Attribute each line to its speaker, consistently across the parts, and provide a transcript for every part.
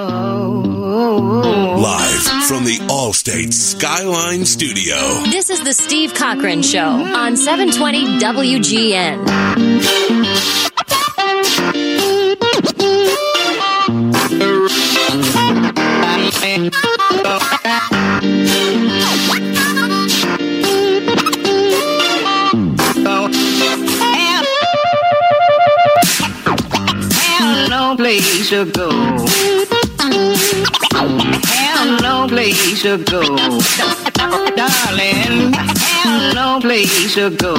Speaker 1: Live from the Allstate Skyline Studio.
Speaker 2: This is the Steve Cochran Show on 720 WGN.
Speaker 3: No place to go. Have no place to go. Darling, have no place to go.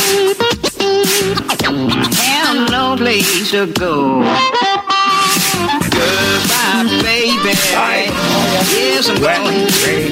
Speaker 3: Have no place to go. Goodbye, baby. Yes, I'm going.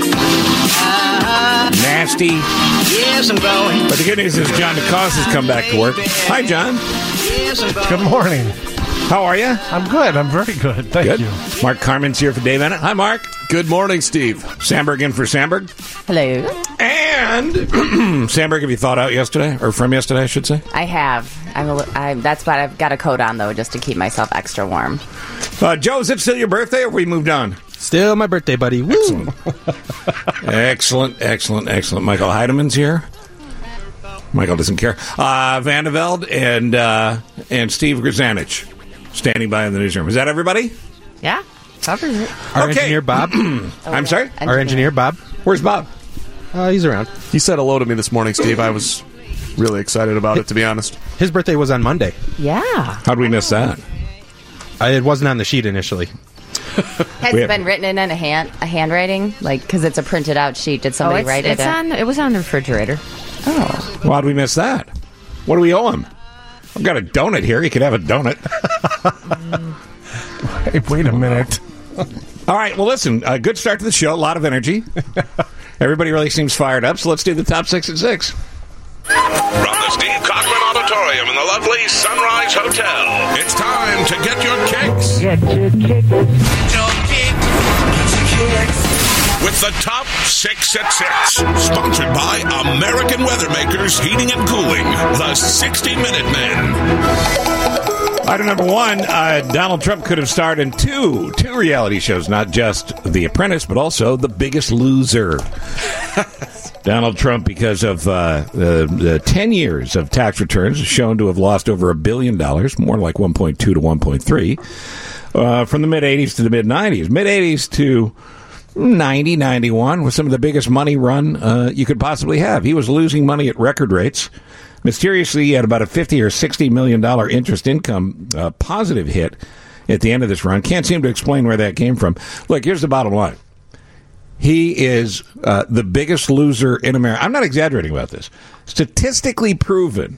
Speaker 4: Nasty.
Speaker 3: Yes, I'm going.
Speaker 4: But the good news is John DeCoste has come back to work. Hi, John.
Speaker 3: Yes, I'm going.
Speaker 5: Good morning.
Speaker 4: How are you?
Speaker 5: I'm good. I'm very good. Thank you.
Speaker 4: Mark Carmen's here for Dave Emmett. Hi, Mark.
Speaker 6: Good morning, Steve.
Speaker 4: Sandberg in for Sandberg.
Speaker 7: Hello.
Speaker 4: And Sandberg, have you thawed out yesterday? Or from yesterday, I should say?
Speaker 7: I have. That's why I've got a coat on, though, just to keep myself extra warm.
Speaker 4: Joe, is it still your birthday or have we moved on?
Speaker 6: Still my birthday, buddy. Woo!
Speaker 4: Excellent. Excellent. Michael Heideman's here. Michael doesn't care. Vandeveld and Steve Grzanich standing by in the newsroom. Is that everybody?
Speaker 7: Yeah. Covers it.
Speaker 6: Our engineer, Bob.
Speaker 4: I'm sorry?
Speaker 6: Our engineer, Bob.
Speaker 4: Where's Bob?
Speaker 6: He's around.
Speaker 8: He said hello to me this morning, Steve. I was really excited about it, to be honest.
Speaker 6: His birthday was on Monday.
Speaker 7: Yeah.
Speaker 4: How'd we miss that?
Speaker 6: It wasn't on the sheet initially.
Speaker 7: Has it been written in a handwriting? Like, because it's a printed out sheet. Did somebody write it?
Speaker 9: It was on the refrigerator.
Speaker 7: Oh.
Speaker 4: Why'd we miss that? What do we owe him? I've got a donut here. You could have a donut.
Speaker 5: Hey, wait a minute.
Speaker 4: All right. Well, listen. A good start to the show. A lot of energy. Everybody really seems fired up. So let's do the top 6 at 6.
Speaker 1: From the Steve Cochran Auditorium in the lovely Sunrise Hotel, it's time to get your kicks.
Speaker 3: Get your kick.
Speaker 1: Get your kicks. With the top 6 at 6, sponsored by American Weathermakers Heating and Cooling, the 60-Minute Men.
Speaker 4: Item number 1, Donald Trump could have starred in two reality shows, not just The Apprentice, but also The Biggest Loser. Donald Trump, because of the 10 years of tax returns, is shown to have lost over $1 billion, more like 1.2 to 1.3, from the mid-'80s to the mid-'90s. Mid-'80s to 90, 91 was some of the biggest money run you could possibly have. He was losing money at record rates. Mysteriously, he had about a $50 or $60 million interest income positive hit at the end of this run. Can't seem to explain where that came from. Look, here's the bottom line. He is the biggest loser in America. I'm not exaggerating about this. Statistically proven.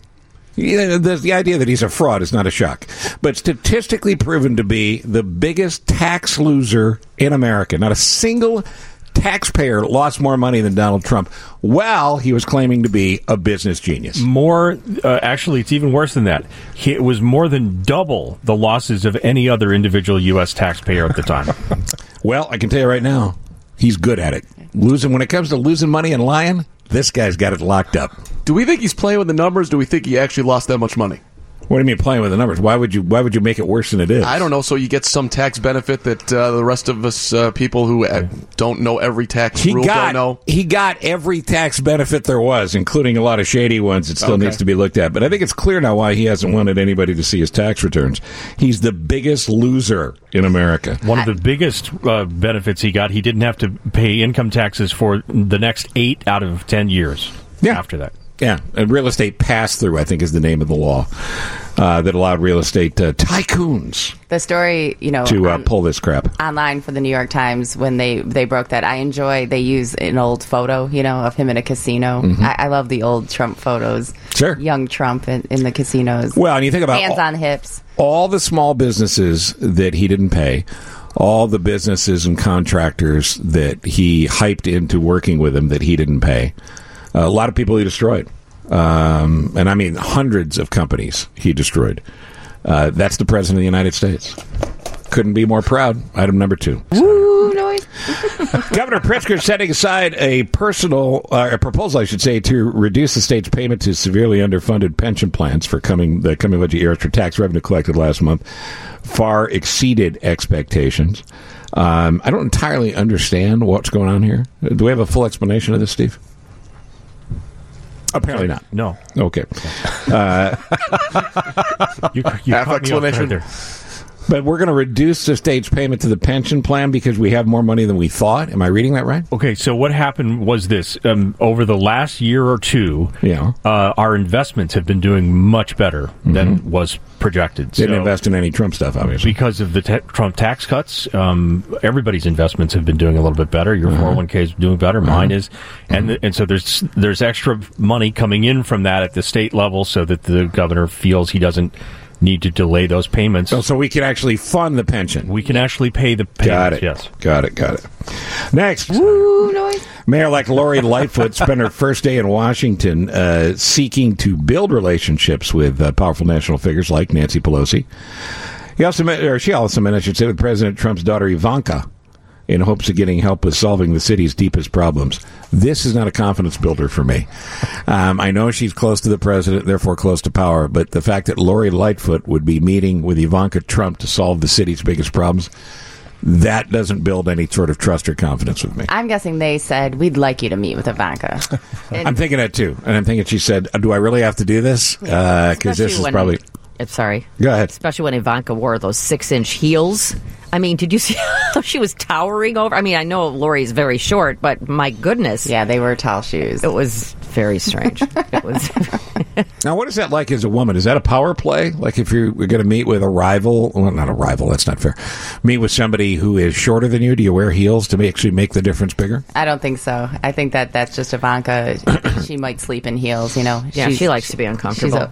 Speaker 4: The idea that he's a fraud is not a shock. But statistically proven to be the biggest tax loser in America. Not a single taxpayer lost more money than Donald Trump while he was claiming to be a business genius.
Speaker 10: More, actually, it's even worse than that. It was more than double the losses of any other individual U.S. taxpayer at the time.
Speaker 4: Well, I can tell you right now, he's good at it. When it comes to losing money and lying, this guy's got it locked up.
Speaker 8: Do we think he's playing with the numbers? Do we think he actually lost that much money?
Speaker 4: What do you mean playing with the numbers? Why would you make it worse than it is?
Speaker 8: I don't know. So you get some tax benefit that the rest of us people who don't know every tax rule don't know?
Speaker 4: He got every tax benefit there was, including a lot of shady ones that still needs to be looked at. But I think it's clear now why he hasn't wanted anybody to see his tax returns. He's the biggest loser in America.
Speaker 10: One of the biggest benefits he got, he didn't have to pay income taxes for the next 8 out of 10 years after that.
Speaker 4: Yeah, a real estate pass-through, I think, is the name of the law that allowed real estate tycoons
Speaker 7: The story,
Speaker 4: to pull this crap.
Speaker 7: Online for the New York Times, when they broke that, they use an old photo, of him in a casino.
Speaker 4: Mm-hmm.
Speaker 7: I love the old Trump photos.
Speaker 4: Sure.
Speaker 7: Young Trump in the casinos.
Speaker 4: Well, and you think about
Speaker 7: hands on hips.
Speaker 4: All the small businesses that he didn't pay, all the businesses and contractors that he hyped into working with him that he didn't pay. A lot of people he destroyed. And I mean hundreds of companies he destroyed. That's the President of the United States. Couldn't be more proud. Item number 2.
Speaker 7: Woo, no, noise.
Speaker 4: Governor Pritzker setting aside a proposal, I should say, to reduce the state's payment to severely underfunded pension plans for the coming budget years for tax revenue collected last month far exceeded expectations. I don't entirely understand what's going on here. Do we have a full explanation of this, Steve? Apparently not.
Speaker 10: No.
Speaker 4: Okay.
Speaker 10: You
Speaker 8: Half explanation.
Speaker 10: there.
Speaker 4: But we're going to reduce the state's payment to the pension plan because we have more money than we thought. Am I reading that right?
Speaker 10: Okay, so what happened was this. Over the last year or two, our investments have been doing much better than was projected.
Speaker 4: Didn't invest in any Trump stuff, obviously.
Speaker 10: Because of the Trump tax cuts, everybody's investments have been doing a little bit better. Your 401k is doing better. Mine is. And so there's extra money coming in from that at the state level so that the governor feels he doesn't need to delay those payments.
Speaker 4: So we can actually fund the pension.
Speaker 10: We can actually pay the payments.
Speaker 4: Got it.
Speaker 10: Yes.
Speaker 4: Got it. Next.
Speaker 7: Woo, noise.
Speaker 4: Mayor-elect Lori Lightfoot spent her first day in Washington seeking to build relationships with powerful national figures like Nancy Pelosi. She also met, I should say, with President Trump's daughter Ivanka in hopes of getting help with solving the city's deepest problems. This is not a confidence builder for me. I know she's close to the president, therefore close to power, but the fact that Lori Lightfoot would be meeting with Ivanka Trump to solve the city's biggest problems, that doesn't build any sort of trust or confidence with me.
Speaker 7: I'm guessing they said, we'd like you to meet with Ivanka.
Speaker 4: I'm thinking that too. And I'm thinking she said, do I really have to do this? Because this is probably...
Speaker 9: Sorry.
Speaker 4: Go ahead.
Speaker 9: Especially when Ivanka wore those 6-inch heels. I mean, did you see how she was towering over? I mean, I know Lori's very short, but my goodness.
Speaker 7: Yeah, they were tall shoes.
Speaker 9: It was very strange. It was.
Speaker 4: Now, what is that like as a woman? Is that a power play? Like if you're going to meet with a rival? Well, not a rival. That's not fair. Meet with somebody who is shorter than you? Do you wear heels to actually make the difference bigger?
Speaker 7: I don't think so. I think that's just Ivanka. She might sleep in heels, you know.
Speaker 9: Yeah, she likes to be uncomfortable.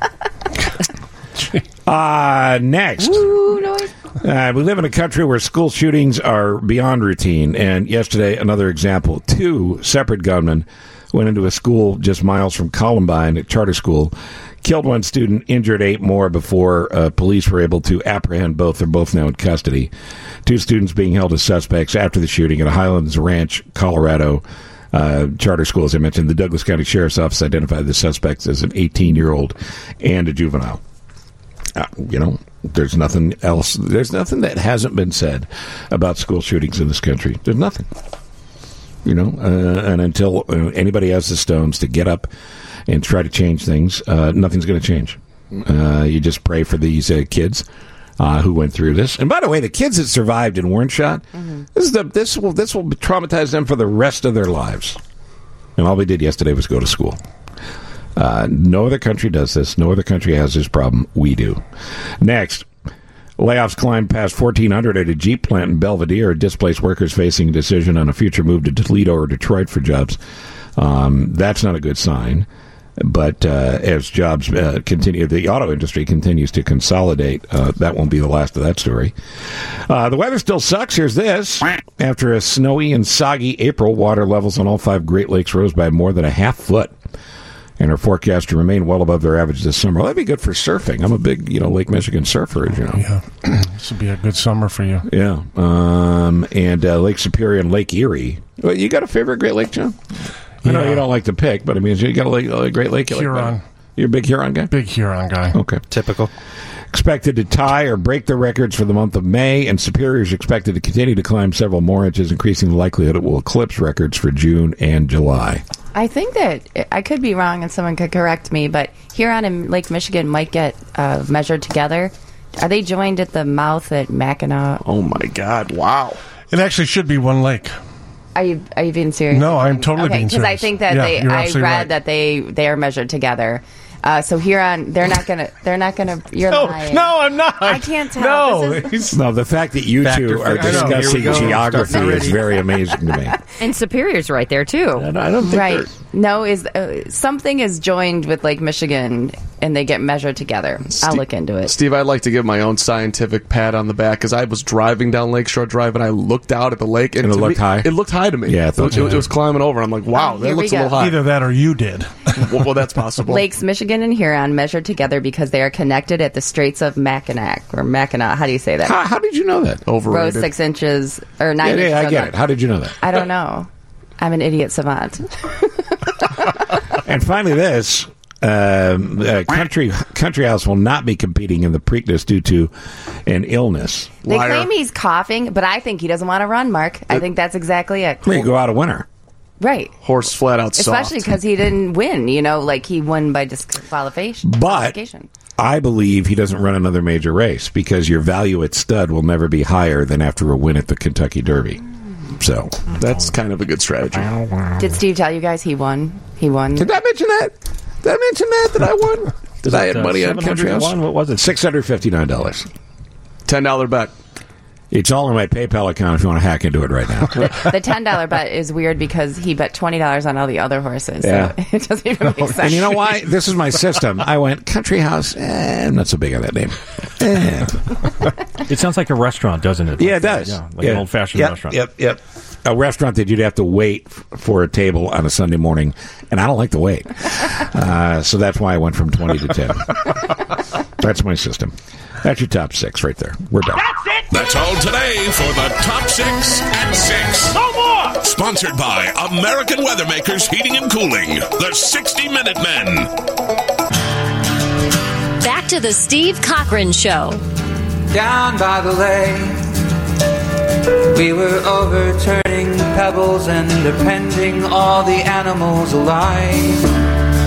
Speaker 4: Next.
Speaker 7: Woo, noise.
Speaker 4: We live in a country where school shootings are beyond routine. And yesterday, another example. 2 separate gunmen went into a school just miles from Columbine, a charter school, killed 1 student, injured 8 more before police were able to apprehend both. They're both now in custody. 2 students being held as suspects after the shooting at a Highlands Ranch, Colorado charter school. As I mentioned, the Douglas County Sheriff's Office identified the suspects as an 18-year-old and a juvenile. There's nothing else. There's nothing that hasn't been said about school shootings in this country. There's nothing. And until anybody has the stones to get up and try to change things, nothing's going to change. You just pray for these kids who went through this. And by the way, the kids that survived and weren't shot, this will traumatize them for the rest of their lives. And all they did yesterday was go to school. No other country does this. No other country has this problem. We do. Next, layoffs climbed past 1,400 at a Jeep plant in Belvedere. Displaced workers facing a decision on a future move to Toledo or Detroit for jobs. That's not a good sign. But as jobs continue, the auto industry continues to consolidate. That won't be the last of that story. The weather still sucks. Here's this. After a snowy and soggy April, water levels on all 5 Great Lakes rose by more than a half foot, and are forecast to remain well above their average this summer. Well, that'd be good for surfing. I'm a big, Lake Michigan surfer, as you know.
Speaker 5: Yeah, this would be a good summer for you.
Speaker 4: Yeah, and Lake Superior and Lake Erie. Well, you got a favorite Great Lake, John? I know you don't like to pick, but I mean, you got a Great Lake.
Speaker 5: Huron.
Speaker 4: You're a big Huron guy?
Speaker 5: Big Huron guy.
Speaker 4: Okay.
Speaker 6: Typical.
Speaker 4: Expected to tie or break the records for the month of May, and Superior is expected to continue to climb several more inches, increasing the likelihood it will eclipse records for June and July.
Speaker 7: I think that I could be wrong, and someone could correct me, but Huron and Lake Michigan might get measured together. Are they joined at the mouth at Mackinac?
Speaker 8: Oh my God! Wow.
Speaker 5: It actually should be one lake.
Speaker 7: Are you being serious?
Speaker 5: No, I'm totally being serious.
Speaker 7: Because I think that I read that they are measured together. So Huron, they're not gonna. You're lying.
Speaker 5: No, I'm not.
Speaker 7: I can't tell.
Speaker 4: No, the fact that you two are discussing geography is very amazing to me.
Speaker 9: And Superior's right there too.
Speaker 10: I don't think
Speaker 7: right. No, something is joined with Lake Michigan, and they get measured together. I'll look into it.
Speaker 8: Steve, I'd like to give my own scientific pat on the back because I was driving down Lakeshore Drive and I looked out at the lake and
Speaker 4: it looked high.
Speaker 8: It looked high to me.
Speaker 4: Yeah,
Speaker 8: it was climbing over. I'm like, wow, that looks a little high.
Speaker 5: Either that or you did.
Speaker 8: Well, that's possible.
Speaker 7: Lakes Michigan and Huron measured together because they are connected at the Straits of Mackinac or Mackinac. How do you say that?
Speaker 4: How did you know that?
Speaker 8: Overrated.
Speaker 7: Rose 6 inches or 9 inches.
Speaker 4: Yeah, I get it. How did you know that?
Speaker 7: I don't know. I'm an idiot savant.
Speaker 4: And finally, this. Country House will not be competing in the Preakness due to an illness.
Speaker 7: They claim he's coughing, but I think he doesn't want to run, Mark. I think that's exactly it.
Speaker 4: May go out a winner.
Speaker 7: Right.
Speaker 8: Horse flat out soft.
Speaker 7: Especially because he didn't win, like he won by disqualification.
Speaker 4: But I believe he doesn't run another major race because your value at stud will never be higher than after a win at the Kentucky Derby. So
Speaker 8: that's kind of a good strategy.
Speaker 7: Did Steve tell you guys he won? He won.
Speaker 4: Did I mention that? Did I mention that I won? Did I have money on Country House?
Speaker 10: What was it?
Speaker 4: $659.
Speaker 8: $10 bet.
Speaker 4: It's all in my PayPal account if you want to hack into it right now.
Speaker 7: The $10 bet is weird because he bet $20 on all the other horses.
Speaker 4: Yeah.
Speaker 7: So it doesn't even make sense.
Speaker 4: And you know why? This is my system. I went Country House. I'm not so big on that name.
Speaker 10: It sounds like a restaurant, doesn't it?
Speaker 4: Yeah, it does.
Speaker 10: Like an old-fashioned restaurant.
Speaker 4: Yep. A restaurant that you'd have to wait for a table on a Sunday morning, and I don't like to wait. So that's why I went from 20 to 10. That's my system. That's your top 6 right there. We're done.
Speaker 1: That's it. That's all today for the Top 6 at 6. No more. Sponsored by American Weathermakers Heating and Cooling, the 60-Minute Men.
Speaker 2: Back to the Steve Cochran Show.
Speaker 11: Down by the lake, we were overturning pebbles and appending all the animals alive.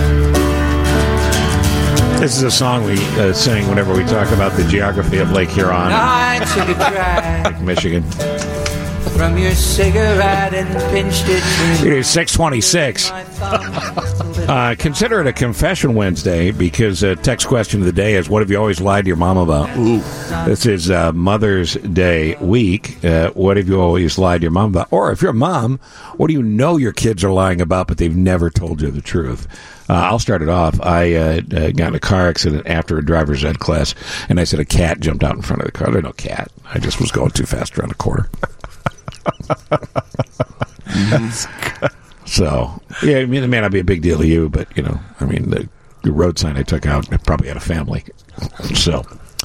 Speaker 4: This is a song we sing whenever we talk about the geography of Lake Huron,
Speaker 11: I took a drag
Speaker 4: Lake Michigan.
Speaker 11: from your cigarette and pinched it.
Speaker 4: It is 6:26. Consider it a confession Wednesday because text question of the day is, what have you always lied to your mom about? Ooh. This is Mother's Day week. What have you always lied to your mom about? Or if you're a mom, what do you know your kids are lying about but they've never told you the truth? I'll start it off. I got in a car accident after a driver's ed class, and I said a cat jumped out in front of the car. There's no cat. I just was going too fast around the corner. So, yeah, I mean, it may not be a big deal to you, but, the road sign I took out probably had a family. So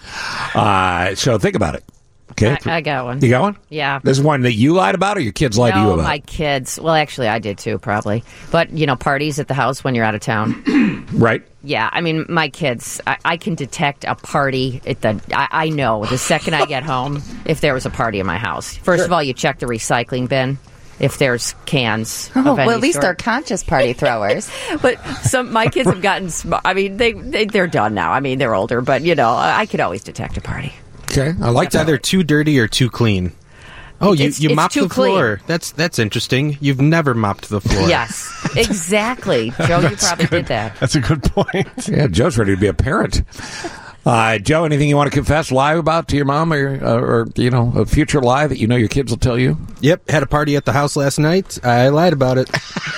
Speaker 4: think about it. Okay,
Speaker 9: I got one.
Speaker 4: You got one?
Speaker 9: Yeah.
Speaker 4: This is one that you lied about, or your kids lied to you about?
Speaker 9: My kids. Well, actually, I did too, probably. But, parties at the house when you're out of town.
Speaker 4: Right.
Speaker 9: Yeah, I mean, my kids, I can detect a party I know the second I get home if there was a party in my house. First of all, you check the recycling bin. If there's cans of any
Speaker 7: well, at least
Speaker 9: sort.
Speaker 7: they're conscious party throwers.
Speaker 9: But my kids have gotten I mean, they're done now. I mean, they're older, but, I could always detect a party.
Speaker 6: Okay, I like that. It's either too dirty or too clean. Oh, you mopped the floor. That's interesting. You've never mopped the floor.
Speaker 9: Yes, exactly. Joe, you probably did that.
Speaker 5: That's a good point.
Speaker 4: Yeah, Joe's ready to be a parent. Joe, anything you want to confess, lie about to your mom, or a future lie that your kids will tell you?
Speaker 6: Yep, had a party at the house last night. I lied about it.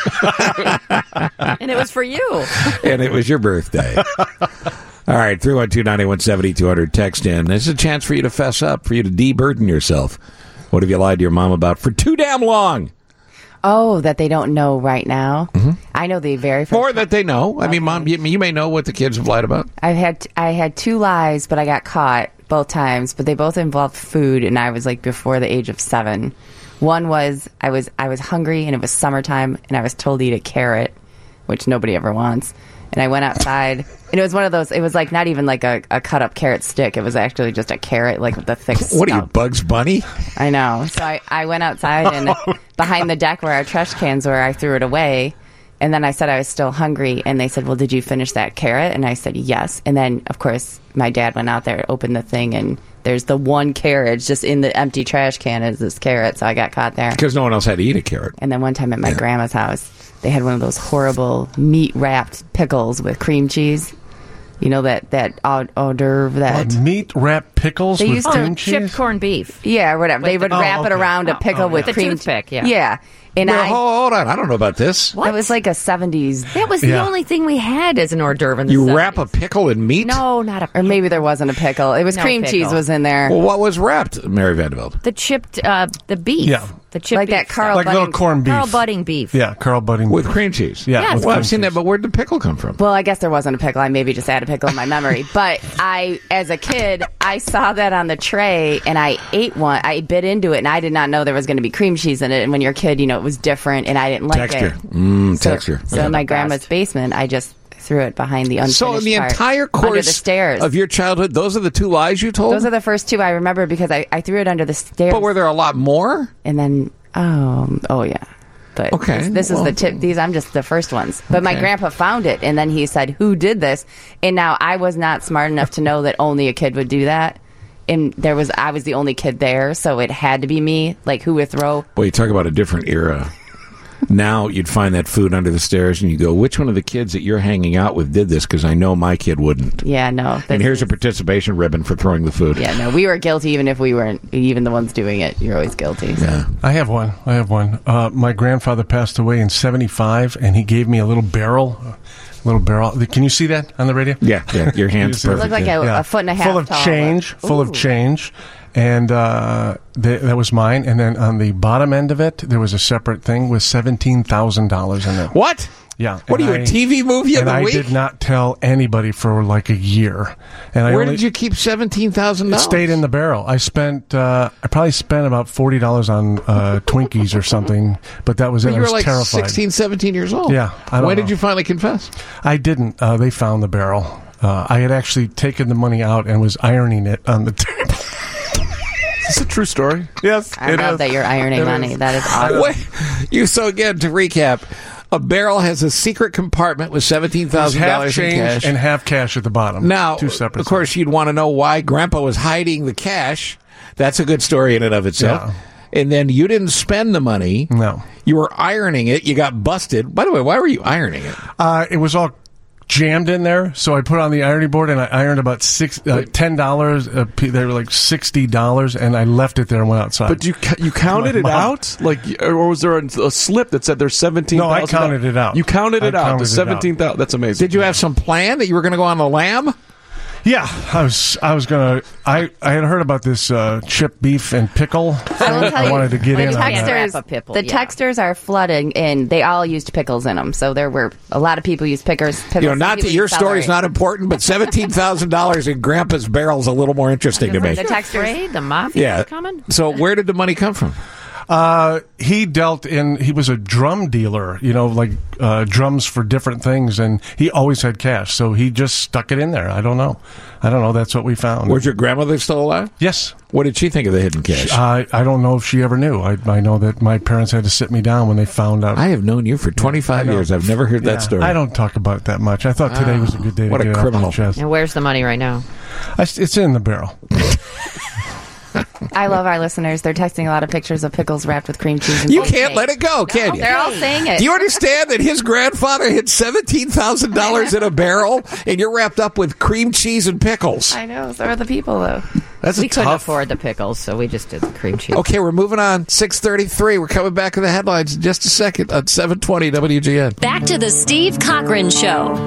Speaker 9: And it was for you.
Speaker 4: And it was your birthday. All right, 312-981-7200, text in. This is a chance for you to fess up, for you to de-burden yourself. What have you lied to your mom about for too damn long?
Speaker 7: Oh, that they don't know right now? Mm-hmm. I know the very first
Speaker 4: Or that they know. I mean, Mom, you may know what the kids have lied about.
Speaker 7: I had 2 lies, but I got caught both times. But they both involved food, and I was before the age of 7. One was I was hungry, and it was summertime, and I was told to eat a carrot, which nobody ever wants. And I went outside, and it was one of those, it was not even a cut-up carrot stick. It was actually just a carrot, with the thick
Speaker 4: What are you, Bugs Bunny?
Speaker 7: I know. So I went outside, and behind the deck where our trash cans were, I threw it away. And then I said I was still hungry, and they said, well, did you finish that carrot? And I said, yes. And then, of course, my dad went out there, opened the thing, and there's the one carrot just in the empty trash can is this carrot, so I got caught there.
Speaker 4: Because no one else had to eat a carrot.
Speaker 7: And then one time at my grandma's house, they had one of those horrible meat-wrapped pickles with cream cheese. That hors d'oeuvre.
Speaker 5: Meat-wrapped pickles. pickles
Speaker 7: They
Speaker 5: with
Speaker 7: used to-
Speaker 5: cream cheese?
Speaker 9: Chipped corned beef.
Speaker 7: Yeah, or whatever. They would wrap it
Speaker 5: okay.
Speaker 7: around a pickle with
Speaker 9: The
Speaker 7: cream
Speaker 9: toothpick, yeah.
Speaker 7: Yeah. And
Speaker 4: Well, hold on. I don't know about this.
Speaker 7: It was like a 70s.
Speaker 9: That was the only thing we had as an hors d'oeuvre in the
Speaker 4: You
Speaker 9: 70s.
Speaker 4: wrap a pickle in meat?
Speaker 9: No, not a
Speaker 7: Or maybe there wasn't a pickle. It was
Speaker 9: No
Speaker 7: cream
Speaker 9: pickle.
Speaker 7: cheese was in there.
Speaker 4: Well, what was wrapped, Mary Vanderbilt?
Speaker 9: The chipped, the beef.
Speaker 5: Yeah.
Speaker 9: The chipped
Speaker 7: Like that
Speaker 9: beef
Speaker 7: Carl
Speaker 9: stuff.
Speaker 5: Like little corned beef.
Speaker 9: Carl Budding beef.
Speaker 5: Yeah, Carl Budding
Speaker 4: With
Speaker 5: beef.
Speaker 4: cream cheese?
Speaker 5: Yeah.
Speaker 9: Yes.
Speaker 5: with
Speaker 4: Well,
Speaker 5: cream
Speaker 4: I've seen
Speaker 5: cheese.
Speaker 4: that, but where'd the pickle come from?
Speaker 7: Well, I guess there wasn't a pickle. I maybe just had a pickle in my memory. But as a kid, I saw that on the tray and I ate one. I bit into it and I did not know there was going to be cream cheese in it. And when you're a kid, it was different and I didn't like
Speaker 4: Texture.
Speaker 7: it.
Speaker 4: Texture.
Speaker 7: So in my grandma's basement, I just threw it behind the unfinished
Speaker 4: So in the
Speaker 7: part,
Speaker 4: entire
Speaker 7: under the
Speaker 4: course
Speaker 7: stairs.
Speaker 4: of your childhood, those are the two lies you told?
Speaker 7: Those are the first two I remember because I threw it under the stairs.
Speaker 4: But were there a lot more?
Speaker 7: And then, oh yeah. But
Speaker 4: Okay,
Speaker 7: this is
Speaker 4: well-
Speaker 7: the tip. These I'm just the first ones. But my
Speaker 4: Okay.
Speaker 7: grandpa found it, and then he said, "Who did this?" And now I was not smart enough to know that only a kid would do that. And I was the only kid there, so it had to be me. Like, who would throw?
Speaker 4: Boy, you talk about a different era. Now you'd find that food under the stairs and you go, which one of the kids that you're hanging out with did this? Because I know my kid wouldn't.
Speaker 7: Yeah, no.
Speaker 4: And here's a participation ribbon for throwing the food.
Speaker 7: Yeah, no. We were guilty, even if we weren't even the ones doing it. You're always guilty. So.
Speaker 4: Yeah.
Speaker 5: I have one. My grandfather passed away in 1975, and he gave me a little barrel. Can you see that on the radio?
Speaker 4: Yeah. Your hand's
Speaker 5: It
Speaker 4: perfect.
Speaker 7: looked like a foot and a half
Speaker 5: full of
Speaker 7: tall,
Speaker 5: change.
Speaker 7: but-
Speaker 5: Full of change. And that was mine. And then on the bottom end of it, there was a separate thing with $17,000 in it.
Speaker 4: What?
Speaker 5: Yeah.
Speaker 4: What
Speaker 5: and
Speaker 4: are you, a TV movie of
Speaker 5: and
Speaker 4: the
Speaker 5: I
Speaker 4: week?
Speaker 5: did not tell anybody for like a year. And
Speaker 4: Where did you keep $17,000?
Speaker 5: It stayed in the barrel. I probably spent about $40 on Twinkies or something, but that was it.
Speaker 4: But
Speaker 5: I
Speaker 4: you
Speaker 5: was
Speaker 4: were like
Speaker 5: terrified.
Speaker 4: 16, 17 years old.
Speaker 5: Yeah, I don't
Speaker 4: When
Speaker 5: know.
Speaker 4: did you finally confess?
Speaker 5: I didn't. They found the barrel. I had actually taken the money out and was ironing it on the table.
Speaker 8: Is this a true story?
Speaker 5: Yes,
Speaker 7: I love that you're ironing money. That is awesome.
Speaker 4: Wait, so again, to recap, a barrel has a secret compartment with $17,000
Speaker 5: half
Speaker 4: in
Speaker 5: change
Speaker 4: cash.
Speaker 5: and half cash at the bottom.
Speaker 4: Now,
Speaker 5: two separate.
Speaker 4: of course, you'd want to know why Grandpa was hiding the cash. That's a good story in and of itself.
Speaker 5: Yeah.
Speaker 4: And then you didn't spend the money.
Speaker 5: No.
Speaker 4: You were ironing it. You got busted. By the way, why were you ironing it?
Speaker 5: It was all jammed in there, so I put it on the ironing board and I ironed about $10. They were like $60, and I left it there and went outside.
Speaker 8: But you counted it out, or was there a slip that said there's 17,000?
Speaker 5: No, I counted it out.
Speaker 8: You counted it out. The 17,000. That's amazing.
Speaker 4: Did you have some plan that you were going to go on the lam?
Speaker 5: Yeah, I was gonna. I had heard about this chipped beef and pickle.
Speaker 7: I will tell you,
Speaker 5: wanted to get in on that.
Speaker 7: the texters are flooding, and they all used pickles in them. So there were a lot of people used pickles.
Speaker 4: Not that your story's not important, but $17,000 in Grandpa's barrel's a little more interesting to me.
Speaker 7: The texters,
Speaker 9: the mafia was coming.
Speaker 4: So where did the money come from?
Speaker 5: He was a drum dealer, like drums for different things, and he always had cash, so he just stuck it in there. I don't know. That's what we found.
Speaker 4: Was your grandmother still alive?
Speaker 5: Yes.
Speaker 4: What did she think of the hidden cash?
Speaker 5: I don't know if she ever knew. I know that my parents had to sit me down when they found out.
Speaker 4: I have known you for 25 years. I've never heard that story.
Speaker 5: I don't talk about it that much. I thought today was a good day
Speaker 4: what
Speaker 5: to
Speaker 4: a
Speaker 5: get
Speaker 4: criminal.
Speaker 5: it off my chest.
Speaker 9: And where's the money right now?
Speaker 5: It's in the barrel.
Speaker 7: I love our listeners. They're texting a lot of pictures of pickles wrapped with cream cheese. And
Speaker 4: You
Speaker 7: gold
Speaker 4: can't
Speaker 7: cake.
Speaker 4: let it go, can you?
Speaker 7: They're all saying it.
Speaker 4: Do you understand that his grandfather hid $17,000 in a barrel, and you're wrapped up with cream cheese and pickles?
Speaker 7: I know. So are the people, though.
Speaker 4: That's
Speaker 9: We
Speaker 4: a
Speaker 9: couldn't
Speaker 4: tough.
Speaker 9: afford the pickles, so we just did the cream cheese.
Speaker 4: Okay, we're moving on. 6:33. We're coming back to the headlines in just a second on 720 WGN.
Speaker 2: Back to the Steve Cochran Show.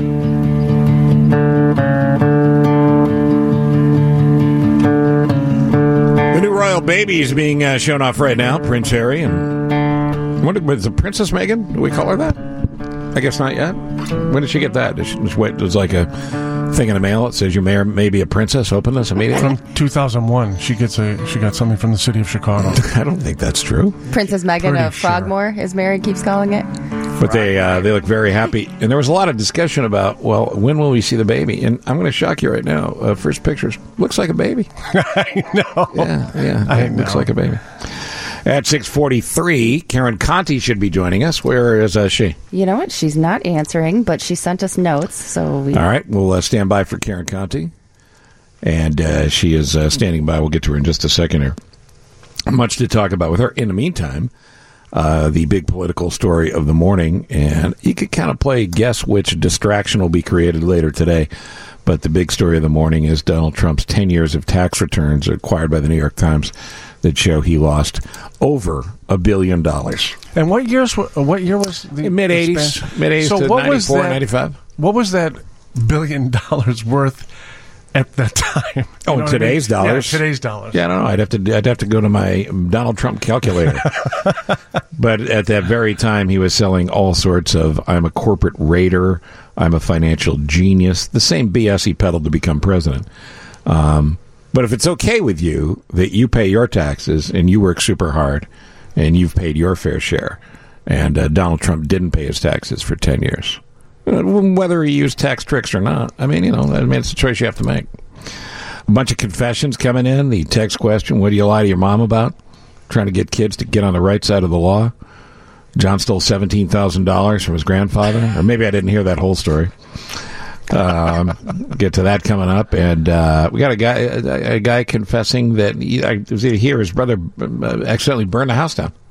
Speaker 4: The new royal baby is being shown off right now, Prince Harry. And what was it, Princess Meghan? Do we call her that? I guess not yet. When did she get that? Did she just wait? There's like a thing in the mail that says you may or may be a princess. Open this immediately.
Speaker 5: From 2001, she got something from the city of Chicago.
Speaker 4: I don't think that's true.
Speaker 7: Princess Meghan
Speaker 5: Pretty
Speaker 7: of Frogmore, as Mary keeps calling it.
Speaker 4: But they look very happy. And there was a lot of discussion about, well, when will we see the baby? And I'm going to shock you right now. First pictures looks like a baby.
Speaker 5: I know.
Speaker 4: Yeah, it looks like a baby. At 6:43, Karen Conti should be joining us. Where is she?
Speaker 7: You know what? She's not answering, but she sent us notes. So we.
Speaker 4: All right, we'll stand by for Karen Conti. And she is standing by. We'll get to her in just a second here. Much to talk about with her. In the meantime, the big political story of the morning, and you could kind of play guess which distraction will be created later today. But the big story of the morning is Donald Trump's 10 years of tax returns acquired by the New York Times that show he lost over $1 billion.
Speaker 5: And what year was the
Speaker 4: mid-80s
Speaker 5: so
Speaker 4: to
Speaker 5: what
Speaker 4: 94,
Speaker 5: was that,
Speaker 4: 95?
Speaker 5: What was that $1 billion worth at that time?
Speaker 4: Oh, in today's dollars?
Speaker 5: Yeah, today's dollars.
Speaker 4: Yeah, I don't know. I'd have to go to my Donald Trump calculator. But at that very time, he was selling all sorts of, I'm a corporate raider, I'm a financial genius, the same BS he peddled to become president. But if it's okay with you that you pay your taxes and you work super hard and you've paid your fair share, and Donald Trump didn't pay his taxes for 10 years, whether he used tax tricks or not, it's a choice you have to make. A bunch of confessions coming in. The text question, what do you lie to your mom about? Trying to get kids to get on the right side of the law. John stole $17,000 from his grandfather. Or maybe I didn't hear that whole story. Get to that coming up. And we got a guy confessing that it was either he or his brother accidentally burned the house down.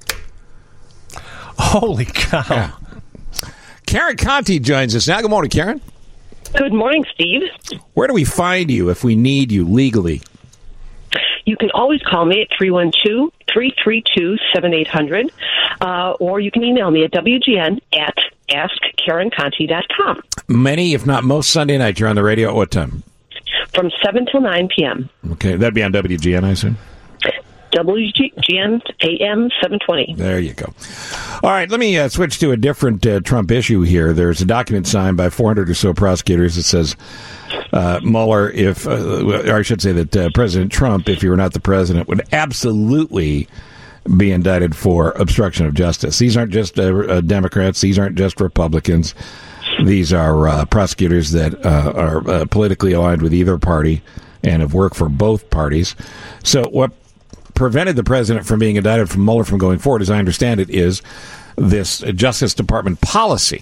Speaker 5: Holy cow.
Speaker 4: Yeah. Karen Conti joins us now. Good morning, Karen.
Speaker 12: Good morning, Steve.
Speaker 4: Where do we find you if we need you legally?
Speaker 12: You can always call me at 312-332-7800, or you can email me at WGN@AskKarenConti.com.
Speaker 4: Many, if not most, Sunday night you're on the radio at what time?
Speaker 12: From 7 till 9 p.m.
Speaker 4: Okay, that'd be on WGN, I assume?
Speaker 12: WGN AM 720.
Speaker 4: There you go. All right, let me switch to a different Trump issue here. There's a document signed by 400 or so prosecutors that says Mueller, or I should say that President Trump, if he were not the president, would absolutely be indicted for obstruction of justice. These aren't just Democrats. These aren't just Republicans. These are prosecutors that are politically aligned with either party and have worked for both parties. So what prevented the president from being indicted from Mueller from going forward, as I understand it, is this Justice Department policy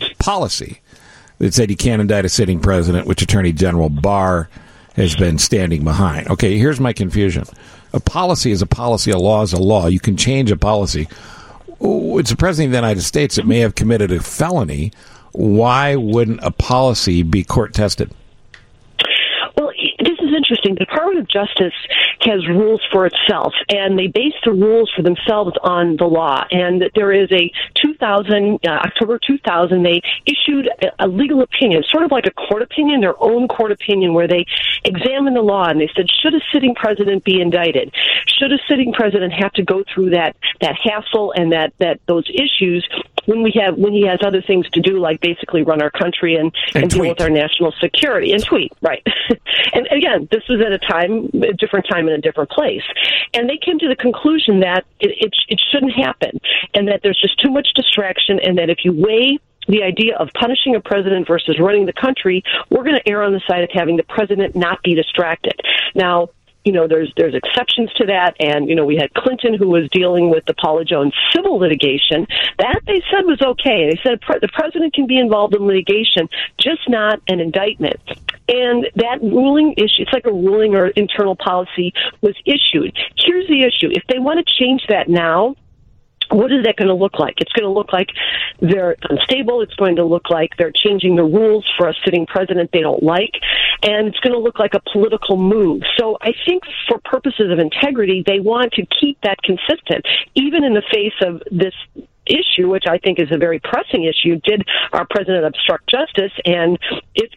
Speaker 4: that said you can't indict a sitting president, which Attorney General Barr has been standing behind. Okay, here's my confusion. A policy is a policy, a law is a law. You can change a policy. It's the president of the United States that may have committed a felony. Why wouldn't a policy be court tested?
Speaker 12: Well, this is interesting. The Department of Justice has rules for itself, and they base the rules for themselves on the law. And there is a October 2000, they issued a legal opinion, sort of like a court opinion, their own court opinion, where they examined the law and they said, should a sitting president be indicted? Should a sitting president have to go through that hassle and those issues when he has other things to do, like basically run our country and deal with our national security and tweet, right? And again, this was at a different time in a different place. And they came to the conclusion that it shouldn't happen, and that there's just too much distraction, and that if you weigh the idea of punishing a president versus running the country, we're going to err on the side of having the president not be distracted. Now, there's exceptions to that, and, we had Clinton, who was dealing with the Paula Jones civil litigation. That, they said, was okay. They said the president can be involved in litigation, just not an indictment. And that ruling issue, it's like a ruling or internal policy, was issued. Here's the issue. If they want to change that now, what is that going to look like? It's going to look like they're unstable. It's going to look like they're changing the rules for a sitting president they don't like. And it's going to look like a political move. So I think for purposes of integrity, they want to keep that consistent, even in the face of this issue, which I think is a very pressing issue. Did our president obstruct justice? And if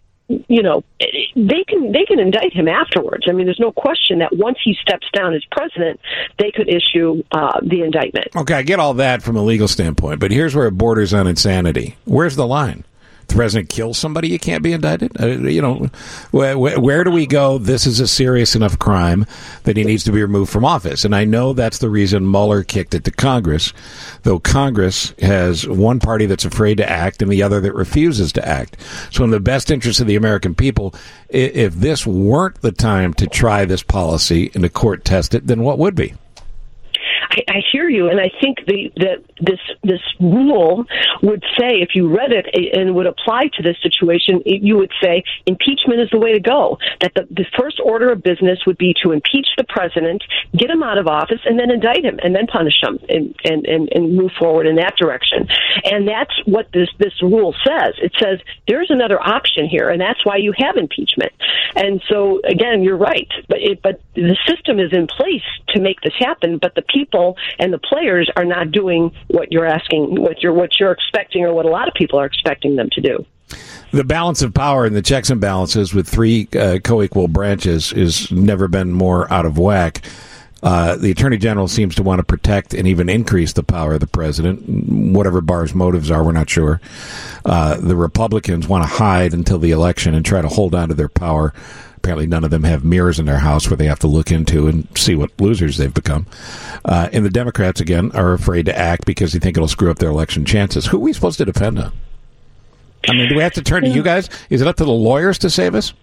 Speaker 12: they can indict him afterwards. I mean, there's no question that once he steps down as president, they could issue the indictment.
Speaker 4: Okay, I get all that from a legal standpoint, but here's where it borders on insanity. Where's the line? The president kills somebody, you can't be indicted? Where do we go? This is a serious enough crime that he needs to be removed from office. And I know that's the reason Mueller kicked it to Congress, though Congress has one party that's afraid to act and the other that refuses to act. So in the best interest of the American people, if this weren't the time to try this policy and to court test it, then what would be?
Speaker 12: I hear you, and I think that this rule would say, if you read it and would apply to this situation, you would say impeachment is the way to go. That the first order of business would be to impeach the president, get him out of office, and then indict him, and then punish him, and move forward in that direction. And that's what this rule says. It says there's another option here, and that's why you have impeachment. And so, again, you're right, but the system is in place to make this happen, but the people and the players are not doing what you're asking, what you're expecting, or what a lot of people are expecting them to do.
Speaker 4: The balance of power and the checks and balances with three co-equal branches has never been more out of whack. The Attorney General seems to want to protect and even increase the power of the president. Whatever Barr's motives are, we're not sure. The Republicans want to hide until the election and try to hold on to their power. Apparently none of them have mirrors in their house where they have to look into and see what losers they've become. And the Democrats, again, are afraid to act because they think it'll screw up their election chances. Who are we supposed to depend on? I mean, do we have to turn to you guys? Is it up to the lawyers to save us?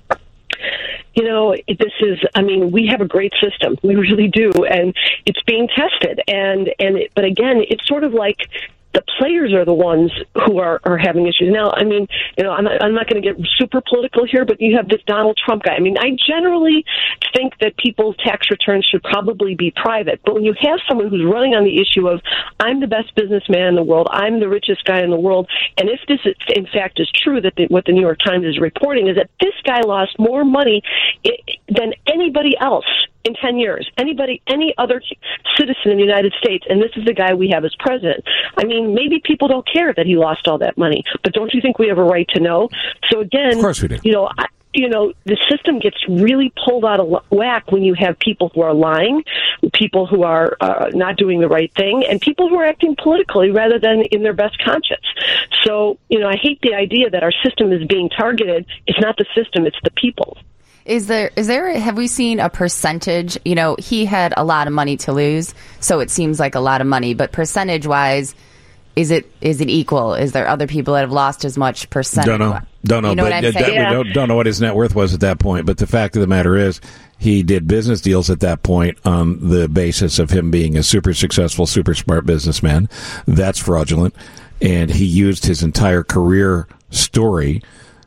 Speaker 12: You know, we have a great system. We really do. And it's being tested. But again, it's sort of like the players are the ones who are having issues. Now, I mean, you know, I'm not going to get super political here, but you have this Donald Trump guy. I mean, I generally think that people's tax returns should probably be private. But when you have someone who's running on the issue of, I'm the best businessman in the world, I'm the richest guy in the world, and if this in fact is true, that what the New York Times is reporting is that this guy lost more money than anybody else in 10 years, any other citizen in the United States, and this is the guy we have as president. I mean, maybe people don't care that he lost all that money, but don't you think we have a right to know? So again,
Speaker 4: of course we do.
Speaker 12: You know, the system gets really pulled out of whack when you have people who are lying, people who are not doing the right thing, and people who are acting politically rather than in their best conscience. So, you know, I hate the idea that our system is being targeted. It's not the system, it's the people.
Speaker 7: Is there, have we seen a percentage? You know, he had a lot of money to lose, so it seems like a lot of money, but percentage wise, is it equal? Is there other people that have lost as much percentage? Don't know. You know what I'm saying?
Speaker 4: We don't know what his net worth was at that point, but the fact of the matter is he did business deals at that point on the basis of him being a super successful, super smart businessman. That's fraudulent. And he used his entire career story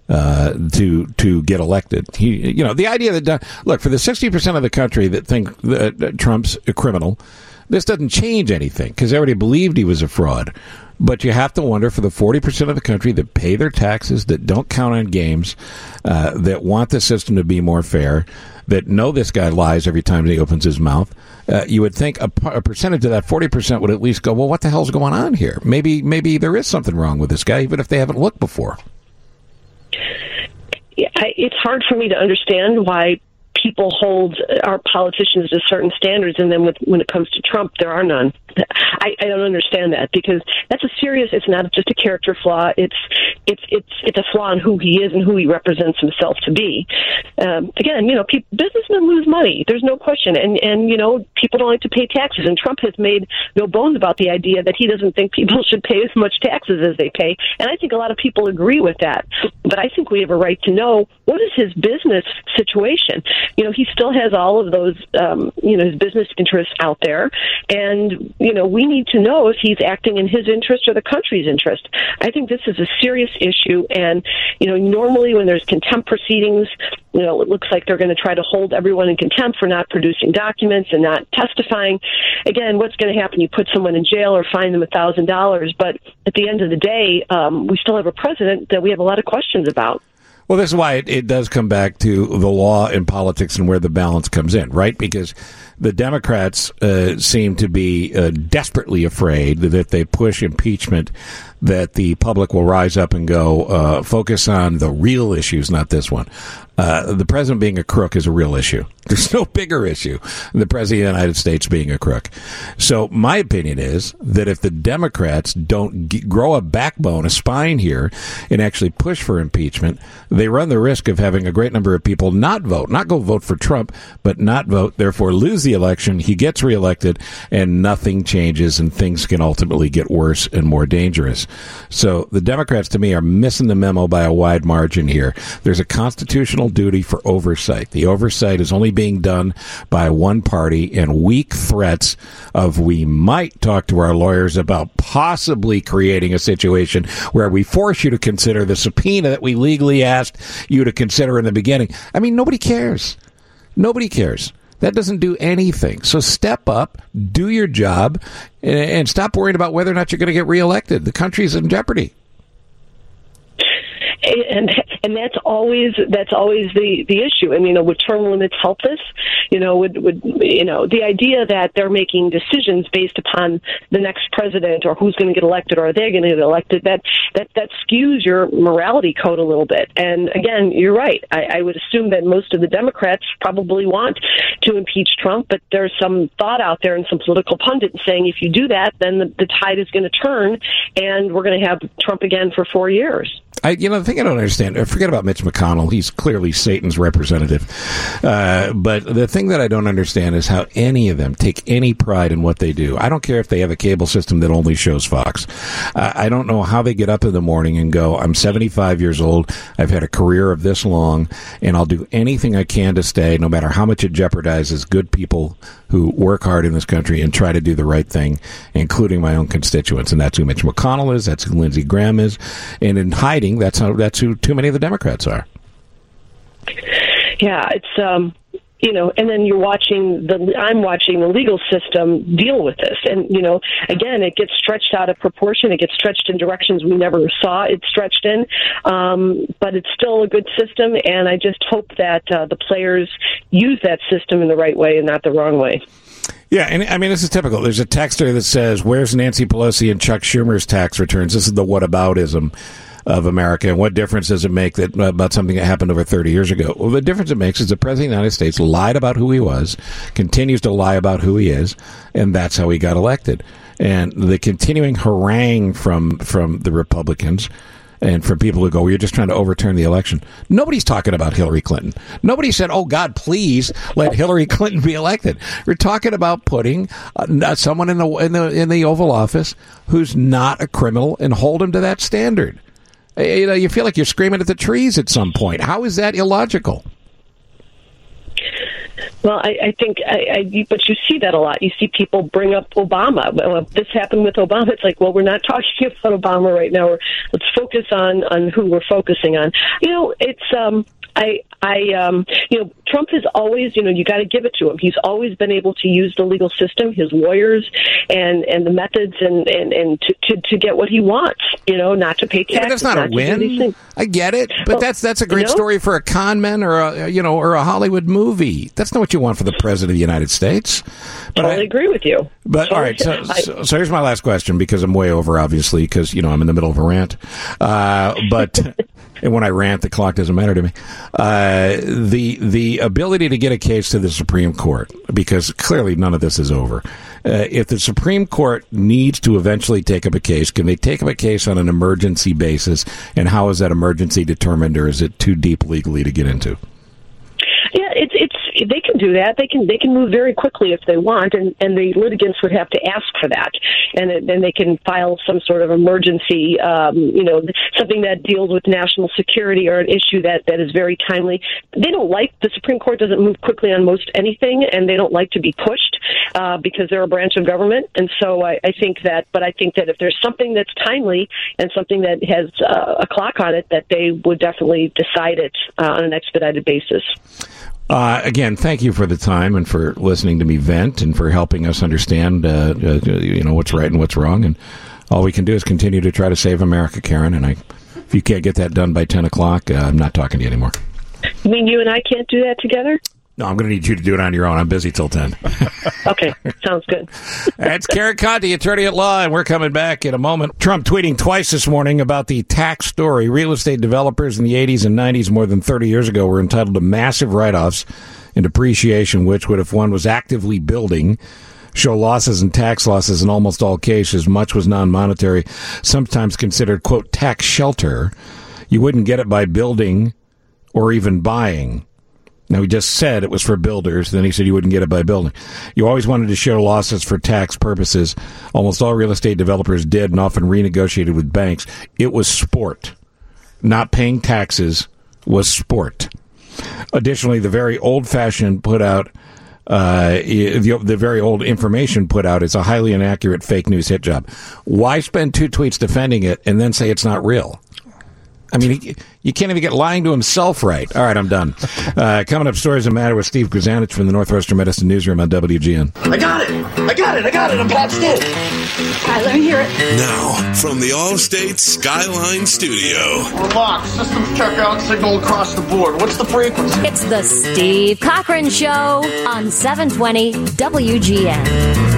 Speaker 4: to get elected. The idea that, look, for the 60% of the country that think that Trump's a criminal, this doesn't change anything because they already believed he was a fraud. But you have to wonder for the 40% of the country that pay their taxes, that don't count on games, that want the system to be more fair, that know this guy lies every time he opens his mouth. You would think a percentage of that 40% would at least go, well, what the hell's going on here? Maybe there is something wrong with this guy, even if they haven't looked before.
Speaker 12: It's hard for me to understand why people hold our politicians to certain standards, and then when it comes to Trump, there are none. I don't understand that, because that's it's not just a character flaw. It's a flaw in who he is and who he represents himself to be. Again, businessmen lose money. There's no question. And people don't like to pay taxes. And Trump has made no bones about the idea that he doesn't think people should pay as much taxes as they pay. And I think a lot of people agree with that. But I think we have a right to know, what is his business situation? He still has all of those, his business interests out there. And, we need to know if he's acting in his interest or the country's interest. I think this is a serious issue. And, normally when there's contempt proceedings, it looks like they're going to try to hold everyone in contempt for not producing documents and not testifying. Again, what's going to happen? You put someone in jail or fine them $1,000. But at the end of the day, we still have a president that we have a lot of questions about.
Speaker 4: Well, this is why it does come back to the law and politics and where the balance comes in, right? Because the Democrats seem to be desperately afraid that if they push impeachment, that the public will rise up and go, focus on the real issues, not this one. The president being a crook is a real issue. There's no bigger issue than the president of the United States being a crook. So my opinion is that if the Democrats don't grow a backbone, a spine here, and actually push for impeachment, they run the risk of having a great number of people not go vote for Trump, but not vote, therefore lose the election, he gets reelected, and nothing changes, and things can ultimately get worse and more dangerous. So the Democrats, to me, are missing the memo by a wide margin here. There's a constitutional duty for oversight. The oversight is only being done by one party, and weak threats of we might talk to our lawyers about possibly creating a situation where we force you to consider the subpoena that we legally asked you to consider in the beginning. I mean, nobody cares. Nobody cares. That doesn't do anything. So step up, do your job, and stop worrying about whether or not you're going to get reelected. The country's in jeopardy.
Speaker 12: And that's always the issue. And would term limits help this? Would the idea that they're making decisions based upon the next president or who's going to get elected or are they going to get elected, that skews your morality code a little bit. And again, you're right. I would assume that most of the Democrats probably want to impeach Trump, but there's some thought out there and some political pundits saying if you do that, then the tide is going to turn and we're going to have Trump again for 4 years.
Speaker 4: The thing I don't understand, forget about Mitch McConnell. He's clearly Satan's representative. But the thing that I don't understand is how any of them take any pride in what they do. I don't care if they have a cable system that only shows Fox. I don't know how they get up in the morning and go, I'm 75 years old, I've had a career of this long, and I'll do anything I can to stay, no matter how much it jeopardizes good people who work hard in this country and try to do the right thing, including my own constituents. And that's who Mitch McConnell is. That's who Lindsey Graham is. And in hiding, that's who too many of the Democrats are.
Speaker 12: Yeah, it's and then I'm watching the legal system deal with this. And, again, it gets stretched out of proportion. It gets stretched in directions we never saw it stretched in. But it's still a good system. And I just hope that the players use that system in the right way and not the wrong way.
Speaker 4: Yeah, and I mean, this is typical. There's a texter that says, where's Nancy Pelosi and Chuck Schumer's tax returns? This is the whataboutism of America, and what difference does it make that about something that happened over 30 years ago? Well, the difference it makes is the President of the United States lied about who he was, continues to lie about who he is, and that's how he got elected. And the continuing harangue from the Republicans and from people who go, you're just trying to overturn the election. Nobody's talking about Hillary Clinton. Nobody said, oh, God, please let Hillary Clinton be elected. We're talking about putting someone in the Oval Office who's not a criminal and hold him to that standard. You feel like you're screaming at the trees at some point. How is that illogical?
Speaker 12: Well, I think, but you see that a lot. You see people bring up Obama. Well, if this happened with Obama, it's like, well, we're not talking about Obama right now. Let's focus on who we're focusing on. Trump has always, you got to give it to him. He's always been able to use the legal system, his lawyers, and the methods, and to get what he wants. Not to pay taxes.
Speaker 4: Yeah, that's not a win. I get it, but that's a great story for a con man or a Hollywood movie. That's not what you want for the President of the United States. But
Speaker 12: totally agree with you.
Speaker 4: But all right, so here's my last question, because I'm way over, obviously, because I'm in the middle of a rant. But and when I rant, the clock doesn't matter to me. The ability to get a case to the Supreme Court, because clearly none of this is over. If the Supreme Court needs to eventually take up a case, can they take up a case on an emergency basis? And how is that emergency determined, or is it too deep legally to get into?
Speaker 12: Yeah, they can do that. They can move very quickly if they want, and the litigants would have to ask for that, and then they can file some sort of emergency, something that deals with national security or an issue that is very timely. They don't like, the Supreme Court doesn't move quickly on most anything, and they don't like to be pushed because they're a branch of government. And so I think that if there's something that's timely and something that has a clock on it, that they would definitely decide it on an expedited basis.
Speaker 4: Again, thank you for the time and for listening to me vent and for helping us understand, what's right and what's wrong. And all we can do is continue to try to save America, Karen. And if you can't get that done by 10 o'clock, I'm not talking to you anymore.
Speaker 12: You mean you and I can't do that together?
Speaker 4: No, I'm going to need you to do it on your own. I'm busy till 10.
Speaker 12: Okay, sounds good.
Speaker 4: That's Karen Conti, attorney at law, and we're coming back in a moment. Trump tweeting twice this morning about the tax story. Real estate developers in the 80s and 90s, more than 30 years ago, were entitled to massive write-offs and depreciation, which would, if one was actively building, show losses and tax losses in almost all cases. Much was non-monetary, sometimes considered, quote, tax shelter. You wouldn't get it by building or even buying. Now, he just said it was for builders. Then he said you wouldn't get it by building. You always wanted to show losses for tax purposes. Almost all real estate developers did and often renegotiated with banks. It was sport. Not paying taxes was sport. Additionally, the very old-fashioned put out, the very old information put out is a highly inaccurate fake news hit job. Why spend 2 tweets defending it and then say it's not real? I mean, you can't even get lying to himself right. All right, I'm done. Coming up, Stories That Matter with Steve Grzanich from the Northwestern Medicine Newsroom on WGN.
Speaker 13: I got it. I'm patched in.
Speaker 14: All right, let me hear it.
Speaker 1: Now, from the Allstate Skyline Studio.
Speaker 13: Relax. Systems check out, signal across the board. What's the frequency?
Speaker 2: It's the Steve Cochran Show on 720 WGN.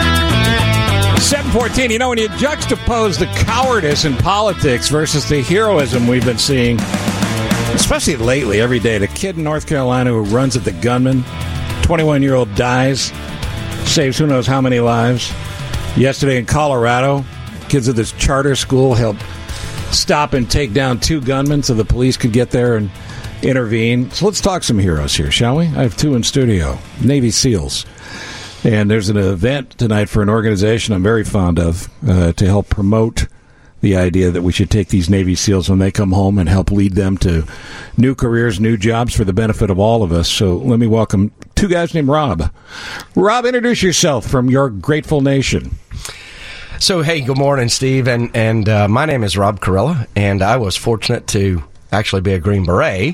Speaker 4: 7:14. You know, when you juxtapose the cowardice in politics versus the heroism we've been seeing, especially lately, every day, the kid in North Carolina who runs at the gunman, 21-year-old dies, saves who knows how many lives. Yesterday in Colorado, kids at this charter school helped stop and take down 2 gunmen so the police could get there and intervene. So let's talk some heroes here, shall we? I have 2 in studio. Navy SEALs. And there's an event tonight for an organization I'm very fond of to help promote the idea that we should take these Navy SEALs when they come home and help lead them to new careers, new jobs for the benefit of all of us. So let me welcome 2 guys named Rob. Rob, introduce yourself from your grateful nation.
Speaker 15: So, hey, good morning, Steve. And my name is Rob Carilla, and I was fortunate to actually be a Green Beret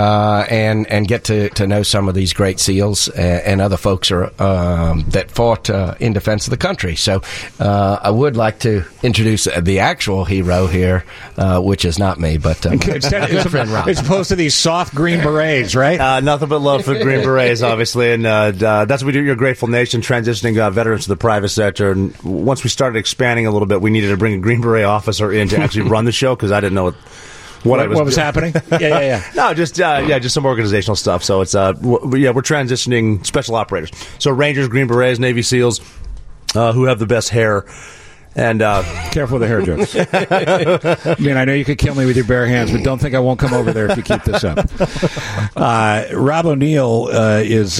Speaker 15: and get to know some of these great SEALs and other folks that fought in defense of the country. So I would like to introduce the actual hero here, which is not me, but good friend Rob.
Speaker 4: As opposed to these soft Green Berets, right?
Speaker 16: Nothing but love for the Green Berets, obviously, and that's what we do. Your Grateful Nation, transitioning veterans to the private sector. And once we started expanding a little bit, we needed to bring a Green Beret officer in to actually run the show because I didn't know what was
Speaker 4: happening? Yeah.
Speaker 16: No, just some organizational stuff. So it's we're transitioning special operators. So Rangers, Green Berets, Navy SEAls, who have the best hair. And
Speaker 4: careful with the hair jokes. I mean, I know you could kill me with your bare hands, but don't think I won't come over there if you keep this up. Rob O'Neill is,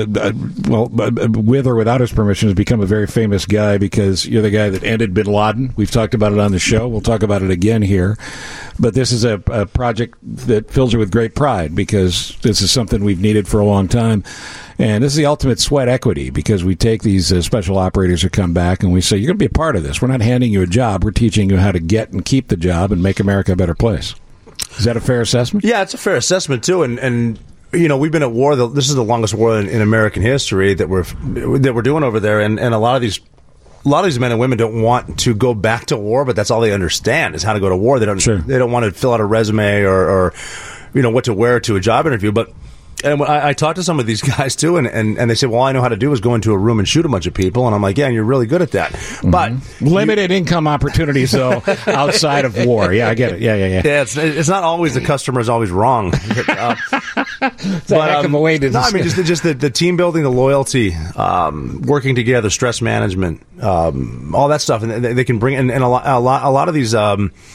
Speaker 4: with or without his permission, has become a very famous guy because you're the guy that ended Bin Laden. We've talked about it on the show. We'll talk about it again here. But this is a project that fills you with great pride because this is something we've needed for a long time. And this is the ultimate sweat equity because we take these special operators who come back and we say, you're going to be a part of this. We're not handing you a job. We're teaching you how to get and keep the job and make America a better place. Is that a fair assessment?
Speaker 16: Yeah, it's a fair assessment, too. And you know, we've been at war. This is the longest war in American history that we're doing over there. And a lot of these men and women don't want to go back to war, but that's all they understand is how to go to war. They don't want to fill out a resume or what to wear to a job interview. But I talked to some of these guys too, and they said, "Well, all I know how to do is go into a room and shoot a bunch of people." And I'm like, "Yeah, and you're really good at that."
Speaker 4: Mm-hmm.
Speaker 16: But
Speaker 4: limited income opportunities, though, outside of war. Yeah, I get it. Yeah.
Speaker 16: Yeah, it's not always the customer is always wrong.
Speaker 4: It's a heck of a way to.
Speaker 16: No, I mean just the team building, the loyalty, working together, stress management, all that stuff, and they can bring and a lot of these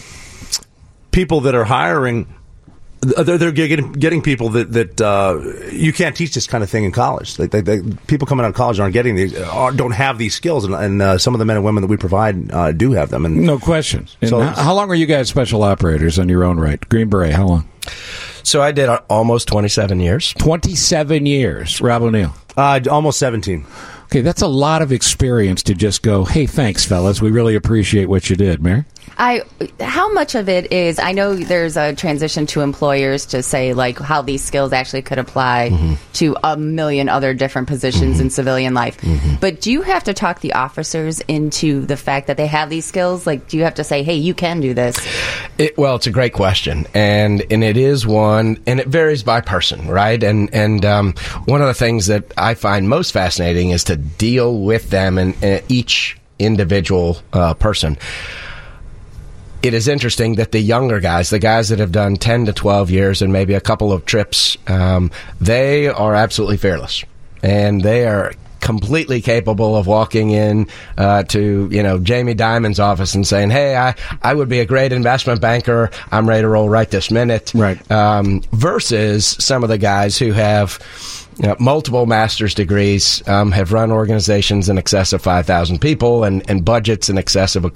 Speaker 16: people that are hiring. They're getting people that you can't teach this kind of thing in college. Like people coming out of college aren't getting these, don't have these skills, and some of the men and women that we provide do have them. And
Speaker 4: no question. So, how long were you guys special operators on your own right? Green Beret, how long?
Speaker 15: So I did almost 27 years.
Speaker 4: 27 years. Rob O'Neill?
Speaker 16: Almost 17.
Speaker 4: Okay, that's a lot of experience to just go, hey, thanks, fellas. We really appreciate what you did, Mary.
Speaker 7: How much of it is, I know there's a transition to employers to say, like, how these skills actually could apply to a million other different positions in civilian life. But do you have to talk the officers into the fact that they have these skills? Like, do you have to say, hey, you can do this?
Speaker 15: Well, it's a great question. And it is one, and it varies by person, right? And one of the things that I find most fascinating is to deal with them and each individual person. It is interesting that the younger guys, the guys that have done 10 to 12 years and maybe a couple of trips, they are absolutely fearless. And they are completely capable of walking in to Jamie Dimon's office and saying, "Hey, I would be a great investment banker. I'm ready to roll right this minute."
Speaker 4: Right.
Speaker 15: Versus some of the guys who have multiple master's degrees, have run organizations in excess of 5,000 people and budgets in excess of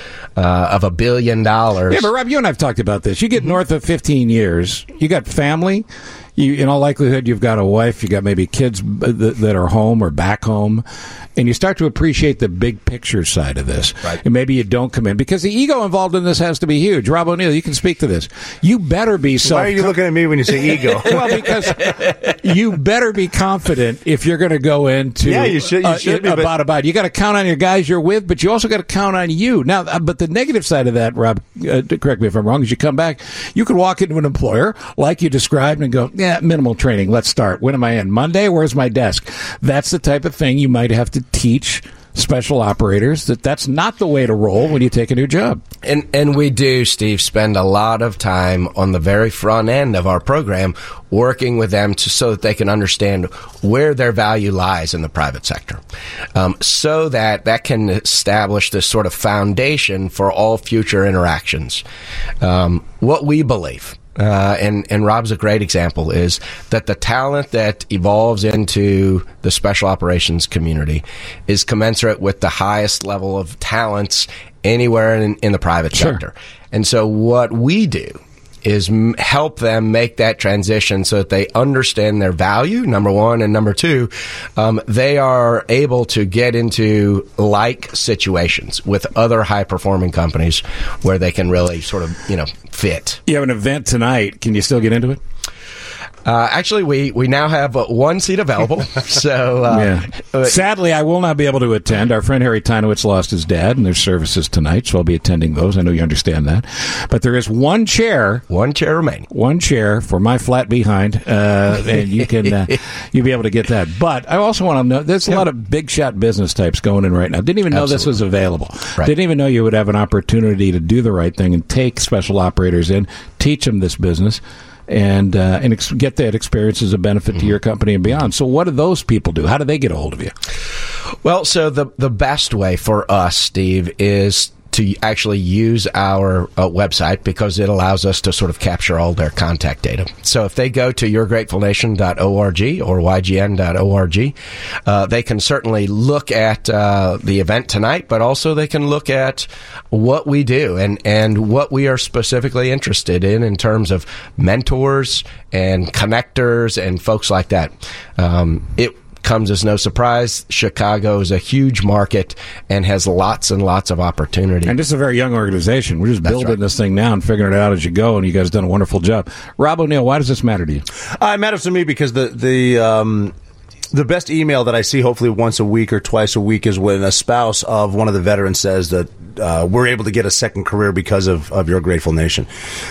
Speaker 15: $250 million.
Speaker 4: Yeah, but Rob, you and I have talked about this. You get north of 15 years, you got family. In all likelihood, you've got a wife, you got maybe kids that are home or back home, and you start to appreciate the big picture side of this.
Speaker 15: Right.
Speaker 4: And maybe you don't come in, because the ego involved in this has to be huge. Rob O'Neill, you can speak to this. You better be
Speaker 16: Why are you looking at me when you say ego?
Speaker 4: Well, because you better be confident if you're going to go into
Speaker 16: you should be,
Speaker 4: about. You got to count on your guys you're with, but you also got to count on you. Now, but the negative side of that, Rob, correct me if I'm wrong, is you come back, you could walk into an employer like you described and go, yeah, minimal training. Let's start. When am I in? Monday? Where's my desk? That's the type of thing you might have to teach special operators that's not the way to roll when you take a new job.
Speaker 15: And we do, Steve, spend a lot of time on the very front end of our program working with them so that they can understand where their value lies in the private sector, so that can establish this sort of foundation for all future interactions. What we believe, and Rob's a great example, is that the talent that evolves into the special operations community is commensurate with the highest level of talents anywhere in the private sector. And so what we do is help them make that transition so that they understand their value, number one, and number two, they are able to get into like situations with other high-performing companies where they can really sort of, fit.
Speaker 4: You have an event tonight. Can you still get into it?
Speaker 15: Actually, we now have one seat available. So,
Speaker 4: sadly, I will not be able to attend. Our friend Harry Tynowitz lost his dad, and there's services tonight, so I'll be attending those. I know you understand that. But there is one chair
Speaker 15: remaining.
Speaker 4: One chair for my flat behind, and you can you'll be able to get that. But I also want to know, there's a lot of big shot business types going in right now. Didn't even know this was available.
Speaker 15: Right.
Speaker 4: Didn't even know you would have an opportunity to do the right thing and take special operators in, teach them this business, and get that experience as a benefit to your company and beyond. So what do those people do? How do they get a hold of you?
Speaker 15: Well, so the best way for us, Steve, is to actually use our website, because it allows us to sort of capture all their contact data. So if they go to yourgratefulnation.org or ygn.org, they can certainly look at the event tonight, but also they can look at what we do and what we are specifically interested in terms of mentors and connectors and folks like that. It comes as no surprise, Chicago is a huge market and has lots and lots of opportunity.
Speaker 4: And this is a very young organization. We're just building this thing now and figuring it out as you go, and you guys have done a wonderful job. Rob O'Neill, why does this matter to you?
Speaker 16: It matters to me because the best email that I see hopefully once a week or twice a week is when a spouse of one of the veterans says that we're able to get a second career because of Your Grateful Nation.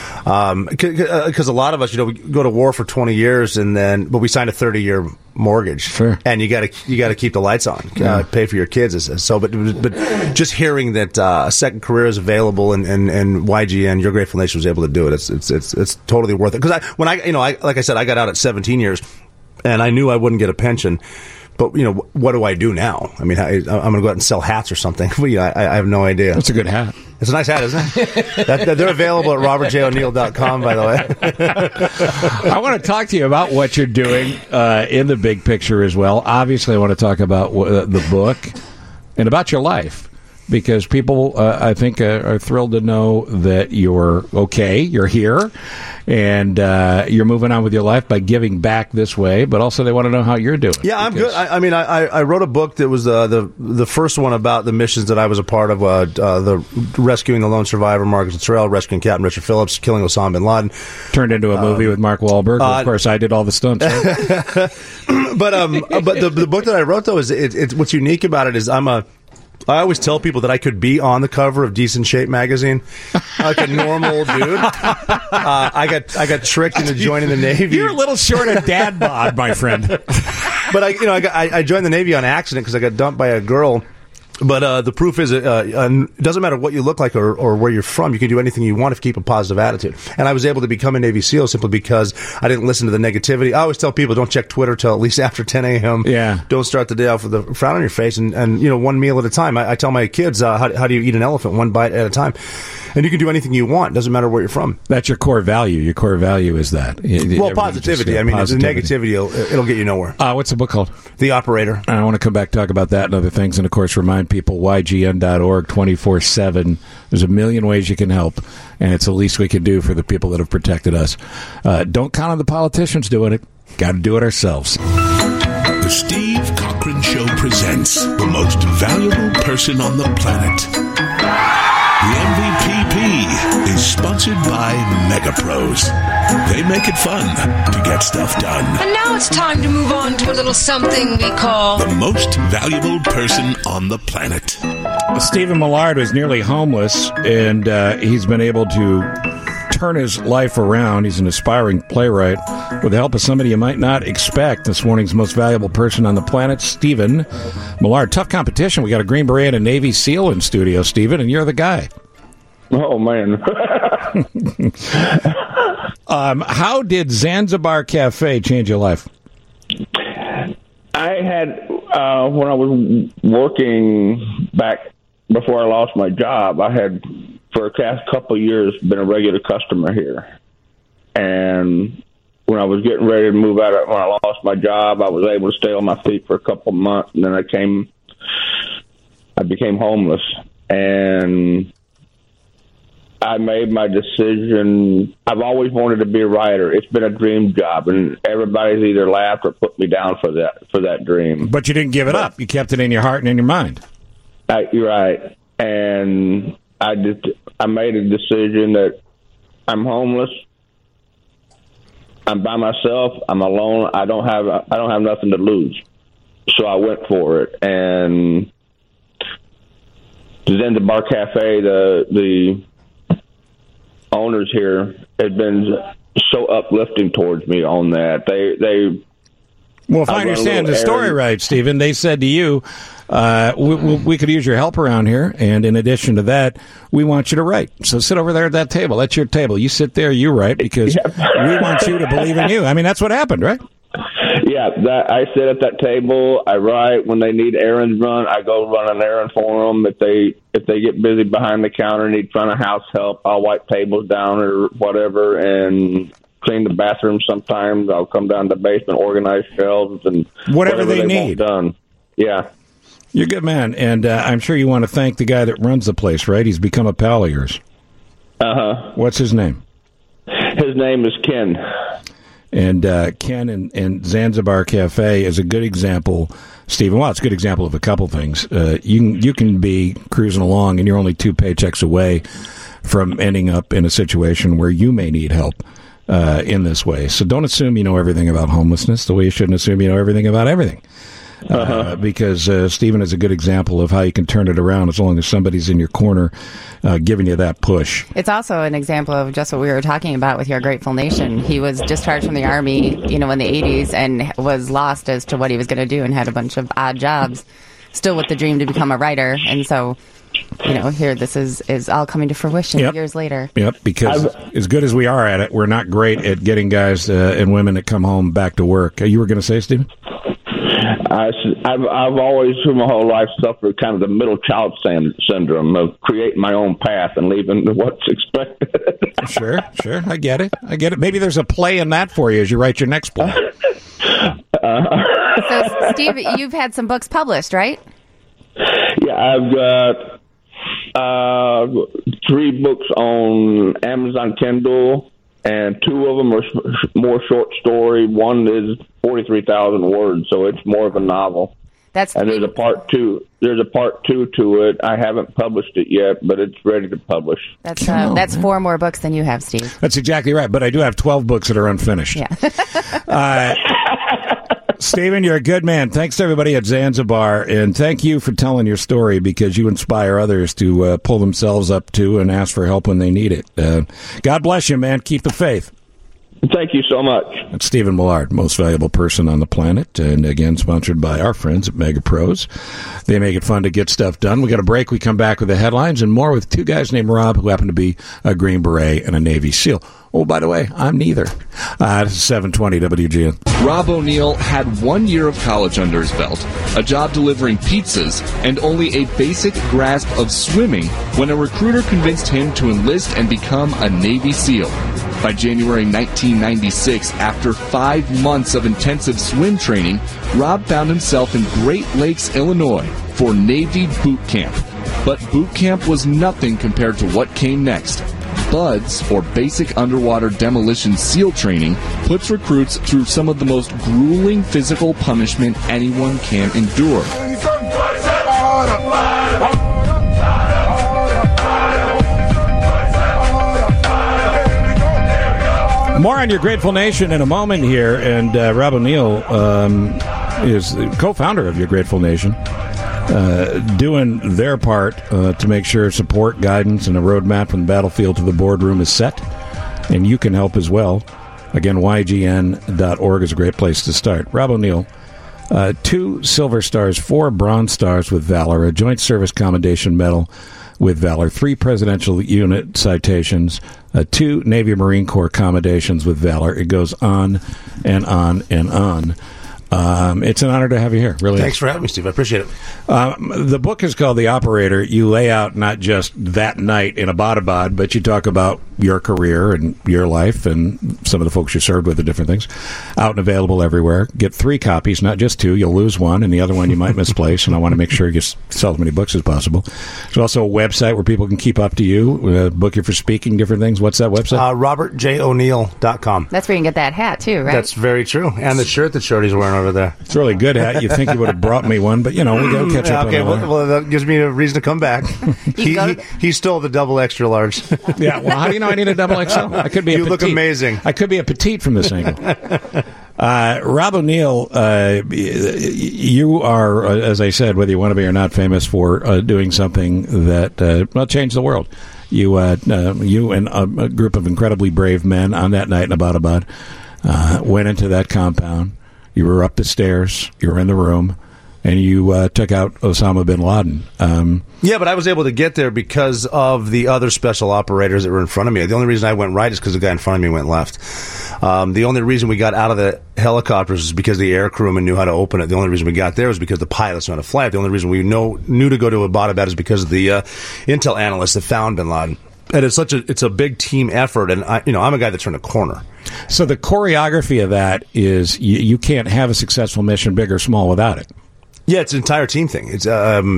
Speaker 16: Because a lot of us, we go to war for 20 years but we signed a 30-year mortgage.
Speaker 4: Sure.
Speaker 16: And you got to keep the lights on, pay for your kids. But just hearing that a second career is available and YGN, Your Grateful Nation, was able to do it. It's totally worth it. Because like I said, I got out at 17 years, and I knew I wouldn't get a pension. But, what do I do now? I mean, I'm going to go out and sell hats or something. I have no idea.
Speaker 4: That's a good hat.
Speaker 16: It's a nice hat, isn't it? They're available at robertjoneil.com, by the
Speaker 4: way. I want to talk to you about what you're doing in the big picture as well. Obviously, I want to talk about the book and about your life, because people, I think, are thrilled to know that you're okay, you're here, and you're moving on with your life by giving back this way, but also they want to know how you're doing.
Speaker 16: Yeah, I'm good. I wrote a book that was the first one about the missions that I was a part of, the rescuing the lone survivor, Marcus Luttrell, rescuing Captain Richard Phillips, killing Osama bin Laden.
Speaker 4: Turned into a movie with Mark Wahlberg. Of course, I did all the stunts. Right?
Speaker 16: But the book that I wrote, though, is it's what's unique about it is I always tell people that I could be on the cover of Decent Shape magazine, like a normal dude. I got tricked into joining the Navy.
Speaker 4: You're a little short of dad bod, my friend.
Speaker 16: But I joined the Navy on accident because I got dumped by a girl But the proof is, it doesn't matter what you look like or where you're from. You can do anything you want if you keep a positive attitude. And I was able to become a Navy SEAL simply because I didn't listen to the negativity. I always tell people, don't check Twitter till at least after 10 a.m.
Speaker 4: Yeah.
Speaker 16: Don't start the day off with a frown on your face. And one meal at a time. I tell my kids, how do you eat an elephant? One bite at a time. And you can do anything you want. Doesn't matter where you're from.
Speaker 4: That's your core value. Your core value is that.
Speaker 16: Well, positivity. Negativity, it'll get you nowhere.
Speaker 4: What's the book called?
Speaker 16: The Operator.
Speaker 4: I want to come back and talk about that and other things. And, of course, remind people, YGN.org 24/7. There's a million ways you can help, and it's the least we can do for the people that have protected us. Don't count on the politicians doing it. Got to do it ourselves.
Speaker 1: The Steve Cochran Show presents the most valuable person on the planet. The MVPP is sponsored by MegaPros. They make it fun to get stuff done.
Speaker 17: And now it's time to move on to a little something we call
Speaker 1: the most valuable person on the planet.
Speaker 4: Stephen Millard was nearly homeless, and he's been able to turn his life around. He's an aspiring playwright with the help of somebody you might not expect. This morning's most valuable person on the planet, Stephen Millard. Tough competition. We got a Green Beret and a Navy SEAL in studio, Stephen, and you're the guy.
Speaker 18: Oh, man.
Speaker 4: How did Zanzibar Cafe change your life?
Speaker 18: I had, when I was working back before I lost my job, I had, for the past couple of years, been a regular customer here. And when I was getting ready to move out, when I lost my job, I was able to stay on my feet for a couple of months, and then I became homeless. And I made my decision. I've always wanted to be a writer. It's been a dream job, and everybody's either laughed or put me down for that dream.
Speaker 4: But you didn't give it up. You kept it in your heart and in your mind.
Speaker 18: You're right. And I made a decision that I'm homeless. I'm by myself. I'm alone. I don't have nothing to lose. So I went for it. And the Zanzibar Cafe, the owners here have been so uplifting towards me on that.
Speaker 4: Well, if I understand the story right, Stephen, they said to you, we could use your help around here, and in addition to that, we want you to write. So sit over there at that table. That's your table. You sit there, you write, because we want you to believe in you. I mean, that's what happened, right?
Speaker 18: Yeah, I sit at that table. I write. When they need errands run, I go run an errand for them. If they get busy behind the counter, need front of house help, I'll wipe tables down or whatever, and clean the bathroom. Sometimes I'll come down to the basement, organize shelves, and
Speaker 4: whatever they need
Speaker 18: done. Yeah,
Speaker 4: you're a good man, and I'm sure you want to thank the guy that runs the place, right? He's become a pal of yours. What's his name?
Speaker 18: His name is Ken.
Speaker 4: And Ken and Zanzibar Cafe is a good example, Stephen. Well, it's a good example of a couple things. You can be cruising along, and you're only 2 paychecks away from ending up in a situation where you may need help in this way. So don't assume you know everything about homelessness the way you shouldn't assume you know everything about everything. Because Stephen is a good example of how you can turn it around as long as somebody's in your corner giving you that push.
Speaker 7: It's also an example of just what we were talking about with Your Grateful Nation. He was discharged from the Army, in the 80s, and was lost as to what he was going to do and had a bunch of odd jobs, still with the dream to become a writer. And so, here this is all coming to fruition years later.
Speaker 4: Yep, because as good as we are at it, we're not great at getting guys and women that come home back to work. You were going to say, Stephen?
Speaker 18: I've always, through my whole life, suffered kind of the middle child syndrome of creating my own path and leaving what's expected.
Speaker 4: Sure. I get it. Maybe there's a play in that for you as you write your next play.
Speaker 7: So, Steve, you've had some books published, right?
Speaker 18: Yeah, I've got 3 books on Amazon Kindle, and 2 of them are more short story. One is 43,000 words, so it's more of a novel. And there's a part 2. There's a part 2 to it. I haven't published it yet, but it's ready to publish.
Speaker 7: That's 4 more books than you have, Steve.
Speaker 4: That's exactly right. But I do have 12 books that are unfinished.
Speaker 7: Yeah.
Speaker 4: Stephen, you're a good man. Thanks to everybody at Zanzibar, and thank you for telling your story because you inspire others to pull themselves up too and ask for help when they need it. God bless you, man. Keep the faith.
Speaker 18: Thank you so much.
Speaker 4: That's Stephen Millard, most valuable person on the planet, and again, sponsored by our friends at Mega Pros. They make it fun to get stuff done. We got a break. We come back with the headlines and more with two guys named Rob who happen to be a Green Beret and a Navy SEAL. Oh, by the way, I'm neither. This is 720 WGN.
Speaker 19: Rob O'Neill had 1 year of college under his belt, a job delivering pizzas, and only a basic grasp of swimming when a recruiter convinced him to enlist and become a Navy SEAL. By January 1996, after 5 months of intensive swim training, Rob found himself in Great Lakes, Illinois for Navy boot camp. But boot camp was nothing compared to what came next. BUDS, or Basic Underwater Demolition SEAL Training, puts recruits through some of the most grueling physical punishment anyone can endure.
Speaker 4: More on your Grateful Nation in a moment here, and Rob O'Neill is the co-founder of your Grateful Nation, doing their part to make sure support, guidance, and a roadmap from the battlefield to the boardroom is set, and you can help as well. Again, ygn.org is a great place to start. Rob O'Neill, 2 Silver Stars, 4 Bronze Stars with Valor, a Joint Service Commendation Medal with Valor, 3 Presidential Unit citations, 2 Navy Marine Corps commendations with Valor. It goes on and on and on. It's an honor to have you here. Really.
Speaker 16: Thanks for having me, Steve. I appreciate it.
Speaker 4: The book is called The Operator. You lay out not just that night in Abbottabad, but you talk about your career and your life and some of the folks you served with and different things. Out and available everywhere. Get 3 copies, not just 2. You'll lose one, and the other one you might misplace, and I want to make sure you sell as many books as possible. There's also a website where people can keep up to you, book you for speaking, different things. What's that website?
Speaker 16: RobertJO'Neill.com.
Speaker 7: That's where you can get that hat, too, right?
Speaker 16: That's very true. And the shirt that Shorty's wearing over there.
Speaker 4: It's a really good hat. You think you would have brought me one, but, we got to catch up on that.
Speaker 16: Well, that gives me a reason to come back. He stole the double extra large.
Speaker 4: Yeah, well, how do you know I need a double XL? I could be a petite.
Speaker 16: You look amazing.
Speaker 4: I could be a petite from this angle. Rob O'Neill, you are, as I said, whether you want to be or not, famous for doing something that changed the world. You and a group of incredibly brave men on that night in Abbottabad went into that compound. You were up the stairs. You were in the room. And you took out Osama bin Laden.
Speaker 16: Yeah, but I was able to get there because of the other special operators that were in front of me. The only reason I went right is because the guy in front of me went left. The only reason we got out of the helicopters is because the air crewman knew how to open it. The only reason we got there was because the pilots knew how to fly it. The only reason we knew to go to Abbottabad is because of the intel analysts that found bin Laden. And it's a big team effort, and I'm a guy that turned a corner.
Speaker 4: So the choreography of that is you can't have a successful mission, big or small, without it.
Speaker 16: Yeah, it's an entire team thing. It's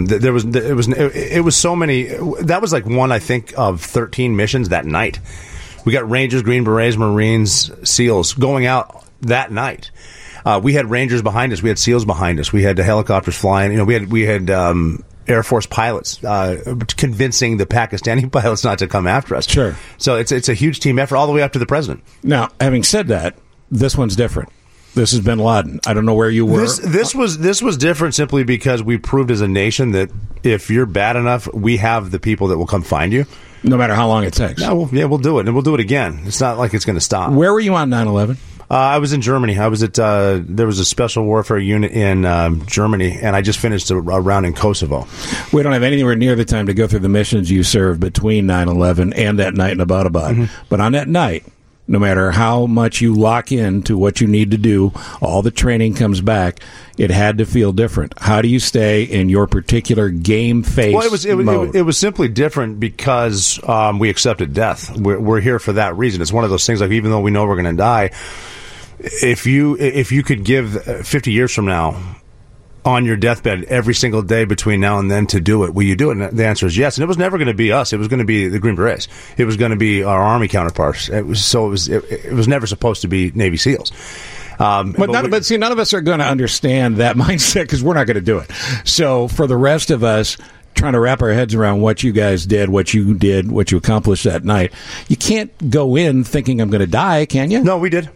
Speaker 16: it was so many. That was like one, I think, of 13 missions that night. We got Rangers, Green Berets, Marines, SEALs going out that night. We had Rangers behind us. We had SEALs behind us. We had the helicopters flying. We had Air Force pilots convincing the Pakistani pilots not to come after us.
Speaker 4: Sure.
Speaker 16: So it's a huge team effort all the way up to the president.
Speaker 4: Now, having said that, this one's different. This is bin Laden. I don't know where you were.
Speaker 16: This was different simply because we proved as a nation that if you're bad enough, we have the people that will come find you.
Speaker 4: No matter how long it takes.
Speaker 16: We'll do it, and we'll do it again. It's not like it's going to stop.
Speaker 4: Where were you on 9/11?
Speaker 16: I was in Germany. I was at there was a special warfare unit in Germany, and I just finished a round in Kosovo.
Speaker 4: We don't have anywhere near the time to go through the missions you served between 9/11 and that night in Abbottabad. Mm-hmm. But on that night, no matter how much you lock into what you need to do, all the training comes back. It had to feel different. How do you stay in your particular game face mode?
Speaker 16: It was simply different because we accepted death. We're here for that reason. It's one of those things, like, even though we know we're going to die, if you could give 50 years from now on your deathbed every single day between now and then to do it, will you do it? And the answer is yes. And it was never going to be us. It was going to be the Green Berets. It was going to be our Army counterparts. It was never supposed to be Navy SEALs.
Speaker 4: But none of us are going to understand that mindset because we're not going to do it. So for the rest of us, trying to wrap our heads around what you guys did, what you accomplished that night, you can't go in thinking I'm going to die, can you?
Speaker 16: No, we did.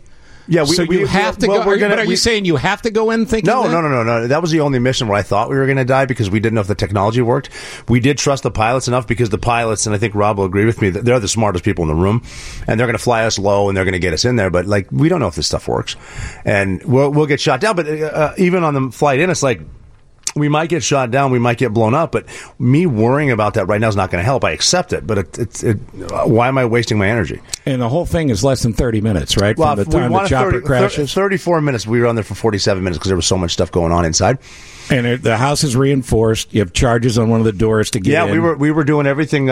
Speaker 16: Yeah,
Speaker 4: so you have to go. Are you saying you have to go in thinking?
Speaker 16: No. That was the only mission where I thought we were going to die because we didn't know if the technology worked. We did trust the pilots enough because the pilots, and I think Rob will agree with me, that they're the smartest people in the room, and they're going to fly us low and they're going to get us in there. But like, we don't know if this stuff works, and we'll get shot down. But even on the flight in, it's like, we might get shot down, we might get blown up, but me worrying about that right now is not going to help. I accept it, but why am I wasting my energy?
Speaker 4: And the whole thing is less than 30 minutes, right? Well, from the time the chopper crashes?
Speaker 16: 34 minutes. We were on there for 47 minutes because there was so much stuff going on inside.
Speaker 4: And the house is reinforced. You have charges on one of the doors to get in.
Speaker 16: Yeah, we were doing everything,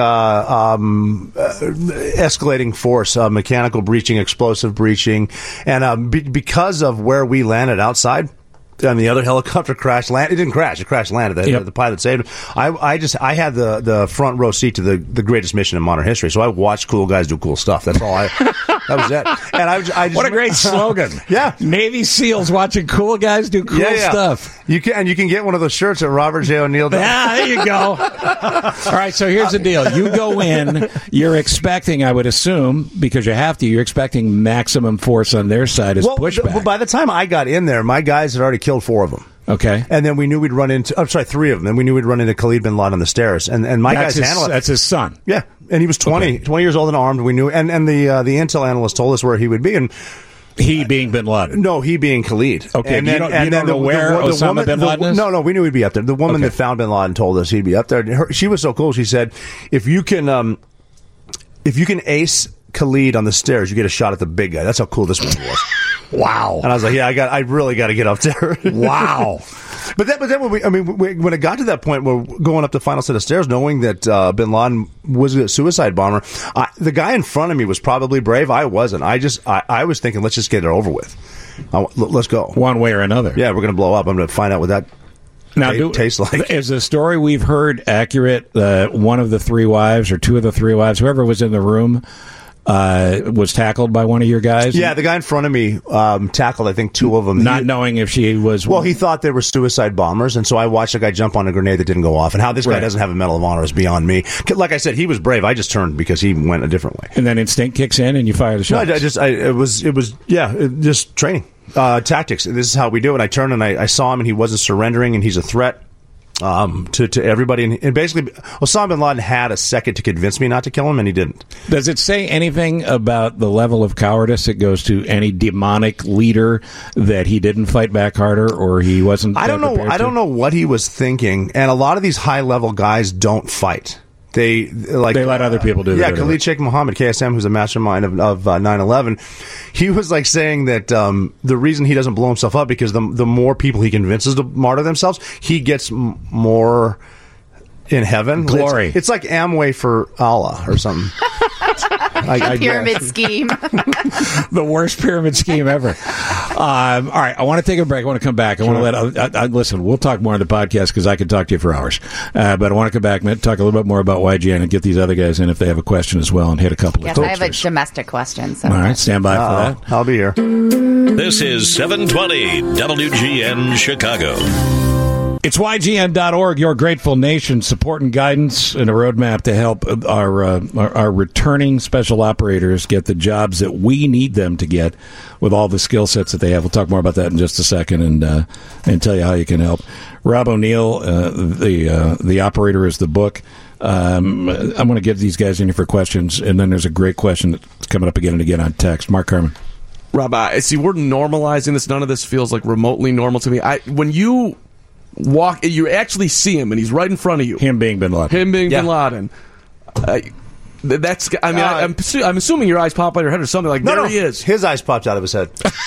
Speaker 16: escalating force, mechanical breaching, explosive breaching. And because of where we landed outside, and the other helicopter crashed. It didn't crash. It crash landed. The pilot saved him. I had the front row seat to the greatest mission in modern history. So I watched cool guys do cool stuff. That's all. That was it. And I just,
Speaker 4: what a great slogan!
Speaker 16: Yeah,
Speaker 4: Navy SEALs watching cool guys do cool stuff.
Speaker 16: You can get one of those shirts at Robert J. O'Neill.
Speaker 4: Yeah, there you go. All right, so here's the deal. You go in. You're expecting, I would assume, because you have to. You're expecting maximum force on their side as pushback.
Speaker 16: By the time I got in there, my guys had already killed 4 of them.
Speaker 4: Okay.
Speaker 16: And then we knew we'd run into... 3 of them. And we knew we'd run into Khalid bin Laden on the stairs. And my guys handled it.
Speaker 4: That's his son.
Speaker 16: Yeah. And he was 20 years old and armed. We knew... And the intel analyst told us where he would be. And
Speaker 4: he being bin Laden?
Speaker 16: No, he being Khalid.
Speaker 4: Okay. And you don't know where Osama bin Laden is?
Speaker 16: No, we knew he'd be up there. The woman that found bin Laden told us he'd be up there. She was so cool. She said, if you can ace Khalid on the stairs, you get a shot at the big guy. That's how cool this movie was.
Speaker 4: Wow.
Speaker 16: And I was like, I really got to get up there.
Speaker 4: Wow.
Speaker 16: But then when it got to that point, we're going up the final set of stairs, knowing that bin Laden was a suicide bomber. The guy in front of me was probably brave. I wasn't. I was thinking, let's just get it over with. Let's go.
Speaker 4: One way or another.
Speaker 16: Yeah, we're going to blow up. I'm going to find out what that tastes like.
Speaker 4: Is the story we've heard accurate? One of the 3 wives or 2 of the 3 wives, whoever was in the room, was tackled by one of your guys?
Speaker 16: Yeah, the guy in front of me tackled, I think, 2 of them.
Speaker 4: Not knowing if she was...
Speaker 16: Well, he thought they were suicide bombers, and so I watched a guy jump on a grenade that didn't go off. And how this guy doesn't have a Medal of Honor is beyond me. Like I said, he was brave. I just turned because he went a different way.
Speaker 4: And then instinct kicks in and you fire the shot.
Speaker 16: No, it was just training. Tactics. This is how we do it. I turned and I saw him, and he wasn't surrendering, and he's a threat. To everybody, and basically Osama bin Laden had a second to convince me not to kill him, and he didn't.
Speaker 4: Does it say anything about the level of cowardice that goes to any demonic leader that he didn't fight back harder, or he wasn't?
Speaker 16: I don't know what he was thinking, and a lot of these high level guys don't fight. They
Speaker 4: let other people do it.
Speaker 16: Yeah, Khalid Sheikh Mohammed, KSM, who's a mastermind of 9/11, he was like saying that the reason he doesn't blow himself up because the more people he convinces to martyr themselves, he gets more in heaven.
Speaker 4: Glory.
Speaker 16: It's like Amway for Allah or something.
Speaker 7: Pyramid scheme.
Speaker 16: The
Speaker 4: worst pyramid scheme ever. All right, I want to take a break. I want to come back. I want to listen, we'll talk more on the podcast because I could talk to you for hours. But I want to come back and talk a little bit more about YGN and get these other guys in if they have a question as well and hit a couple of
Speaker 7: I have a domestic question. So.
Speaker 4: All right, stand by for that.
Speaker 16: I'll be here.
Speaker 1: This is 720 WGN Chicago.
Speaker 4: It's YGN.org, your grateful nation, support and guidance and a roadmap to help our returning special operators get the jobs that we need them to get with all the skill sets that they have. We'll talk more about that in just a second and tell you how you can help. Rob O'Neill, the operator is the book. I'm going to get these guys in here for questions, and then there's a great question that's coming up again and again on text. Mark Carman.
Speaker 8: Rob, see, we're normalizing this. None of this feels like remotely normal to me. When you walk, you actually see him, and he's right in front of you.
Speaker 4: Him being bin Laden.
Speaker 8: Bin Laden. That's. I mean, I'm assuming your eyes pop out of your head or something. Like
Speaker 16: no,
Speaker 8: he is.
Speaker 16: His eyes popped out of his head.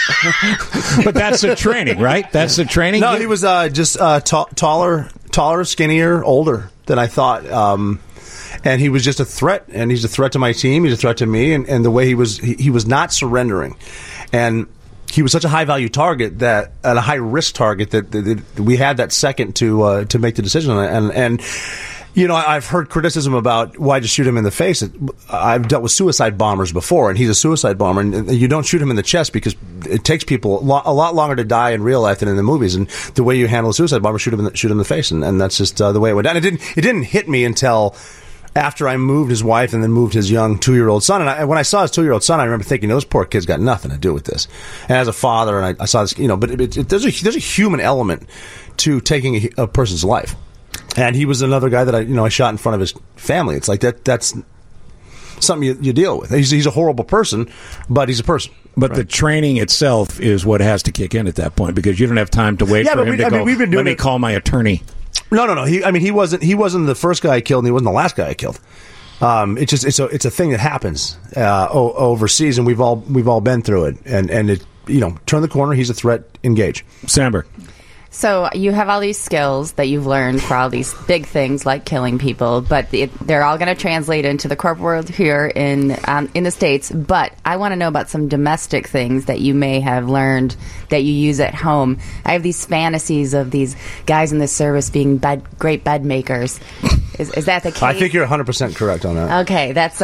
Speaker 4: But that's the training, right? That's the training.
Speaker 16: No, he was just taller, skinnier, older than I thought. And he was just a threat, and he's a threat to my team. He's a threat to me, and the way he was not surrendering, and he was such a high value target and a high risk target that we had that second to make the decision on it. And you know, I've heard criticism about why just shoot him in the face. I've dealt with suicide bombers before, and he's a suicide bomber, and you don't shoot him in the chest because it takes people a lot longer to die in real life than in the movies. And the way you handle a suicide bomber, shoot him in the face, and that's just the way it went down. It didn't hit me until after I moved his wife and then moved his young 2-year-old son. And when I saw his 2-year-old son, I remember thinking, those poor kids got nothing to do with this. And as a father, and I saw this, but there's a human element to taking a person's life. And he was another guy that I shot in front of his family. It's like that's something you deal with. He's a horrible person, but he's a person.
Speaker 4: But the training itself is what has to kick in at that point, because you don't have time to wait for him to go, let me call my attorney.
Speaker 16: No. He wasn't the first guy I killed, and he wasn't the last guy I killed. It's a thing that happens overseas, and we've all been through it. And it, turn the corner. He's a threat. Engage.
Speaker 4: Samber.
Speaker 7: So you have all these skills that you've learned for all these big things like killing people, but they're all going to translate into the corporate world here in the States. But I want to know about some domestic things that you may have learned that you use at home. I have these fantasies of these guys in the service being great bed makers. Is that the case?
Speaker 16: I think you're 100% correct on that.
Speaker 7: Okay, that's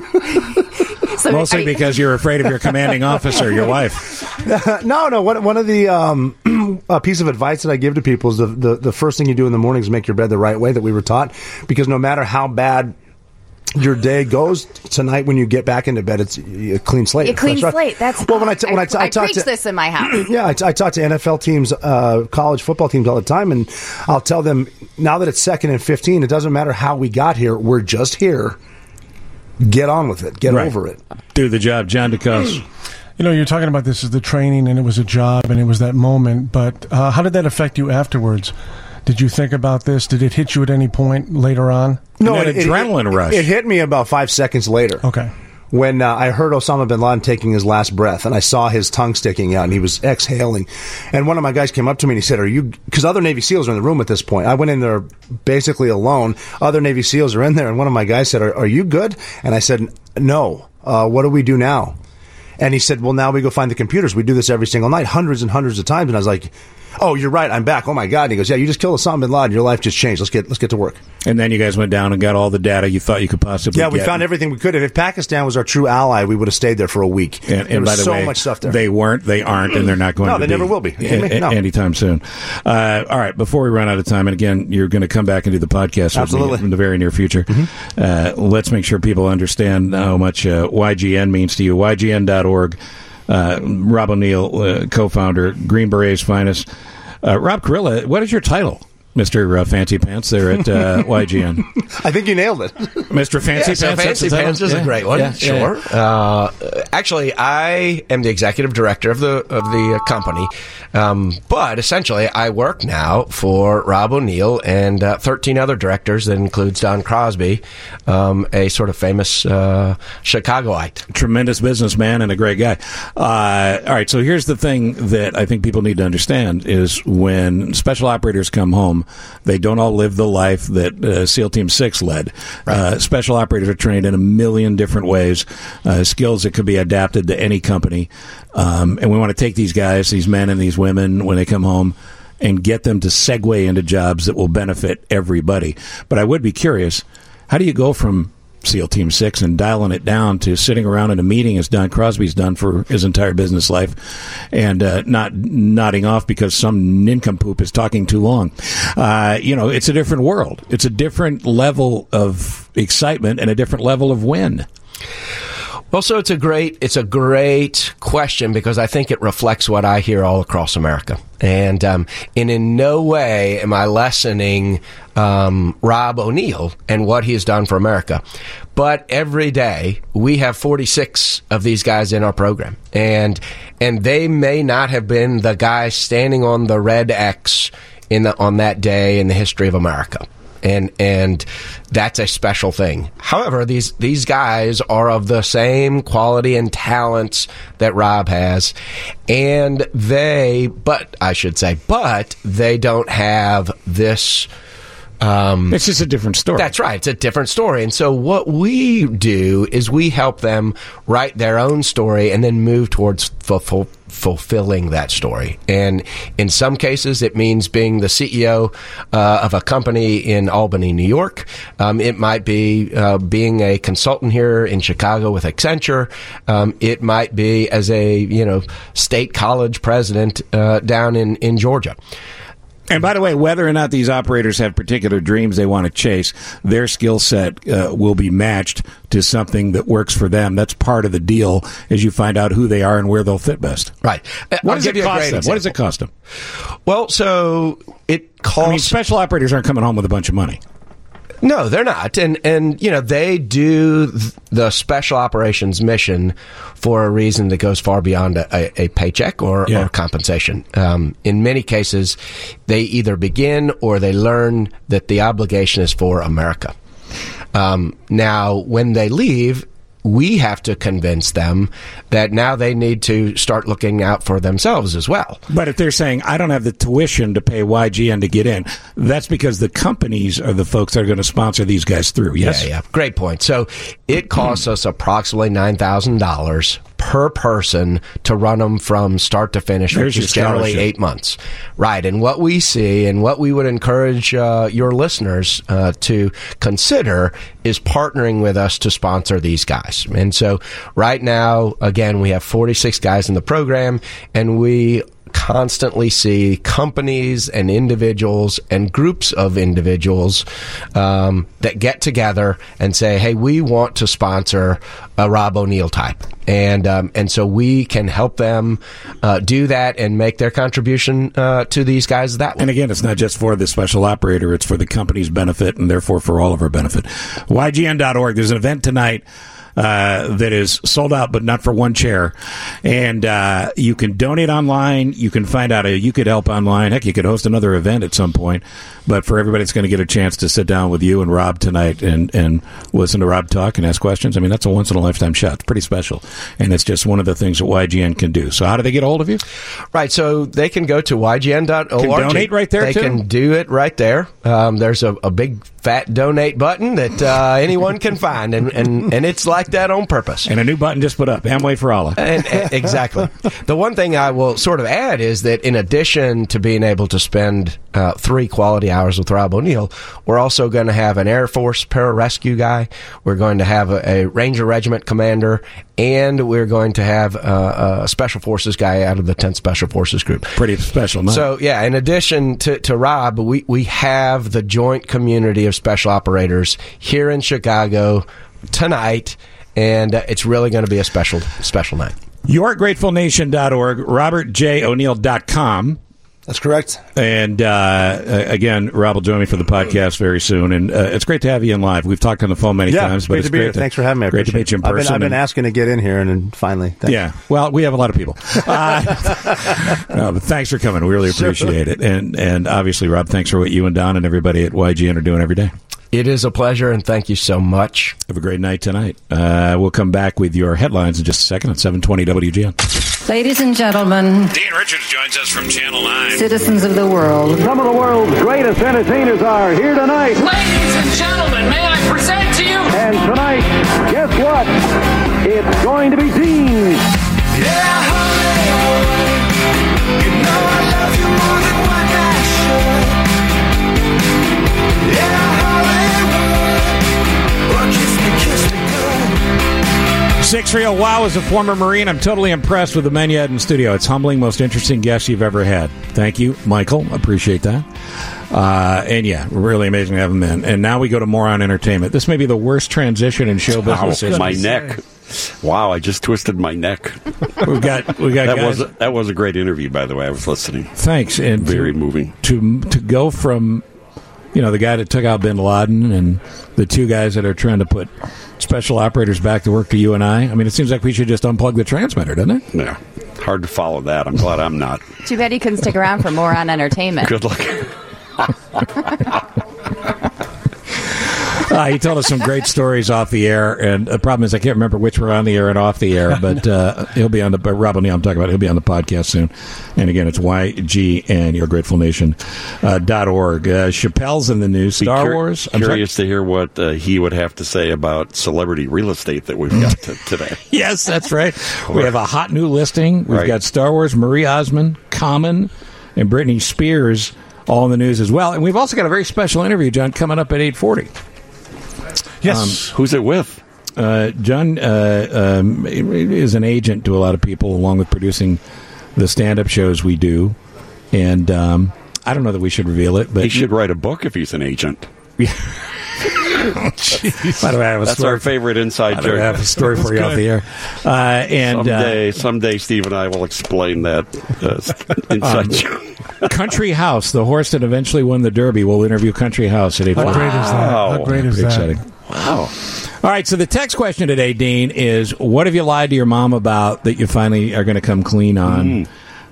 Speaker 4: So mostly because you're afraid of your commanding officer, your wife.
Speaker 16: No. One of the piece of advice that I give to people is the first thing you do in the morning is make your bed the right way that we were taught. Because no matter how bad your day goes tonight, when you get back into bed, it's a clean slate.
Speaker 7: A clean slate. That's I preach this in my house.
Speaker 16: Yeah, I talk to NFL teams, college football teams all the time, and I'll tell them, now that it's 2nd and 15, it doesn't matter how we got here. We're just here. Get on with it. Get over it.
Speaker 4: Do the job. John DeCoste.
Speaker 5: You're talking about this as the training, and it was a job, and it was that moment. But how did that affect you afterwards? Did you think about this? Did it hit you at any point later on?
Speaker 16: No,
Speaker 4: adrenaline rush.
Speaker 16: It hit me about 5 seconds later.
Speaker 5: Okay.
Speaker 16: When I heard Osama bin Laden taking his last breath, and I saw his tongue sticking out, and he was exhaling. And one of my guys came up to me and he said, because other Navy SEALs are in the room at this point. I went in there basically alone. Other Navy SEALs are in there, and one of my guys said, are you good? And I said, no. What do we do now? And he said, well, now we go find the computers. We do this every single night, hundreds and hundreds of times. And I was like, oh, you're right, I'm back. Oh, my God. And he goes, yeah, you just killed Osama bin Laden. Your life just changed. Let's get to work.
Speaker 4: And then you guys went down and got all the data you thought you could possibly get.
Speaker 16: Yeah, we found everything we could. If Pakistan was our true ally, we would have stayed there for a week.
Speaker 4: And by the way,
Speaker 16: so much stuff there.
Speaker 4: They weren't, they aren't, and they're not going to be.
Speaker 16: No, they never will be.
Speaker 4: Anytime soon. All right, before we run out of time, and again, you're going to come back and do the podcast with me in the very near future. Mm-hmm. Let's make sure people understand how much YGN means to you. YGN.org. Rob O'Neill, co-founder, Green Beret's finest. Rob Carilla, what is your title, Mr. Fancy Pants, there at YGN?
Speaker 16: I think you nailed it.
Speaker 4: Mr. Fancy Pants?
Speaker 15: So Fancy Pants is a great one, sure. Yeah. Actually, I am the executive director of the company, but essentially I work now for Rob O'Neill and 13 other directors. That includes Don Crosby, a sort of famous Chicagoite.
Speaker 4: Tremendous businessman and a great guy. All right, so here's the thing that I think people need to understand is when special operators come home, they don't all live the life that SEAL Team 6 led. Right. Special operators are trained in a million different ways, skills that could be adapted to any company. And we want to take these guys, these men and these women, when they come home, and get them to segue into jobs that will benefit everybody. But I would be curious, how do you go from SEAL Team 6 and dialing it down to sitting around in a meeting as Don Crosby's done for his entire business life and not nodding off because some nincompoop is talking too long? It's a different world. It's a different level of excitement and a different level of win.
Speaker 15: Well, so it's a great question because I think it reflects what I hear all across America. And in no way am I lessening Rob O'Neill and what he has done for America. But every day we have 46 of these guys in our program. And they may not have been the guys standing on the red X on that day in the history of America. And that's a special thing. However, these guys are of the same quality and talents that Rob has, and they don't have this.
Speaker 4: It's just a different story.
Speaker 15: That's right. It's a different story. And so what we do is we help them write their own story and then move towards fulfilling that story. And in some cases, it means being the CEO of a company in Albany, New York. It might be being a consultant here in Chicago with Accenture. It might be as a state college president down in Georgia.
Speaker 4: And by the way, whether or not these operators have particular dreams they want to chase, their skill set will be matched to something that works for them. That's part of the deal as you find out who they are and where they'll fit best.
Speaker 15: Right.
Speaker 4: What does it cost them? What does it cost them?
Speaker 15: Well, so it costs...
Speaker 4: I mean, special operators aren't coming home with a bunch of money.
Speaker 15: No, they're not. And you know, they do the special operations mission for a reason that goes far beyond a paycheck or compensation. In many cases, they either begin or they learn that the obligation is for America. Now, when they leave, we have to convince them that now they need to start looking out for themselves as well.
Speaker 4: But if they're saying, I don't have the tuition to pay YGN to get in, that's because the companies are the folks that are going to sponsor these guys through, yes?
Speaker 15: Yeah. Great point. So it costs us approximately $9,000 per person to run them from start to finish, which is generally 8 months. Right. And what we see and what we would encourage your listeners to consider is partnering with us to sponsor these guys. And so right now, again, we have 46 guys in the program, and we constantly see companies and individuals and groups of individuals that get together and say, hey, we want to sponsor a Rob O'Neill type. And so we can help them do that and make their contribution to these guys that way.
Speaker 4: And again, it's not just for the special operator, it's for the company's benefit and therefore for all of our benefit. YGN.org, there's an event tonight that is sold out, but not for one chair. And you can donate online. You can find out you could help online. Heck, you could host another event at some point. But for everybody that's going to get a chance to sit down with you and Rob tonight and listen to Rob talk and ask questions, I mean, that's a once-in-a-lifetime shot. It's pretty special. And it's just one of the things that YGN can do. So how do they get a hold of you?
Speaker 15: Right. So they can go to ygn.org.
Speaker 4: Can donate right there,
Speaker 15: They
Speaker 4: too?
Speaker 15: can do it right there. There's a big fat donate button that anyone can find, and it's like that on purpose.
Speaker 4: And a new button just put up, Amway for Allah.
Speaker 15: Exactly. The one thing I will sort of add is that in addition to being able to spend 3 quality hours with Rob O'Neill, we're also going to have an Air Force pararescue guy. We're going to have a Ranger Regiment commander, and we're going to have a Special Forces guy out of the 10th Special Forces Group.
Speaker 4: Pretty special, man.
Speaker 15: So, yeah, in addition to Rob, we have the joint community of special operators here in Chicago tonight, and it's really going to be a special night.
Speaker 4: YourGratefulNation.org, RobertJO'Neill.com.
Speaker 16: That's correct.
Speaker 4: And again, Rob will join me for the podcast very soon. And it's great to have you in live. We've talked on the phone many times. But
Speaker 16: it's great to be here. Thanks for having me.
Speaker 4: Great to meet you in person.
Speaker 16: I've been asking to get in here, and then finally. Thanks.
Speaker 4: Yeah. Well, we have a lot of people. No, but thanks for coming. We really appreciate it. And obviously, Rob, thanks for what you and Don and everybody at YGN are doing every day.
Speaker 15: It is a pleasure, and thank you so much.
Speaker 4: Have a great night tonight. We'll come back with your headlines in just a second at 720 WGN.
Speaker 20: Ladies and gentlemen,
Speaker 4: Dean Richards joins us from Channel 9.
Speaker 20: Citizens of the world.
Speaker 21: Some of the world's greatest entertainers are here tonight.
Speaker 22: Ladies and gentlemen, may I present to you?
Speaker 21: And tonight, guess what? It's going to be Dean.
Speaker 22: Yeah, Hollywood. You know I love you more than what I should. Yeah, Hollywood. Oh, kiss me good.
Speaker 4: 630 Wow is a former Marine. I'm totally impressed with the men you had in studio. It's humbling, most interesting guest you've ever had. Thank you, Michael. Appreciate that. And yeah, really amazing to have him in. And now we go to more on entertainment. This may be the worst transition in show business.
Speaker 23: My neck. Wow, I just twisted my neck.
Speaker 4: We got
Speaker 23: that was a great interview, by the way. I was listening.
Speaker 4: Thanks. And
Speaker 23: very moving.
Speaker 4: To go from, the guy that took out bin Laden and the two guys that are trying to put special operators back to work to you and I mean, it seems like we should just unplug the transmitter, doesn't it?
Speaker 23: Yeah. Hard to follow that. I'm glad I'm not.
Speaker 7: Too bad you couldn't stick around for more on entertainment.
Speaker 23: Good luck.
Speaker 4: He told us some great stories off the air, and the problem is I can't remember which were on the air and off the air, but he'll be on the Rob O'Neill I'm talking about. He'll be on the podcast soon. And again, it's YG and YourGratefulNation.org. Chappelle's in the news. Star Wars.
Speaker 23: I'm curious to hear what he would have to say about celebrity real estate that we've got today.
Speaker 4: Yes, that's right. We have a hot new listing. We've got Star Wars, Marie Osmond, Common, and Britney Spears all in the news as well. And we've also got a very special interview, John, coming up at 8:40.
Speaker 23: Yes. Who's it with?
Speaker 4: John is an agent to a lot of people, along with producing the stand-up shows we do. And I don't know that we should reveal it, but
Speaker 23: he should write a book if he's an agent.
Speaker 4: By the way, I have a
Speaker 23: That's
Speaker 4: story.
Speaker 23: our favorite inside joke.
Speaker 4: I have a story for you off the air.
Speaker 23: Someday, Steve and I will explain that inside joke.
Speaker 4: Country House, the horse that eventually won the Derby, will interview Country House at 8:40.
Speaker 5: How great is that? How great is
Speaker 4: Pretty
Speaker 5: that?
Speaker 4: exciting. Wow. All right, so the text question today, Dean, is what have you lied to your mom about that you finally are going to come clean on?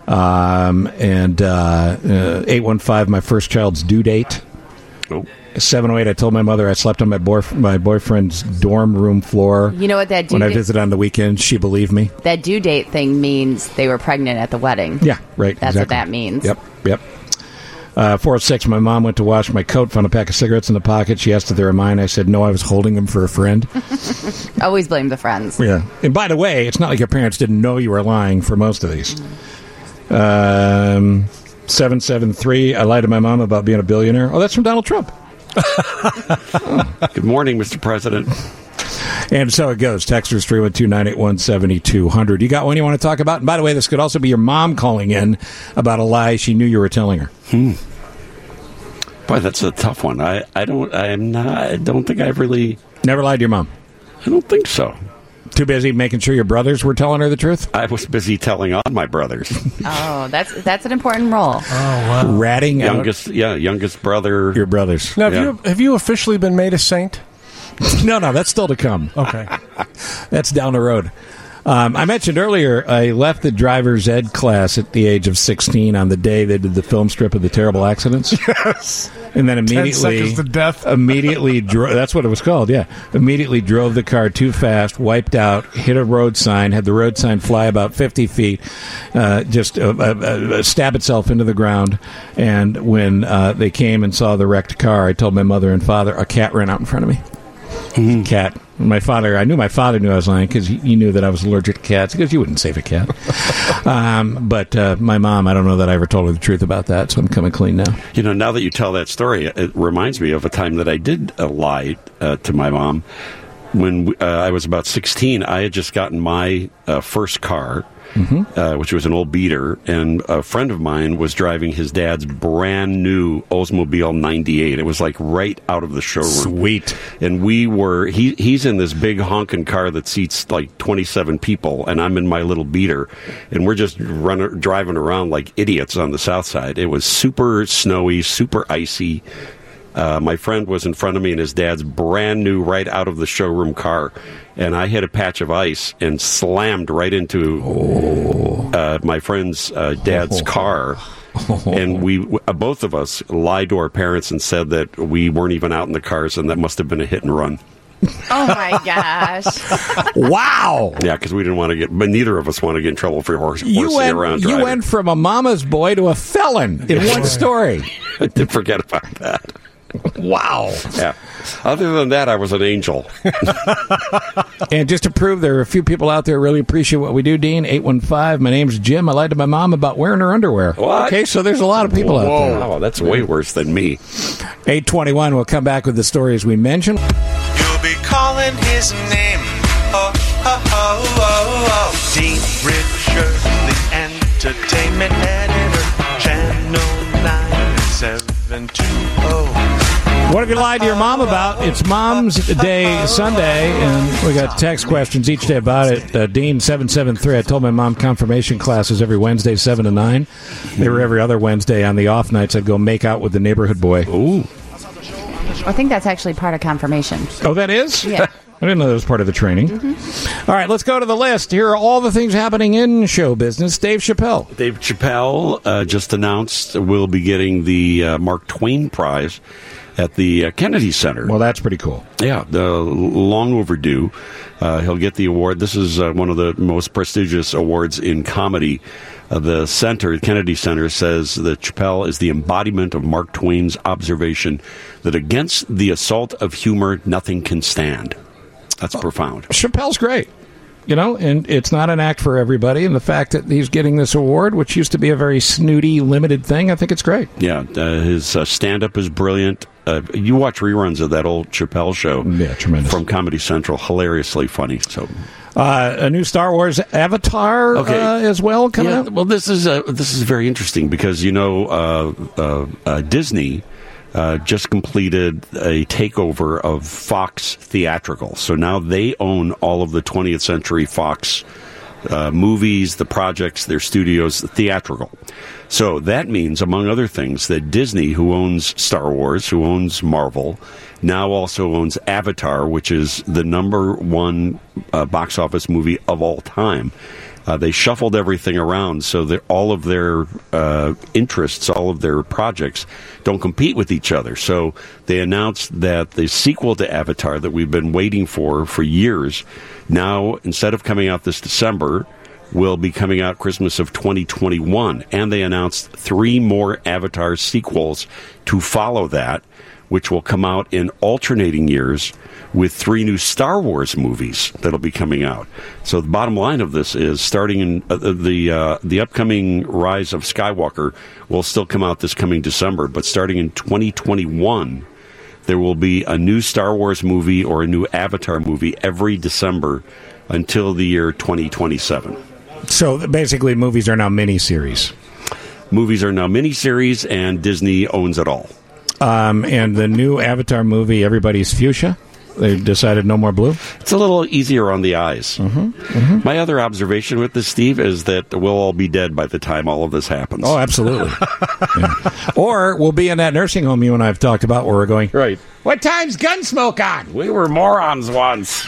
Speaker 4: 815, my first child's due date. 708, I told my mother I slept on my boyfriend's dorm room floor.
Speaker 7: You know what that due
Speaker 4: when I
Speaker 7: date-
Speaker 4: visited on the weekend, she believed me.
Speaker 7: That due date thing means they were pregnant at the wedding.
Speaker 4: Yeah, right.
Speaker 7: That's
Speaker 4: exactly.
Speaker 7: what that means.
Speaker 4: Yep. 406, my mom went to wash my coat, found a pack of cigarettes in the pocket. She asked if they were mine. I said, no, I was holding them for a friend.
Speaker 7: Always blame the friends.
Speaker 4: Yeah. And by the way, it's not like your parents didn't know you were lying for most of these. 773, I lied to my mom about being a billionaire. Oh, that's from Donald Trump.
Speaker 23: Good morning, Mr. President.
Speaker 4: And so it goes. Texters 312-981-7200. You got one you want to talk about? And by the way, this could also be your mom calling in about a lie she knew you were telling her.
Speaker 23: Boy, that's a tough one. I don't think I've really...
Speaker 4: Never lied to your mom?
Speaker 23: I don't think so.
Speaker 4: Too busy making sure your brothers were telling her the truth?
Speaker 23: I was busy telling on my brothers.
Speaker 7: Oh, that's an important role.
Speaker 5: Oh, wow.
Speaker 4: Ratting
Speaker 23: youngest brother.
Speaker 4: Your brothers.
Speaker 5: Now, have you officially been made a saint?
Speaker 4: No, that's still to come.
Speaker 5: Okay.
Speaker 4: That's down the road. I mentioned earlier I left the driver's ed class at the age of 16 on the day they did the film strip of the terrible accidents.
Speaker 5: Yes.
Speaker 4: And then
Speaker 5: 10 seconds to death.
Speaker 4: That's what it was called, yeah. Immediately drove the car too fast, wiped out, hit a road sign, had the road sign fly about 50 feet, just stab itself into the ground. And when they came and saw the wrecked car, I told my mother and father, a cat ran out in front of me. Cat. My father, I knew my father knew I was lying because he knew that I was allergic to cats. He goes, you wouldn't save a cat. But my mom, I don't know that I ever told her the truth about that, so I'm coming clean now.
Speaker 23: You know, now that you tell that story, it reminds me of a time that I did lie to my mom. When I was about 16, I had just gotten my first car, which was an old beater, and a friend of mine was driving his dad's brand new Oldsmobile 98. It was like right out of the showroom.
Speaker 4: Sweet.
Speaker 23: And he's in this big honking car that seats like 27 people, and I'm in my little beater, and we're just driving around like idiots on the south side. It was super snowy, super icy. My friend was in front of me in his dad's brand new, right out of the showroom car, and I hit a patch of ice and slammed right into my friend's dad's car. And we both of us lied to our parents and said that we weren't even out in the cars, and that must have been a hit and run.
Speaker 7: Oh my gosh!
Speaker 4: Wow.
Speaker 23: Yeah, because we didn't want to but neither of us want to get in trouble for horsing around driving.
Speaker 4: You went from a mama's boy to a felon in one story.
Speaker 23: I did forget about that.
Speaker 4: Wow.
Speaker 23: Yeah. Other than that, I was an angel.
Speaker 4: And just to prove there are a few people out there who really appreciate what we do, Dean, 815, my name's Jim. I lied to my mom about wearing her underwear.
Speaker 23: What?
Speaker 4: Okay, so there's a lot of people out there.
Speaker 23: Wow, that's way worse than me.
Speaker 4: 821, we'll come back with the stories we mentioned.
Speaker 3: You'll be calling his name. Oh, oh, oh, oh, oh. Dean Richard, the entertainment editor, Channel 9720.
Speaker 4: What have you lied to your mom about? It's Mom's Day Sunday, and we got text questions each day about it. Dean 773. I told my mom confirmation classes every Wednesday 7 to 9. They were every other Wednesday. On the off nights, I'd go make out with the neighborhood boy.
Speaker 23: Ooh.
Speaker 7: I think that's actually part of confirmation.
Speaker 4: Oh, that is?
Speaker 7: Yeah.
Speaker 4: I didn't know that was part of the training. All right, let's go to the list. Here are all the things happening in show business. Dave Chappelle.
Speaker 23: Dave Chappelle just announced we'll be getting the Mark Twain Prize at the Kennedy Center.
Speaker 4: Well, that's pretty cool.
Speaker 23: Yeah, long overdue. He'll get the award. This is one of the most prestigious awards in comedy. The center, Kennedy Center, says that Chappelle is the embodiment of Mark Twain's observation that against the assault of humor, nothing can stand. That's profound.
Speaker 4: Chappelle's great. You know, and it's not an act for everybody. And the fact that he's getting this award, which used to be a very snooty, limited thing, I think it's great.
Speaker 23: Yeah, his stand-up is brilliant. you watch reruns of that old Chappelle show.
Speaker 4: Yeah, tremendous.
Speaker 23: From Comedy Central. Hilariously funny. So,
Speaker 4: a new Star Wars Avatar as well coming out?
Speaker 23: Well, this is very interesting because, Disney just completed a takeover of Fox Theatrical. So now they own all of the 20th Century Fox movies, the projects, their studios, theatrical. So that means, among other things, that Disney, who owns Star Wars, who owns Marvel, now also owns Avatar, which is the number one box office movie of all time. They shuffled everything around so that all of their interests, all of their projects don't compete with each other. So they announced that the sequel to Avatar that we've been waiting for years, now, instead of coming out this December, will be coming out Christmas of 2021. And they announced 3 more Avatar sequels to follow that, which will come out in alternating years with 3 new Star Wars movies that'll be coming out. So the bottom line of this is, starting in the upcoming Rise of Skywalker will still come out this coming December, but starting in 2021, there will be a new Star Wars movie or a new Avatar movie every December until the year 2027.
Speaker 4: So basically, movies are now miniseries.
Speaker 23: Movies are now miniseries, and Disney owns it all.
Speaker 4: And the new Avatar movie, everybody's fuchsia. They decided no more blue.
Speaker 23: It's a little easier on the eyes. My other observation with this, Steve, is that we'll all be dead by the time all of this happens.
Speaker 4: Oh, absolutely. Yeah. Or we'll be in that nursing home you and I have talked about where we're going,
Speaker 23: right.
Speaker 4: What time's Gunsmoke on?
Speaker 23: We were morons once.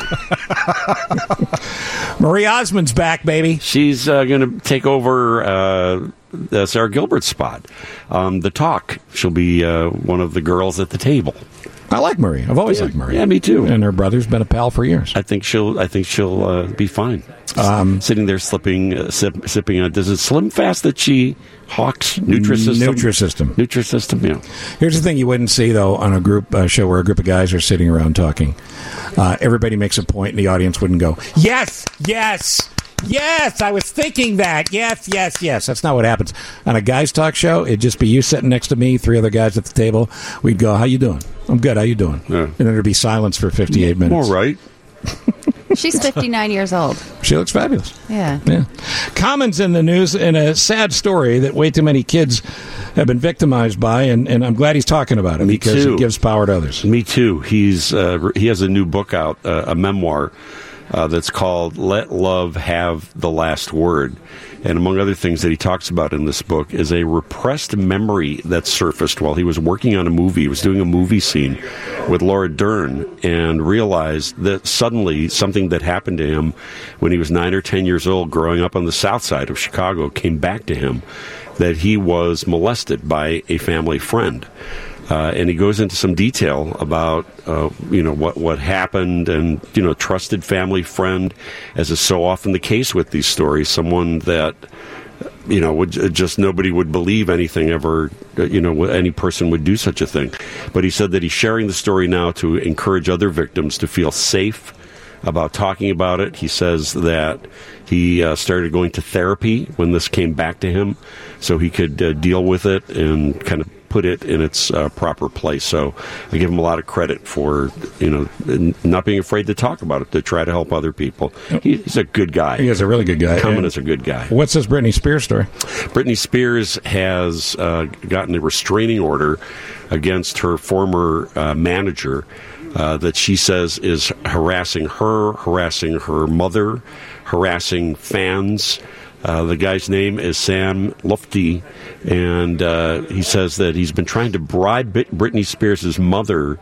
Speaker 4: Marie Osmond's back, baby.
Speaker 23: She's going to take over Sarah Gilbert's spot. The Talk. She'll be one of the girls at the table.
Speaker 4: I like Marie. I've always liked Marie.
Speaker 23: Yeah, me too.
Speaker 4: And her brother's been a pal for years.
Speaker 23: I think she'll be fine. Sitting there sipping on. Does it Slim Fast that she hawks? Nutrisystem. Nutrisystem. Yeah.
Speaker 4: Here's the thing you wouldn't see though on a group show where a group of guys are sitting around talking. Everybody makes a point, and the audience wouldn't go, "Yes, yes." Yes, I was thinking that. Yes, yes, yes. That's not what happens. On a guys' talk show, it'd just be you sitting next to me, 3 other guys at the table. We'd go, how you doing? I'm good. How you doing?
Speaker 23: Yeah.
Speaker 4: And then there'd be silence for 58 minutes.
Speaker 23: All right.
Speaker 7: She's 59 years old.
Speaker 4: She looks fabulous.
Speaker 7: Yeah.
Speaker 4: Common's in the news in a sad story that way too many kids have been victimized by, and I'm glad he's talking about it because it gives power to others.
Speaker 23: Me too. He has a new book out, a memoir, that's called Let Love Have the Last Word. And among other things that he talks about in this book is a repressed memory that surfaced while he was working on a movie. He was doing a movie scene with Laura Dern and realized that suddenly something that happened to him when he was 9 or 10 years old growing up on the south side of Chicago came back to him, that he was molested by a family friend. And he goes into some detail about, what happened, and, trusted family friend, as is so often the case with these stories, someone that, would just nobody would believe anything ever, any person would do such a thing. But he said that he's sharing the story now to encourage other victims to feel safe about talking about it. He says that he started going to therapy when this came back to him so he could deal with it and kind of put it in its proper place. So I give him a lot of credit for, not being afraid to talk about it, to try to help other people. He's a good guy.
Speaker 4: He is a really good guy.
Speaker 23: Common is a good guy.
Speaker 4: What's this Britney Spears story?
Speaker 23: Britney Spears has gotten a restraining order against her former manager that she says is harassing her mother, harassing fans. The guy's name is Sam Lufty, and he says that he's been trying to bribe Britney Spears' mother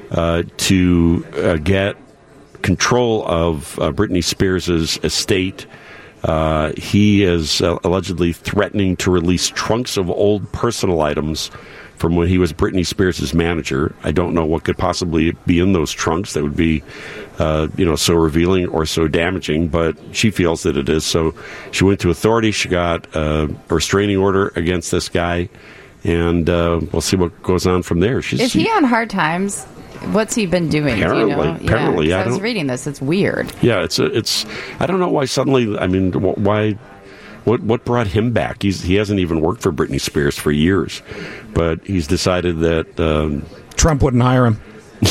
Speaker 23: to get control of Britney Spears' estate. He is allegedly threatening to release trunks of old personal items from when he was Britney Spears' manager. I don't know what could possibly be in those trunks that would be, so revealing or so damaging, but she feels that it is. So she went to authorities. She got a restraining order against this guy, and we'll see what goes on from there.
Speaker 7: Is he on hard times? What's he been doing?
Speaker 23: Apparently,
Speaker 7: yeah. I was reading this. It's weird.
Speaker 23: Yeah, it's. I don't know why suddenly. I mean, why? What brought him back? He hasn't even worked for Britney Spears for years, but he's decided that
Speaker 4: Trump wouldn't hire him.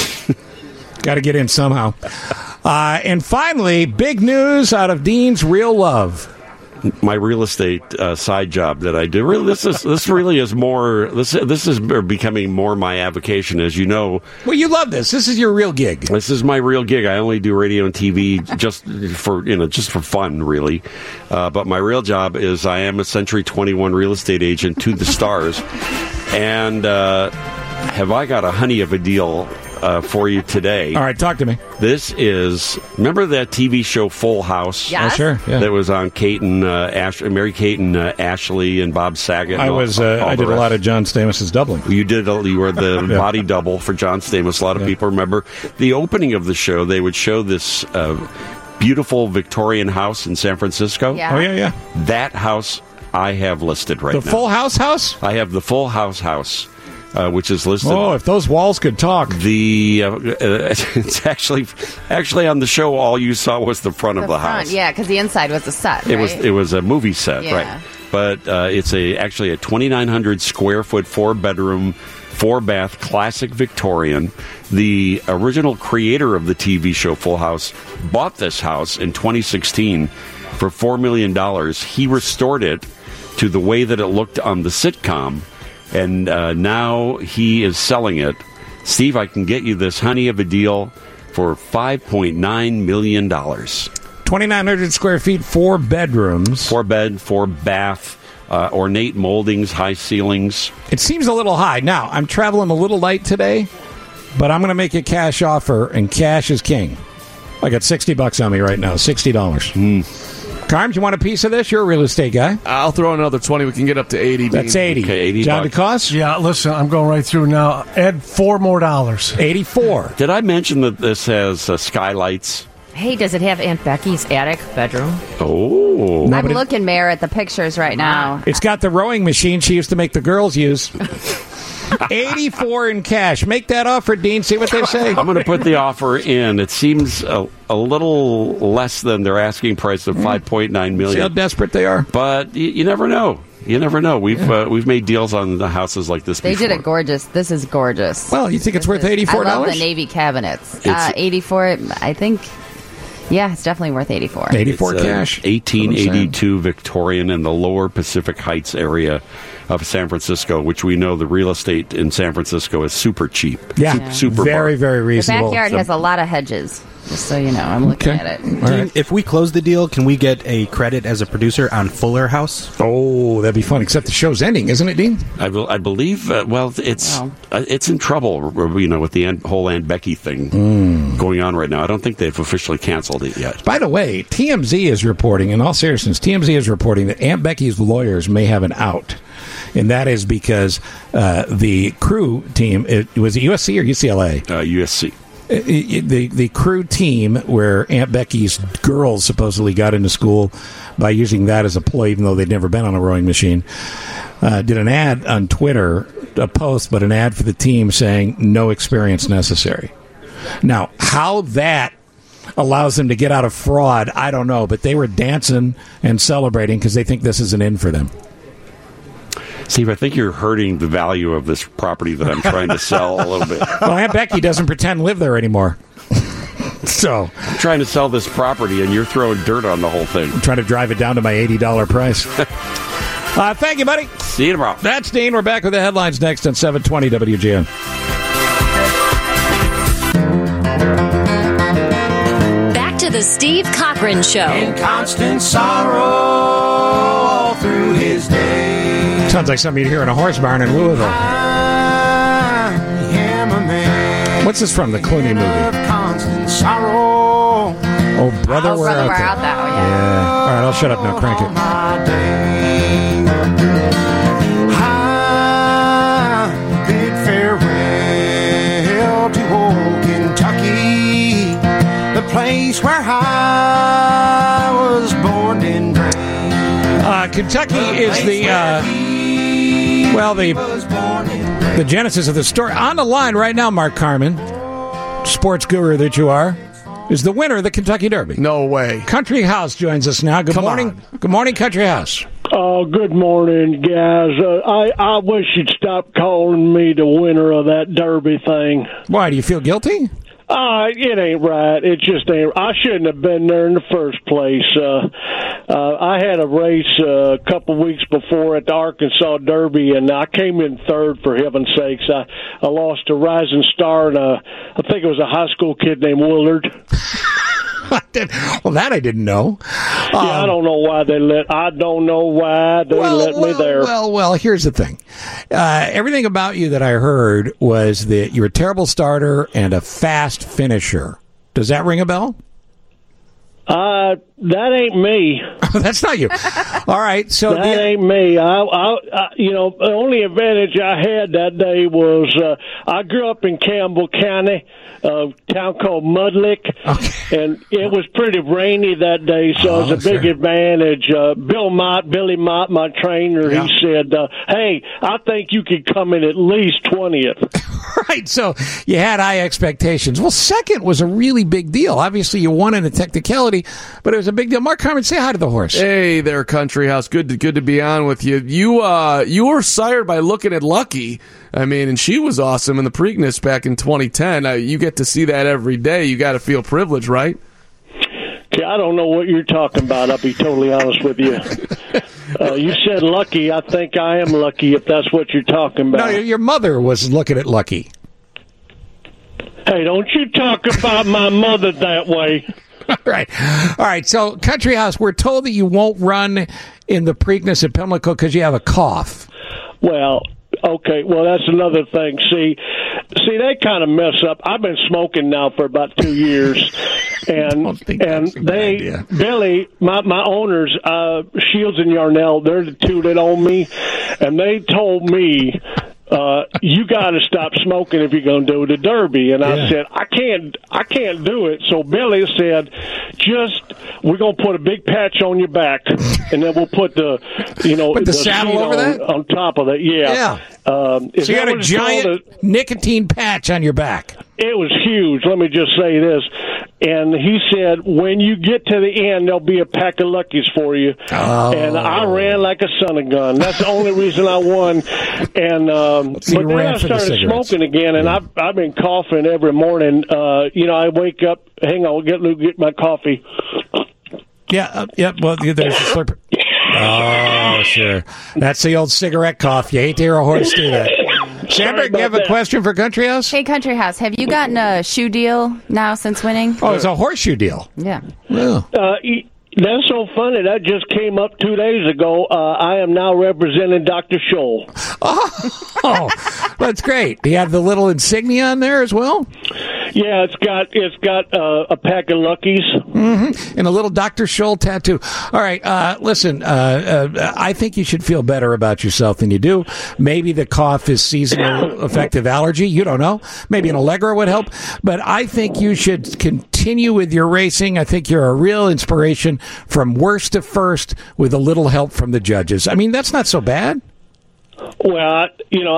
Speaker 4: Got to get in somehow. And finally, big news out of Dean's Real Love.
Speaker 23: My real estate side job that I do. Really, this really is more. This is becoming more my avocation, as you know.
Speaker 4: Well, you love this. This is your real gig.
Speaker 23: This is my real gig. I only do radio and TV just for fun, really. But my real job is I am a Century 21 real estate agent to the stars, and have I got a honey of a deal for you today.
Speaker 4: All right, talk to me.
Speaker 23: This is, remember that TV show Full House?
Speaker 4: Yes. Oh, sure. Yeah.
Speaker 23: That was on Kate and Mary-Kate and Ashley and Bob Saget. And
Speaker 4: I did a lot of John Stamos' doubling.
Speaker 23: You were the body double for John Stamos. A lot of people remember the opening of the show. They would show this beautiful Victorian house in San Francisco.
Speaker 4: Yeah. Oh, yeah.
Speaker 23: That house I have listed right now.
Speaker 4: The Full House?
Speaker 23: I have the Full House. Which is listed.
Speaker 4: Oh, if those walls could talk!
Speaker 23: It's actually on the show. All you saw was the front of the house.
Speaker 7: Yeah, because the inside was a set. Right?
Speaker 23: It was a movie set,
Speaker 7: Yeah.
Speaker 23: right? But it's actually a 2,900 square foot, 4-bedroom, 4-bath classic Victorian. The original creator of the TV show Full House bought this house in 2016 for $4 million. He restored it to the way that it looked on the sitcom. And now he is selling it. Steve, I can get you this honey of a deal for $5.9 million.
Speaker 4: 2,900 square feet, 4 bedrooms.
Speaker 23: 4 bed, 4 bath, ornate moldings, high ceilings.
Speaker 4: It seems a little high. Now, I'm traveling a little light today, but I'm going to make a cash offer, and cash is king. I got $60 on me right now, $60. Carms, you want a piece of this? You're a real estate guy.
Speaker 8: I'll throw another 20. We can get up to 80.
Speaker 4: That's 80.
Speaker 23: Okay, $80.
Speaker 4: John DeCoste?
Speaker 5: Yeah, listen, I'm going right through now. Add $4 more.
Speaker 4: 84.
Speaker 23: Did I mention that this has skylights?
Speaker 9: Hey, does it have Aunt Becky's attic bedroom?
Speaker 23: Oh.
Speaker 7: I'm looking, Mayor, at the pictures right now.
Speaker 4: It's got the rowing machine she used to make the girls use. 84 in cash. Make that offer, Dean. See what they say.
Speaker 23: I'm going to put the offer in. It seems a little less than their asking price of $5.9 million.
Speaker 4: See how desperate they are.
Speaker 23: But you never know. You never know. We've made deals on the houses like this
Speaker 7: They
Speaker 23: before.
Speaker 7: did a gorgeous. This is gorgeous.
Speaker 4: Well, you think it's worth $84?
Speaker 7: I love the Navy cabinets. 84, I think. Yeah, it's definitely worth 84.
Speaker 4: 84
Speaker 23: It's
Speaker 4: cash.
Speaker 23: 1882 Victorian in the lower Pacific Heights area of San Francisco, which we know the real estate in San Francisco is super cheap.
Speaker 4: Yeah,
Speaker 23: super
Speaker 4: very,
Speaker 23: bar.
Speaker 4: very
Speaker 7: The
Speaker 4: reasonable.
Speaker 7: backyard has a lot of hedges, just so you know. I'm looking at it.
Speaker 6: Dean, if we close the deal, can we get a credit as a producer on Fuller House?
Speaker 4: Oh, that'd be fun. Except the show's ending, isn't it, Dean?
Speaker 23: I believe. It's in trouble. With the whole Aunt Becky thing going on right now. I don't think they've officially canceled it yet.
Speaker 4: By the way, TMZ is reporting, in all seriousness, TMZ is reporting that Aunt Becky's lawyers may have an out. And that is because the crew team, was it USC or UCLA?
Speaker 23: USC.
Speaker 4: The crew team where Aunt Becky's girls supposedly got into school by using that as a ploy, even though they'd never been on a rowing machine, did an ad on Twitter, a post, but an ad for the team saying no experience necessary. Now, how that allows them to get out of fraud, I don't know, but they were dancing and celebrating because they think this is an in for them.
Speaker 23: Steve, I think you're hurting the value of this property that I'm trying to sell a little bit.
Speaker 4: Well, Aunt Becky doesn't pretend to live there anymore. So
Speaker 23: I'm trying to sell this property, and you're throwing dirt on the whole thing.
Speaker 4: I'm trying to drive it down to my $80 price. Thank you, buddy.
Speaker 23: See you tomorrow.
Speaker 4: That's Dean. We're back with the headlines next on 720 WGN.
Speaker 2: Back to the Steve Cochran Show.
Speaker 21: In constant sorrow all through his day.
Speaker 4: Sounds like something you'd hear in a horse barn in Louisville.
Speaker 21: I am a man.
Speaker 4: What's this from, the Clooney movie?
Speaker 21: Constant sorrow.
Speaker 4: Oh, Brother, We're Out There. Yeah. All right, I'll shut up now. Crank it.
Speaker 21: I bid farewell to old Kentucky, the place where I was born and raised.
Speaker 4: Kentucky is the genesis of the story. On the line right now, Mark Carman, sports guru that you are, is the winner of the Kentucky Derby.
Speaker 8: No way.
Speaker 4: Country House joins us now. Good morning. Good morning, Country House.
Speaker 10: Oh, good morning, guys. I wish you'd stop calling me the winner of that Derby thing.
Speaker 4: Why, do you feel guilty?
Speaker 10: It ain't right. It just ain't. I shouldn't have been there in the first place. I had a race a couple weeks before at the Arkansas Derby, and I came in third, for heaven's sakes. I lost to Rising Star, and I think it was a high school kid named Willard.
Speaker 4: Well, that I didn't know.
Speaker 10: I don't know why they let. I don't know why they let me there.
Speaker 4: Well, here's the thing. Everything about you that I heard was that you're a terrible starter and a fast finisher. Does that ring a bell?
Speaker 10: That ain't me.
Speaker 4: That's not you. All right, so
Speaker 10: that ain't me. The only advantage I had that day was I grew up in Campbell County, a town called Mudlick, and it was pretty rainy that day, so it was a big advantage. Billy Mott, my trainer, he said, "Hey, I think you could come in at least 20th."
Speaker 4: Right, so you had high expectations. Well, second was a really big deal. Obviously, you won in a technicality, but it was a big deal. Mark Carmen, say hi to the horse.
Speaker 8: Hey there, Country House. Good to be on with you. You were sired by looking at Lucky. I mean, and she was awesome in the Preakness back in 2010. You get to see that every day. You got to feel privileged, right?
Speaker 10: Okay, I don't know what you're talking about. I'll be totally honest with you. You said Lucky. I think I am lucky if that's what you're talking about.
Speaker 4: No, your mother was looking at Lucky.
Speaker 10: Hey, don't you talk about my mother that way.
Speaker 4: All right. So, Country House, we're told that you won't run in the Preakness at Pimlico because you have a cough.
Speaker 10: Well, okay. Well, that's another thing. See, they kind of mess up. I've been smoking now for about 2 years, and Billy, my owners, Shields and Yarnell, they're the two that own me, and they told me, you got to stop smoking if you're going to do the Derby. And I said, I can't do it. So Billy said, we're going to put a big patch on your back, and then we'll put the
Speaker 4: saddle over that
Speaker 10: on top of that. Yeah.
Speaker 4: So you got a giant nicotine patch on your back.
Speaker 10: It was huge. Let me just say this. And he said, when you get to the end, there'll be a pack of Luckies for you. Oh. And I ran like a son of a gun. That's the only reason I won. And but then I started smoking again, and I've been coughing every morning. I wake up. Hang on, get my coffee.
Speaker 4: Yeah. Well, there's a slurper. Oh, sure. That's the old cigarette cough. You hate to hear a horse do that. Sandberg, you have a question for Country House?
Speaker 7: Hey, Country House, have you gotten a shoe deal now since winning?
Speaker 4: Oh, it's a horseshoe deal.
Speaker 7: Yeah.
Speaker 10: That's so funny. That just came up 2 days ago. I am now representing Dr. Scholl.
Speaker 4: Oh, that's great. Do you have the little insignia on there as well?
Speaker 10: Yeah, it's got a pack of Luckies.
Speaker 4: Mm-hmm. And a little Dr. Scholl tattoo. All right, listen, I think you should feel better about yourself than you do. Maybe the cough is seasonal affective allergy. You don't know. Maybe an Allegra would help. But I think you should continue with your racing. I think you're a real inspiration from worst to first with a little help from the judges. I mean, that's not so bad.
Speaker 10: Well,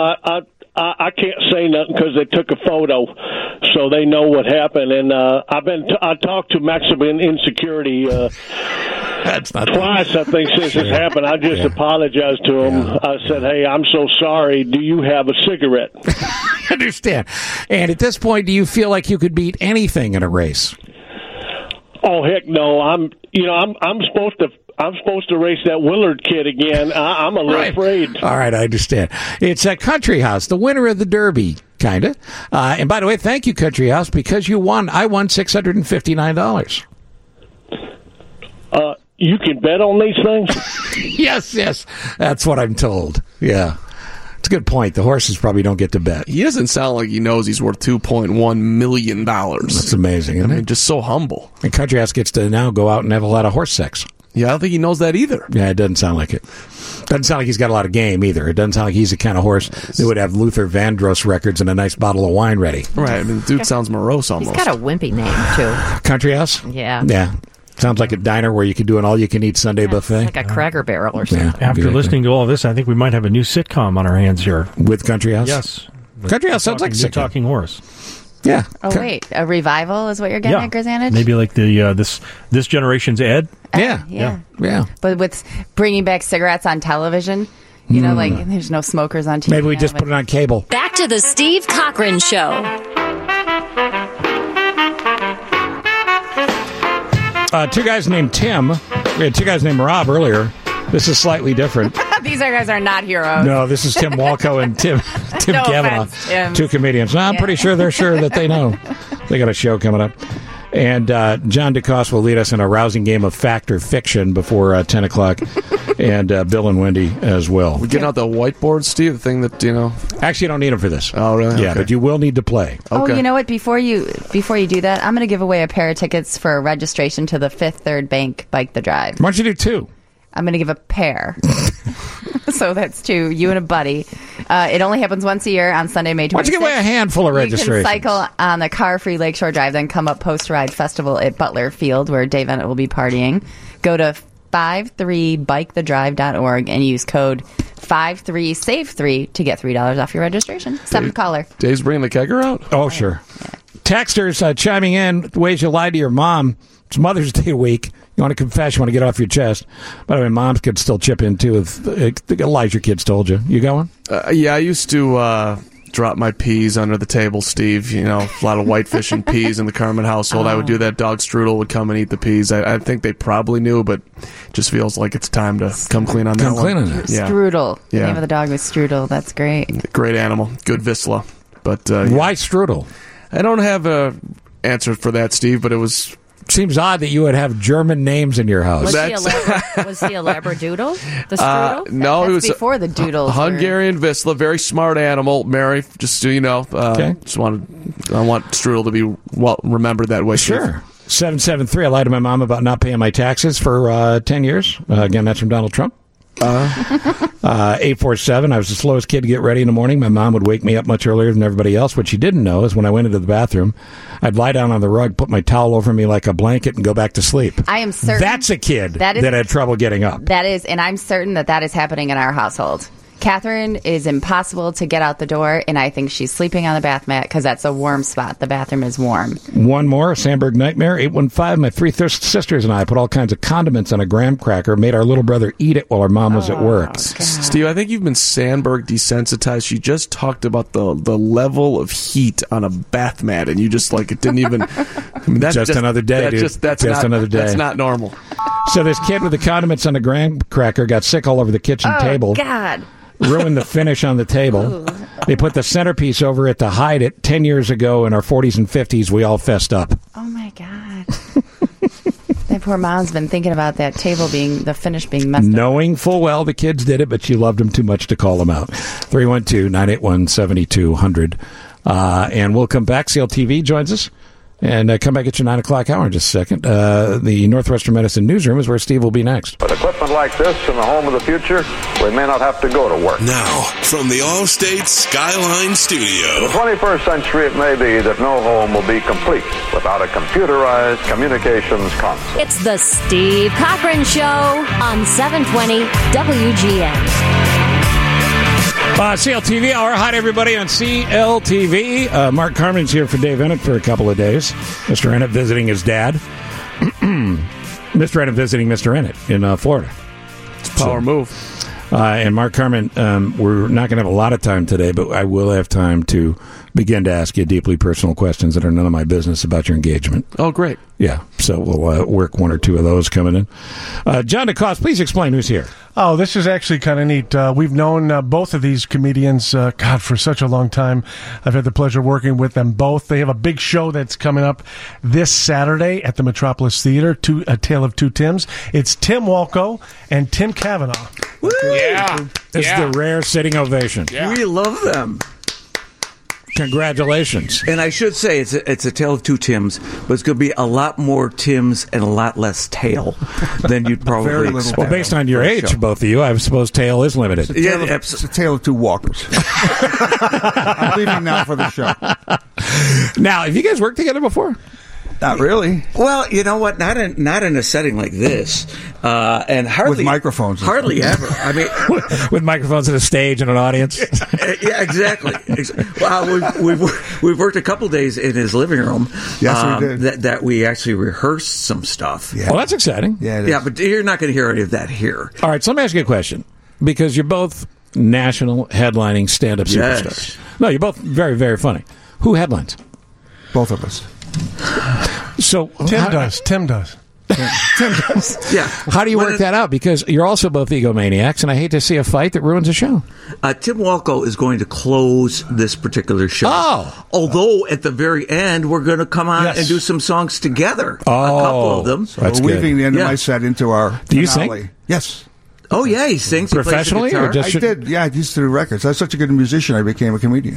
Speaker 10: I can't say nothing because they took a photo, so they know what happened. And I talked to Maximum Insecurity
Speaker 4: That's not
Speaker 10: twice, I think, since this happened. I just apologized to him. I said, "Hey, I'm so sorry. Do you have a cigarette?"
Speaker 4: I understand. And at this point, do you feel like you could beat anything in a race?
Speaker 10: Oh heck no! I'm supposed to race that Willard kid again. I'm a little afraid.
Speaker 4: All right, I understand. It's a Country House, the winner of the Derby, kind of. And by the way, thank you, Country House, because you won. I won $659.
Speaker 10: You can bet on these things?
Speaker 4: Yes. That's what I'm told. Yeah. It's a good point. The horses probably don't get to bet.
Speaker 8: He doesn't sound like he knows he's worth $2.1 million.
Speaker 4: That's amazing, isn't it?
Speaker 8: Just so humble.
Speaker 4: And Country House gets to now go out and have a lot of horse sex.
Speaker 8: Yeah, I don't think he knows that either.
Speaker 4: Yeah, it doesn't sound like it. Doesn't sound like he's got a lot of game either. It doesn't sound like he's the kind of horse that would have Luther Vandross records and a nice bottle of wine ready.
Speaker 8: Right. I mean, the dude sounds morose almost.
Speaker 9: He's got a wimpy name, too.
Speaker 4: Country House?
Speaker 9: Yeah.
Speaker 4: Yeah. Sounds like a diner where you could do an all-you-can-eat Sunday buffet.
Speaker 9: Like a Cracker Barrel or something.
Speaker 11: Yeah, after listening to all of this, I think we might have a new sitcom on our hands here.
Speaker 4: With Country House?
Speaker 11: Yes.
Speaker 4: Country House sounds like a sitcom.
Speaker 11: Talking horse.
Speaker 4: Yeah.
Speaker 7: Oh, wait. A revival is what you're getting at, Grizanich?
Speaker 11: Maybe like the this generation's Ed.
Speaker 7: Yeah.
Speaker 4: Yeah.
Speaker 7: But with bringing back cigarettes on television, you know, like there's no smokers on TV.
Speaker 4: Maybe we
Speaker 7: now,
Speaker 4: just
Speaker 7: but-
Speaker 4: put it on cable.
Speaker 2: Back to the Steve Cochran Show.
Speaker 4: Two guys named Tim. We had two guys named Rob earlier. This is slightly different.
Speaker 7: These guys are not heroes.
Speaker 4: No, this is Tim Walco and Tim
Speaker 7: No
Speaker 4: Kavanaugh,
Speaker 7: offense, Tim.
Speaker 4: two comedians. No, I'm pretty sure they're sure that they know. They got a show coming up. And John DeCoste will lead us in a rousing game of fact or fiction before 10 o'clock. And Bill and Wendy as well.
Speaker 8: We're getting out the whiteboard, Steve, the thing that, you know...
Speaker 4: Actually, you don't need them for this.
Speaker 8: Oh, really?
Speaker 4: Yeah,
Speaker 8: Okay.
Speaker 4: but you will need to play.
Speaker 7: Oh, you know what? Before you do that, I'm going to give away a pair of tickets for a registration to the Fifth Third Bank Bike the Drive.
Speaker 4: Why don't you do two?
Speaker 7: I'm going to give a pair. So that's two, you and a buddy. It only happens once a year on Sunday, May 26th.
Speaker 4: Why don't you give away a handful of registrations?
Speaker 7: You can cycle on the car-free Lakeshore Drive, then come up post-ride festival at Butler Field, where Dave Ennett will be partying. Go to 53bikethedrive.org and use code 53SAVE3 to get $3 off your registration. Seventh caller.
Speaker 8: Dave's bringing the kegger out?
Speaker 4: Oh, sure. Texters chiming in, ways you lied to your mom. It's Mother's Day week. You want to confess, you want to get off your chest. By the way, moms could still chip in, too, if lies your kids told you. You going?
Speaker 8: Yeah, I used to drop my peas under the table, Steve. You know, a lot of whitefish and peas in the Carmen household. I would do that. Dog Strudel would come and eat the peas. I think they probably knew, but it just feels like it's time to come clean on that
Speaker 4: Come clean
Speaker 8: one.
Speaker 4: on that.
Speaker 8: Yeah.
Speaker 7: Strudel. The
Speaker 8: Yeah.
Speaker 7: name of the dog was Strudel. That's great.
Speaker 8: Great animal. Good Vizsla. But
Speaker 4: Why Strudel?
Speaker 8: I don't have a answer for that, Steve, but it was...
Speaker 4: Seems odd that you would have German names in your house.
Speaker 9: Was he a Labradoodle? The Strudel?
Speaker 8: No, it was
Speaker 7: before the doodles.
Speaker 8: a Hungarian Vizsla, very smart animal. Mary, just so you know, I want Strudel to be remembered that way.
Speaker 4: Sure. 773. I lied to my mom about not paying my taxes for 10 years. Again, that's from Donald Trump. 847. I was the slowest kid to get ready in the morning. My mom would wake me up much earlier than everybody else. What she didn't know is when I went into the bathroom, I'd lie down on the rug, put my towel over me like a blanket, and go back to sleep.
Speaker 7: I am certain.
Speaker 4: That's a kid
Speaker 7: that
Speaker 4: had trouble getting up.
Speaker 7: That is, and I'm certain that is happening in our household. Catherine is impossible to get out the door, and I think she's sleeping on the bath mat because that's a warm spot. The bathroom is warm.
Speaker 4: One more, Sandberg Nightmare, 815. My three sisters and I put all kinds of condiments on a graham cracker, made our little brother eat it while our mom was at work.
Speaker 8: Steve, I think you've been Sandberg desensitized. She just talked about the level of heat on a bath mat, and you just like it didn't even. I mean, that's
Speaker 4: just another day, dude.
Speaker 8: That's
Speaker 4: just another day.
Speaker 8: That's not normal.
Speaker 4: So this kid with the condiments on the graham cracker got sick all over the kitchen table.
Speaker 7: God.
Speaker 4: Ruined the finish on the table. They put the centerpiece over it to hide it. 10 years ago in our 40s and 50s, we all fessed up.
Speaker 7: Oh, my God. That poor mom's been thinking about that table the finish being messed up.
Speaker 4: Knowing full well the kids did it, but she loved them too much to call them out. 312-981-7200. And we'll come back. CLTV joins us. And come back at your 9 o'clock hour in just a second. The Northwestern Medicine Newsroom is where Steve will be next.
Speaker 12: With equipment like this in the home of the future, we may not have to go to work.
Speaker 1: Now, from the Allstate Skyline Studio.
Speaker 12: In the 21st century, it may be that no home will be complete without a computerized communications console.
Speaker 2: It's the Steve Cochran Show on 720 WGN.
Speaker 4: CLTV Hour. Hi, everybody on CLTV. Mark Carmen's here for Dave Ennett for a couple of days. Mr. Ennett visiting his dad. Mr. Ennett visiting Mr. Ennett in Florida.
Speaker 8: It's a power move.
Speaker 4: And Mark Carmen, we're not going to have a lot of time today, but I will have time to begin to ask you deeply personal questions that are none of my business about your engagement.
Speaker 8: Oh, great.
Speaker 4: Yeah, so we'll work one or two of those coming in. John DeCoste, please explain who's here.
Speaker 5: Oh, this is actually kind of neat. We've known both of these comedians, for such a long time. I've had the pleasure of working with them both. They have a big show that's coming up this Saturday at the Metropolis Theater, A Tale of Two Tims. It's Tim Walco and Tim Kavanaugh.
Speaker 13: Woo! Yeah.
Speaker 4: This is the rare sitting ovation.
Speaker 13: Yeah. We love them.
Speaker 4: Congratulations.
Speaker 13: And I should say it's a tale of two Tims, but it's going to be a lot more Tims and a lot less tail than you'd probably expect.
Speaker 4: Well, based on your age, both of you, I suppose tail is limited.
Speaker 14: It's a tale of two walkers. I'm leaving now for the show.
Speaker 4: Now, have you guys worked together before?
Speaker 14: Not really.
Speaker 13: Well, you know what? Not in a setting like this, and hardly
Speaker 14: With microphones.
Speaker 13: Hardly ever. I mean,
Speaker 4: with microphones and a stage and an audience.
Speaker 13: Yeah, exactly. Well, we've worked a couple days in his living room.
Speaker 14: Yes, we did.
Speaker 13: That we actually rehearsed some stuff.
Speaker 4: Well, that's exciting.
Speaker 14: Yeah,
Speaker 13: yeah, but you're not going to hear any of that here.
Speaker 4: All right, so let me ask you a question. Because you're both national headlining stand-up
Speaker 13: Yes.
Speaker 4: superstars. No, you're both very, very funny. Who headlines?
Speaker 14: Both of us.
Speaker 4: So
Speaker 5: Tim does.
Speaker 14: Tim does.
Speaker 13: Yeah.
Speaker 4: How do you work that out? Because you're also both egomaniacs, and I hate to see a fight that ruins a show.
Speaker 13: Tim Walko is going to close this particular show.
Speaker 4: Oh.
Speaker 13: Although at the very end, we're going to come on and do some songs together.
Speaker 4: Oh.
Speaker 13: A couple of them.
Speaker 14: So we're weaving the end of my set into our
Speaker 4: Do you
Speaker 14: finale.
Speaker 4: sing?
Speaker 14: Yes.
Speaker 13: Oh, yeah, he sings. He plays the
Speaker 4: Professionally,
Speaker 13: guitar.
Speaker 4: or just
Speaker 14: I did. Yeah, I used to do records. I was such a good musician, I became a comedian.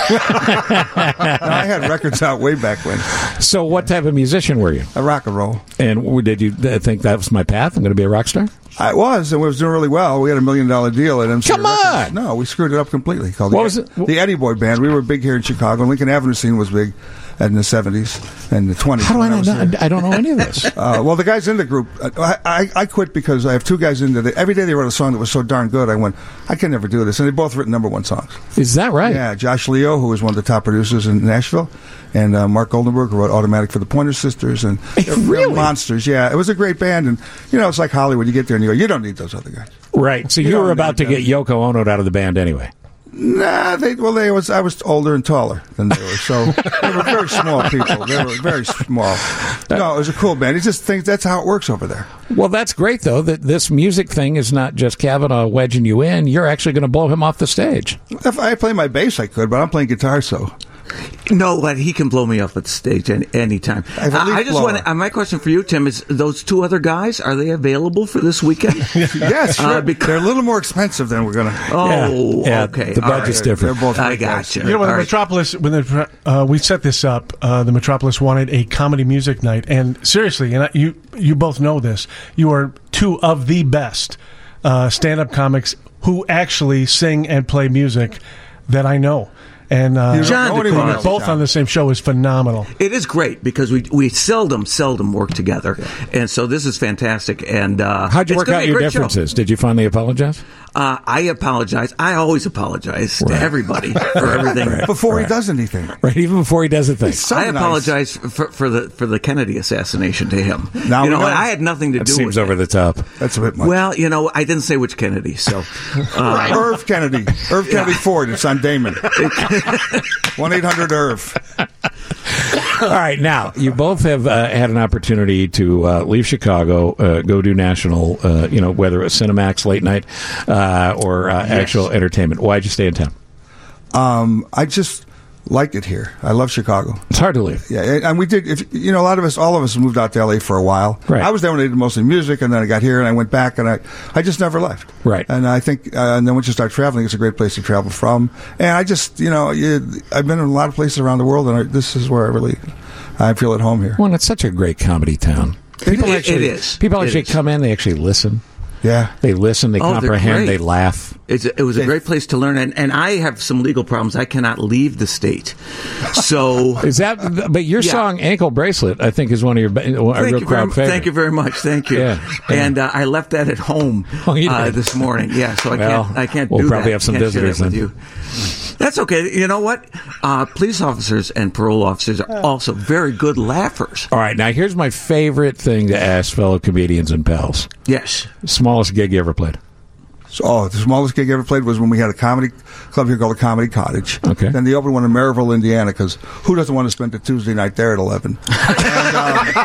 Speaker 14: I had records out way back when.
Speaker 4: So what type of musician were you?
Speaker 14: A rock and roll.
Speaker 4: And did you think that was my path? I'm going to be a rock star?
Speaker 14: I was, and we was doing really well. We had $1 million deal at MC
Speaker 4: Come
Speaker 14: Records.
Speaker 4: on!
Speaker 14: No, we screwed it up completely. Called
Speaker 4: What
Speaker 14: the,
Speaker 4: was it?
Speaker 14: The Eddie Boy Band. We were big here in Chicago. Lincoln Avenue scene was big in the 70s and the 20s.
Speaker 4: How do I
Speaker 14: when was
Speaker 4: know?
Speaker 14: there.
Speaker 4: I don't know any of this.
Speaker 14: Well, the guys in the group, I quit because I have two guys in there. Every day they wrote a song that was so darn good, I went, I can never do this. And they both written #1 songs.
Speaker 4: Is that right?
Speaker 14: Yeah, Josh Leo, who was one of the top producers in Nashville, and Mark Goldenberg, who wrote Automatic for the Pointer Sisters. And they're monsters, yeah. It was a great band. And, you know, it's like Hollywood. You get there and you go, you don't need those other guys.
Speaker 4: Right. So you were about to get Yoko Ono out of the band anyway.
Speaker 14: Nah, I was older and taller than they were, so they were very small people. They were very small. No, it was a cool band. He just thinks that's how it works over there.
Speaker 4: Well, that's great, though, that this music thing is not just Kavanaugh wedging you in. You're actually going to blow him off the stage.
Speaker 14: If I play my bass, I could, but I'm playing guitar, so.
Speaker 13: No, but he can blow me off at the stage anytime. I just want my question for you, Tim, is those two other guys, are they available for this weekend?
Speaker 14: Yes, sure. They're a little more expensive than we're going to.
Speaker 13: Oh,
Speaker 4: yeah,
Speaker 13: okay.
Speaker 4: The budget's different.
Speaker 14: They're both
Speaker 13: I got you.
Speaker 5: You know, when Metropolis, we set this up, the Metropolis wanted a comedy music night, and seriously, and you both know this, you are two of the best stand-up comics who actually sing and play music that I know. And
Speaker 13: John DeCarlo,
Speaker 5: both on the same show is phenomenal.
Speaker 13: It is great because we seldom work together, and so this is fantastic. And
Speaker 4: how'd you work out your differences? Did you finally apologize?
Speaker 13: I apologize. I always apologize to everybody for everything
Speaker 14: before he does anything.
Speaker 4: Right, even before he does a thing.
Speaker 14: So
Speaker 13: I
Speaker 14: nice.
Speaker 13: apologize for the Kennedy assassination to him.
Speaker 14: Now
Speaker 13: you
Speaker 14: we
Speaker 13: know,
Speaker 14: know.
Speaker 13: and I had nothing to
Speaker 4: That
Speaker 13: do
Speaker 4: seems
Speaker 13: with
Speaker 4: over
Speaker 13: it.
Speaker 4: the top.
Speaker 14: That's a bit much.
Speaker 13: Well, you know, I didn't say which Kennedy, so
Speaker 14: Irv Kennedy. Irv Kennedy Ford. It's on Damon. 1-800-IRV.
Speaker 4: All right, now you both have had an opportunity to leave Chicago, go do national, whether it's Cinemax late night or actual entertainment. Why'd you stay in town?
Speaker 14: I just liked it here. I love Chicago.
Speaker 4: It's hard to leave.
Speaker 14: Yeah, and we did. All of us moved out to LA for a while.
Speaker 4: Right.
Speaker 14: I was there when they did mostly music, and then I got here and I went back, and I just never left.
Speaker 4: Right.
Speaker 14: And I think, and then once you start traveling, it's a great place to travel from. And I just, I've been in a lot of places around the world, and this is where I feel at home here.
Speaker 4: Well, it's such a great comedy town.
Speaker 13: It is.
Speaker 4: People actually come in, they actually listen.
Speaker 14: Yeah.
Speaker 4: They listen, they comprehend, they laugh.
Speaker 13: It was a great place to learn, and I have some legal problems. I cannot leave the state. So
Speaker 4: is that? But your song "Ankle Bracelet," I think, is one of your a real crowd favorite.
Speaker 13: Thank you very much. Thank you.
Speaker 4: Yeah.
Speaker 13: And I left that at home this morning. Yeah, so I can't
Speaker 4: we'll
Speaker 13: do that.
Speaker 4: We'll probably have some visitors
Speaker 13: with you. That's okay. You know what? Police officers and parole officers are also very good laughers.
Speaker 4: All right, now here's my favorite thing to ask fellow comedians and pals.
Speaker 13: Yes.
Speaker 4: Smallest gig you ever played?
Speaker 14: So, the smallest gig I ever played was when we had a comedy club here called the Comedy Cottage.
Speaker 4: Okay.
Speaker 14: Then they opened one in Maryville, Indiana, because who doesn't want to spend a Tuesday night there at 11? And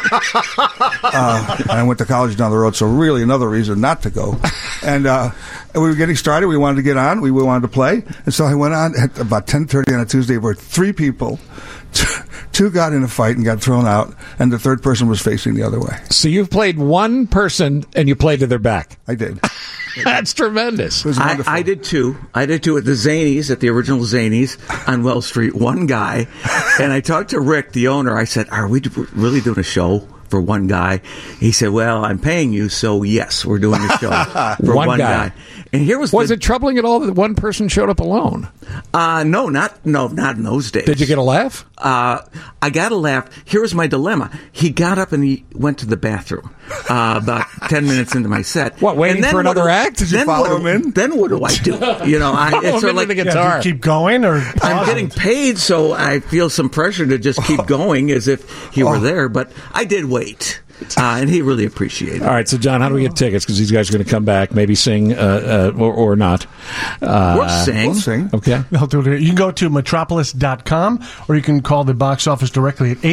Speaker 14: I went to college down the road, so really another reason not to go. And we were getting started. We wanted to get on. We wanted to play. And so I went on at about 10:30 on a Tuesday where 3 people, two got in a fight and got thrown out, and the third person was facing the other way.
Speaker 4: So you've played one person and you played to their back.
Speaker 14: I did.
Speaker 4: That's tremendous.
Speaker 13: I did too. I did too at the Zanies, at the original Zanies on Wells Street. One guy, and I talked to Rick, the owner. I said, "Are we really doing a show for one guy?" He said, "Well, I'm paying you, so yes, we're doing a show for one guy." And here was
Speaker 4: it troubling at all that one person showed up alone?
Speaker 13: No, not in those days.
Speaker 4: Did you get a laugh?
Speaker 13: I got a laugh. Here was my dilemma. He got up and he went to the bathroom about 10 minutes into my set.
Speaker 4: What, waiting for another act?
Speaker 14: Did you follow him in?
Speaker 13: Then what do I do? You know, it's sort of like
Speaker 4: the guitar.
Speaker 5: Do you keep going, or
Speaker 13: I'm getting paid, so I feel some pressure to just keep going as if he were there. But I did wait. And he really appreciated it.
Speaker 4: All right, so John, how do we get tickets? Because these guys are going to come back, maybe sing or not.
Speaker 13: We'll sing.
Speaker 4: Okay.
Speaker 5: They'll do it. You can go to metropolis.com, or you can call the box office directly at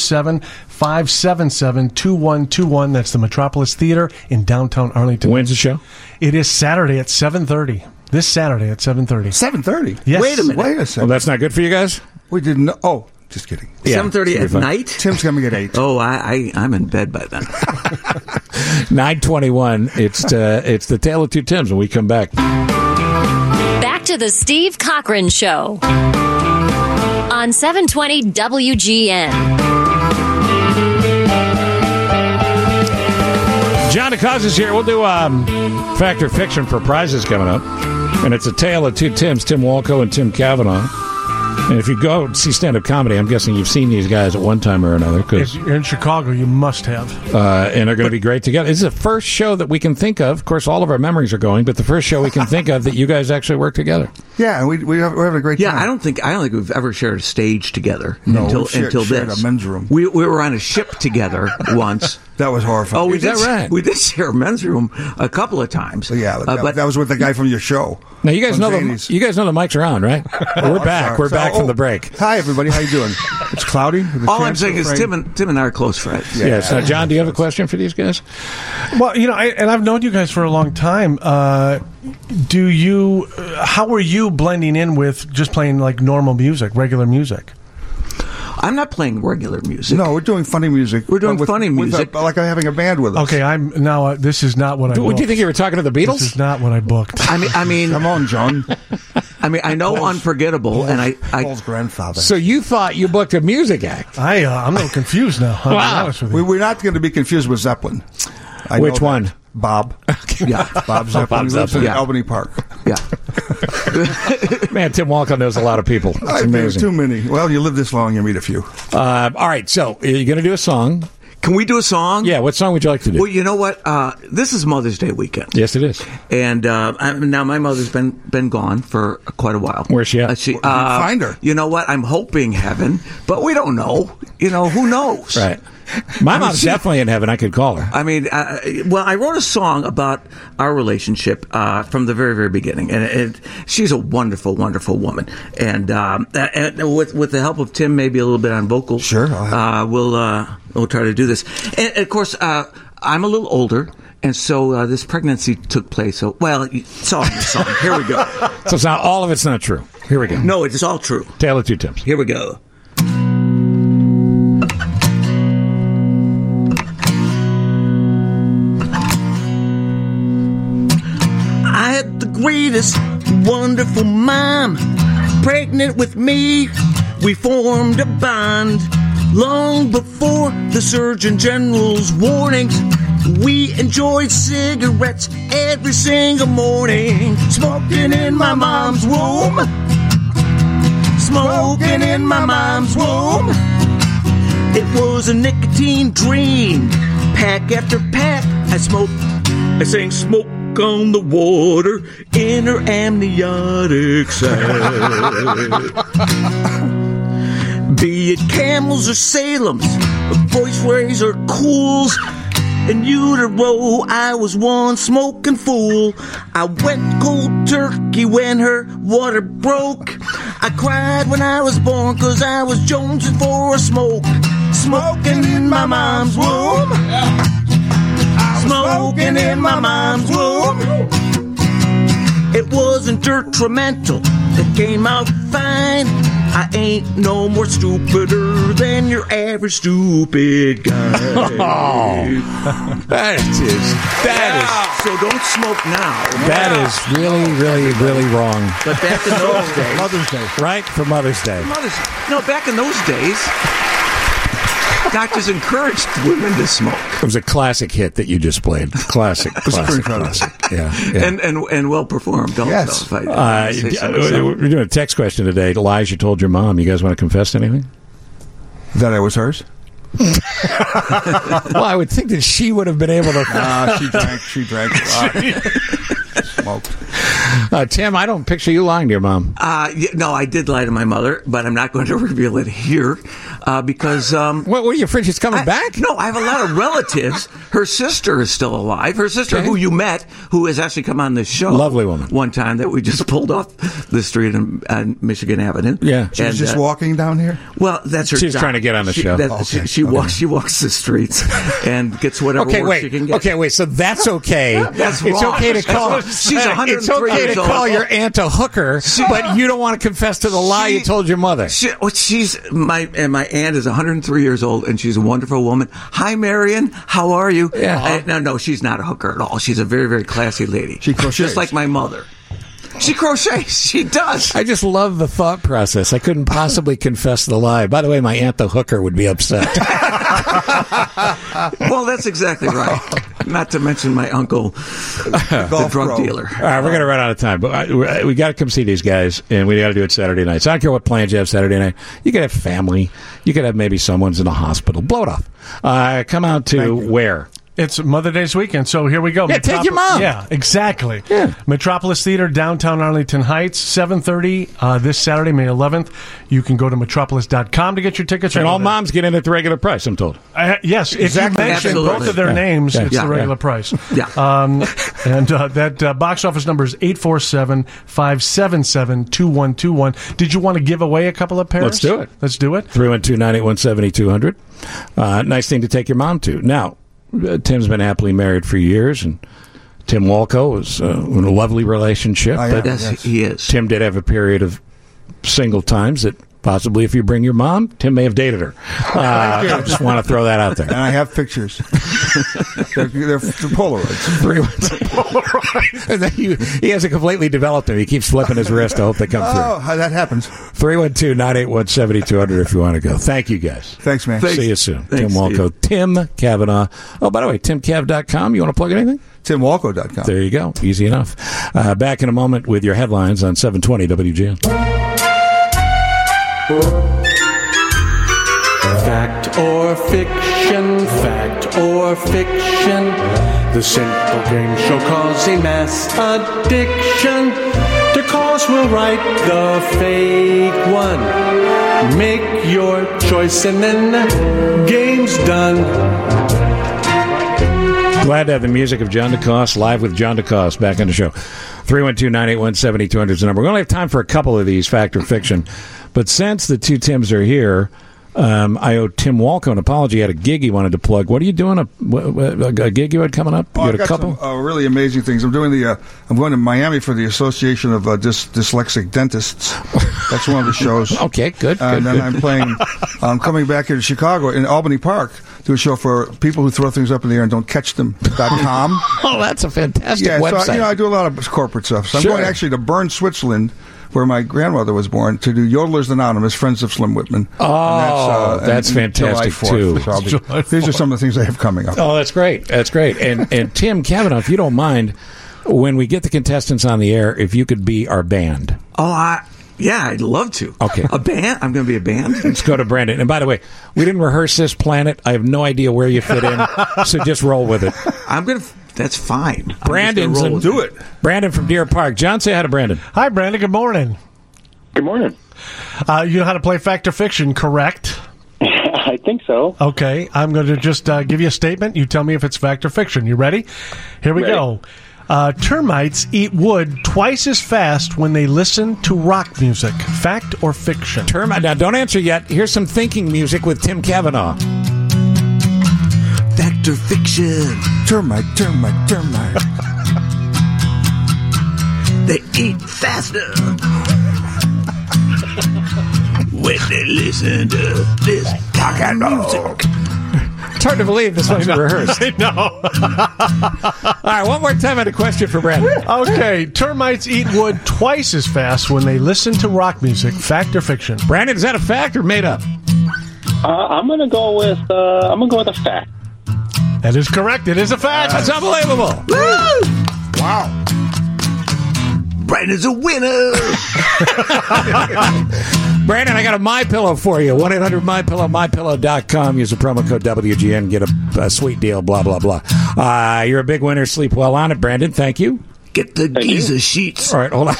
Speaker 5: 847-577-2121. That's the Metropolis Theater in downtown Arlington.
Speaker 4: When's the show?
Speaker 5: It is Saturday at 7:30. This Saturday at 7:30.
Speaker 14: 7:30?
Speaker 5: Yes.
Speaker 13: Wait a minute.
Speaker 14: Wait a second.
Speaker 4: Well, that's not good for you guys?
Speaker 14: We didn't know. Oh, just kidding.
Speaker 13: 7:30 at night?
Speaker 14: Tim's coming at 8.
Speaker 13: Oh, I'm in bed by then.
Speaker 4: 9:21. It's the Tale of Two Tims when we come back.
Speaker 2: Back to the Steve Cochran Show on 720 WGN.
Speaker 4: John DeCoz is here. We'll do Fact or Fiction for prizes coming up. And it's a tale of two Tims, Tim Walco and Tim Cavanaugh. And if you go see stand-up comedy, I'm guessing you've seen these guys at one time or another.
Speaker 5: If you're in Chicago, you must have.
Speaker 4: And they're going to be great together. This is the first show that we can think of. Of course, all of our memories are going, but the first show we can think of that you guys actually work together.
Speaker 14: Yeah, and we're having a great time.
Speaker 13: Yeah, I don't think we've ever shared a stage together
Speaker 14: No,
Speaker 13: until
Speaker 14: shared
Speaker 13: this.
Speaker 14: a men's room.
Speaker 13: We were on a ship together once.
Speaker 14: That was horrifying.
Speaker 13: Oh, we
Speaker 14: Is
Speaker 13: did.
Speaker 14: that right?
Speaker 13: We did share a men's room a couple of times.
Speaker 14: Yeah,
Speaker 13: but
Speaker 14: that was with the guy from your show.
Speaker 4: Now you guys
Speaker 14: From
Speaker 4: know
Speaker 14: Zanies.
Speaker 4: the mics are on, right? We're back. We're back from the break.
Speaker 14: Hi, everybody. How you doing? It's cloudy.
Speaker 13: All I'm saying is Tim and I are close friends.
Speaker 4: Yes. Now, John, do you have a question for these guys?
Speaker 5: Well, you know, and I've known you guys for a long time. Do you? How are you blending in with just playing like normal music, regular music?
Speaker 13: I'm not playing regular music.
Speaker 14: No, we're doing funny music.
Speaker 13: We're doing funny music.
Speaker 14: Like I'm having a band with us.
Speaker 5: Okay, I'm now. This is not what I booked.
Speaker 4: Do you think you were talking to the Beatles?
Speaker 5: This is not what I booked.
Speaker 13: I mean,
Speaker 14: come on, John.
Speaker 13: I mean, I know Unforgettable, and I
Speaker 14: Paul's grandfather.
Speaker 4: So you thought you booked a music act?
Speaker 5: I'm a little confused now. I'll be honest with you.
Speaker 14: We're not going to be confused with Zeppelin.
Speaker 4: Which one?
Speaker 14: Bob.
Speaker 13: Yeah,
Speaker 14: Bob Zeppelin.
Speaker 4: Bob
Speaker 14: He lives in
Speaker 4: Zeppelin.
Speaker 14: Albany Park.
Speaker 13: Yeah.
Speaker 4: Man, Tim Walco knows a lot of people. It's
Speaker 14: I think
Speaker 4: amazing.
Speaker 14: too many. Well, you live this long, you meet a few.
Speaker 4: All right, so are you going to do a song?
Speaker 13: Can we do a song?
Speaker 4: Yeah, what song would you like to do?
Speaker 13: Well, you know what? This is Mother's Day weekend.
Speaker 4: Yes, it is.
Speaker 13: And now my mother's been gone for quite a while.
Speaker 4: Where's she at?
Speaker 14: Find her.
Speaker 13: You know what? I'm hoping heaven, but we don't know. You know, who knows?
Speaker 4: Right. My mom's definitely in heaven. I could call her.
Speaker 13: I mean, well, I wrote a song about our relationship from the very, very beginning, and she's a wonderful, wonderful woman. And with the help of Tim, maybe a little bit on vocals,
Speaker 14: sure,
Speaker 13: we'll try to do this. And of course, I'm a little older. And so this pregnancy took place. So, well, it's all in the song. Here we go.
Speaker 4: So it's not all of it's not true. Here we go.
Speaker 13: No, it's all true.
Speaker 4: Tale of Two Tims.
Speaker 13: Here we go. I had the greatest, wonderful mom, pregnant with me. We formed a bond long before the Surgeon General's warnings. We enjoyed cigarettes every single morning, smoking in my mom's womb. Smoking in my mom's womb. It was a nicotine dream. Pack after pack, I smoked. I sang smoke on the water in her amniotic sac. Be it Camels or Salem's, voice rays or Cools. In utero, I was one smoking fool. I went cold turkey when her water broke. I cried when I was born 'cause I was jonesing for a smoke. Smoking in my mom's womb. Smoking in my mom's womb. It wasn't detrimental. It came out fine. I ain't no more stupider than your average stupid guy.
Speaker 4: That is.
Speaker 13: So don't smoke now.
Speaker 4: That is really, really, really wrong.
Speaker 13: But back in those days.
Speaker 14: Mother's Day.
Speaker 4: Right? For Mother's Day.
Speaker 13: Back in those days. doctors encouraged women to smoke.
Speaker 4: It was a classic hit that you just played. Classic. Yeah.
Speaker 13: And well performed.
Speaker 14: Yes.
Speaker 4: We're doing a text question today. Lies you told your mom. You guys want to confess to anything?
Speaker 14: That I was hers?
Speaker 4: Well, I would think that she would have been able to.
Speaker 14: She drank a lot. Smoked.
Speaker 4: Tim, I don't picture you lying to your mom.
Speaker 13: No, I did lie to my mother, but I'm not going to reveal it here because.
Speaker 4: What are you afraid she's coming back?
Speaker 13: No, I have a lot of relatives. Her sister is still alive. Her sister, who you met, who has actually come on this show.
Speaker 4: Lovely woman.
Speaker 13: One time that we just pulled off the street on Michigan Avenue.
Speaker 4: Yeah.
Speaker 14: She was just walking down here?
Speaker 13: Well, that's her
Speaker 4: She's
Speaker 13: job.
Speaker 4: trying to get on the show.
Speaker 13: She walks the streets and gets whatever work she can get.
Speaker 4: Okay, wait. So that's okay.
Speaker 13: That's
Speaker 4: it's
Speaker 13: wrong.
Speaker 4: okay to call.
Speaker 13: She's 103
Speaker 4: It's okay
Speaker 13: years
Speaker 4: to
Speaker 13: old.
Speaker 4: call your aunt a hooker, but you don't want to confess to the lie you told your mother.
Speaker 13: My aunt is 103 years old, and she's a wonderful woman. Hi, Marion. How are you?
Speaker 4: Yeah.
Speaker 13: No, she's not a hooker at all. She's a very, very classy lady.
Speaker 14: She crochets.
Speaker 13: Just like my mother. She crochets. She does.
Speaker 4: I just love the thought process. I couldn't possibly confess the lie. By the way, my aunt the hooker would be upset.
Speaker 13: Well, that's exactly right. Not to mention my uncle, the drug dealer.
Speaker 4: All right, we're going to run out of time, but we got to come see these guys, and we got to do it Saturday night. So I don't care what plans you have Saturday night. You could have family. You could have maybe someone's in a hospital. Blow it off. Come out to where?
Speaker 5: It's Mother Day's weekend, so here we go.
Speaker 4: Yeah, take your mom.
Speaker 5: Yeah, exactly.
Speaker 4: Yeah.
Speaker 5: Metropolis Theater, downtown Arlington Heights, 7:30 this Saturday, May 11th. You can go to metropolis.com to get your tickets.
Speaker 4: And all moms get in at the regular price, I'm told.
Speaker 5: Yes,
Speaker 4: Exactly.
Speaker 5: if you mention
Speaker 13: Absolutely.
Speaker 5: both of their names, it's the regular price.
Speaker 13: Yeah.
Speaker 5: And that box office number is 847-577-2121. Did you want to give away a couple of pairs?
Speaker 4: Let's do it. 312-981-7200. Nice thing to take your mom to. Now, Tim's been happily married for years, and Tim Walco was in a lovely relationship. But
Speaker 13: Yes, he is.
Speaker 4: Tim did have a period of single times that possibly, if you bring your mom, Tim may have dated her. I just want to throw that out there.
Speaker 14: And I have pictures. they're Polaroids.
Speaker 4: And then he hasn't completely developed them. He keeps flipping his wrist to hope they come through.
Speaker 14: Oh, that happens.
Speaker 4: 312-981-7200 if you want to go. Thank you, guys.
Speaker 14: Thanks, man.
Speaker 4: See you soon.
Speaker 13: Thanks,
Speaker 4: Tim Walco. Tim Kavanaugh. Oh, by the way, timcav.com. You want to plug anything?
Speaker 14: TimWalco.com.
Speaker 4: There you go. Easy enough. Back in a moment with your headlines on 720 WGN.
Speaker 3: Fact or fiction, fact or fiction. The simple game show causing mass addiction. The cause will write the fake one. Make your choice and then the game's done.
Speaker 4: Glad to have the music of John DeCoste, live with John DeCoste, back on the show. 312-981-7200 is the number. We only have time for a couple of these, fact or fiction. But since the two Tims are here, I owe Tim Walco an apology. He had a gig he wanted to plug. What are you doing? A gig you had coming up? You had
Speaker 14: I've
Speaker 4: a
Speaker 14: got
Speaker 4: couple?
Speaker 14: some really amazing things. I'm going to Miami for the Association of Dyslexic Dentists. That's one of the shows.
Speaker 4: Okay, good.
Speaker 14: And then
Speaker 4: good.
Speaker 14: I'm coming back here to Chicago in Albany Park to do a show for people who throw things up in the air and don't catch them.com.
Speaker 4: Oh, that's a fantastic website.
Speaker 14: So, I do a lot of corporate stuff. So I'm
Speaker 4: Sure.
Speaker 14: going actually to Bern, Switzerland, where my grandmother was born, to do Yodelers Anonymous, Friends of Slim Whitman.
Speaker 4: Oh, that's fantastic,
Speaker 14: July 4th.
Speaker 4: too.
Speaker 14: So these are some of the things I have coming up.
Speaker 4: Oh, that's great. That's great. And Tim Kavanaugh, if you don't mind, when we get the contestants on the air, if you could be our band.
Speaker 13: Oh, yeah, I'd love to.
Speaker 4: Okay.
Speaker 13: A band? I'm going to be a band?
Speaker 4: Let's go to Brandon. And by the way, we didn't rehearse this Planet. I have no idea where you fit in, so just roll with it.
Speaker 13: That's fine.
Speaker 4: Brandon's
Speaker 14: do it.
Speaker 4: Brandon from Deer Park. John, say hi to Brandon.
Speaker 5: Hi, Brandon. Good morning.
Speaker 10: Good morning.
Speaker 5: You know how to play fact or fiction, correct?
Speaker 10: I think so.
Speaker 5: Okay. I'm going to just give you a statement. You tell me if it's fact or fiction. You ready? Here we go. Termites eat wood twice as fast when they listen to rock music. Fact or fiction?
Speaker 4: Now, don't answer yet. Here's some thinking music with Tim Kavanaugh.
Speaker 13: Fact or fiction?
Speaker 14: Termite.
Speaker 13: They eat faster when they listen to this talking music.
Speaker 4: It's hard to believe this wasn't rehearsed.
Speaker 5: I know.
Speaker 4: All right, one more time on a question for Brandon.
Speaker 5: Okay, termites eat wood twice as fast when they listen to rock music. Fact or fiction?
Speaker 4: Brandon, is that a fact or made up?
Speaker 10: I'm going to go with a fact.
Speaker 5: That is correct. It is a fact.
Speaker 4: That's unbelievable.
Speaker 5: Woo! Wow.
Speaker 13: Brandon's a winner.
Speaker 4: Brandon, I got a MyPillow for you. 1-800-MyPillow, MyPillow.com. Use the promo code WGN. Get a sweet deal, blah, blah, blah. You're a big winner. Sleep well on it, Brandon. Thank you.
Speaker 13: Get the Giza sheets.
Speaker 4: All right, hold on.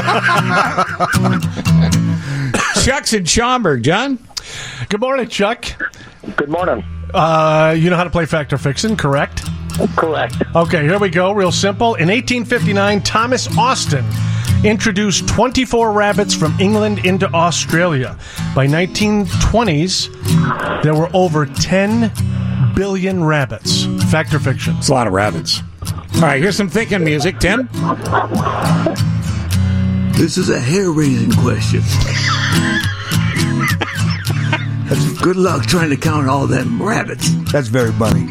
Speaker 4: Chuck's in Schaumburg. John?
Speaker 5: Good morning, Chuck.
Speaker 10: Good morning.
Speaker 5: You know how to play Fact or Fiction, correct?
Speaker 10: Correct.
Speaker 5: Okay, here we go. Real simple. In 1859, Thomas Austin introduced 24 rabbits from England into Australia. By 1920s, there were over 10 billion rabbits. Fact or fiction?
Speaker 4: It's a lot of rabbits. All right, here's some thinking music. Tim?
Speaker 13: This is a hair-raising question. Good luck trying to count all them rabbits.
Speaker 14: That's very funny.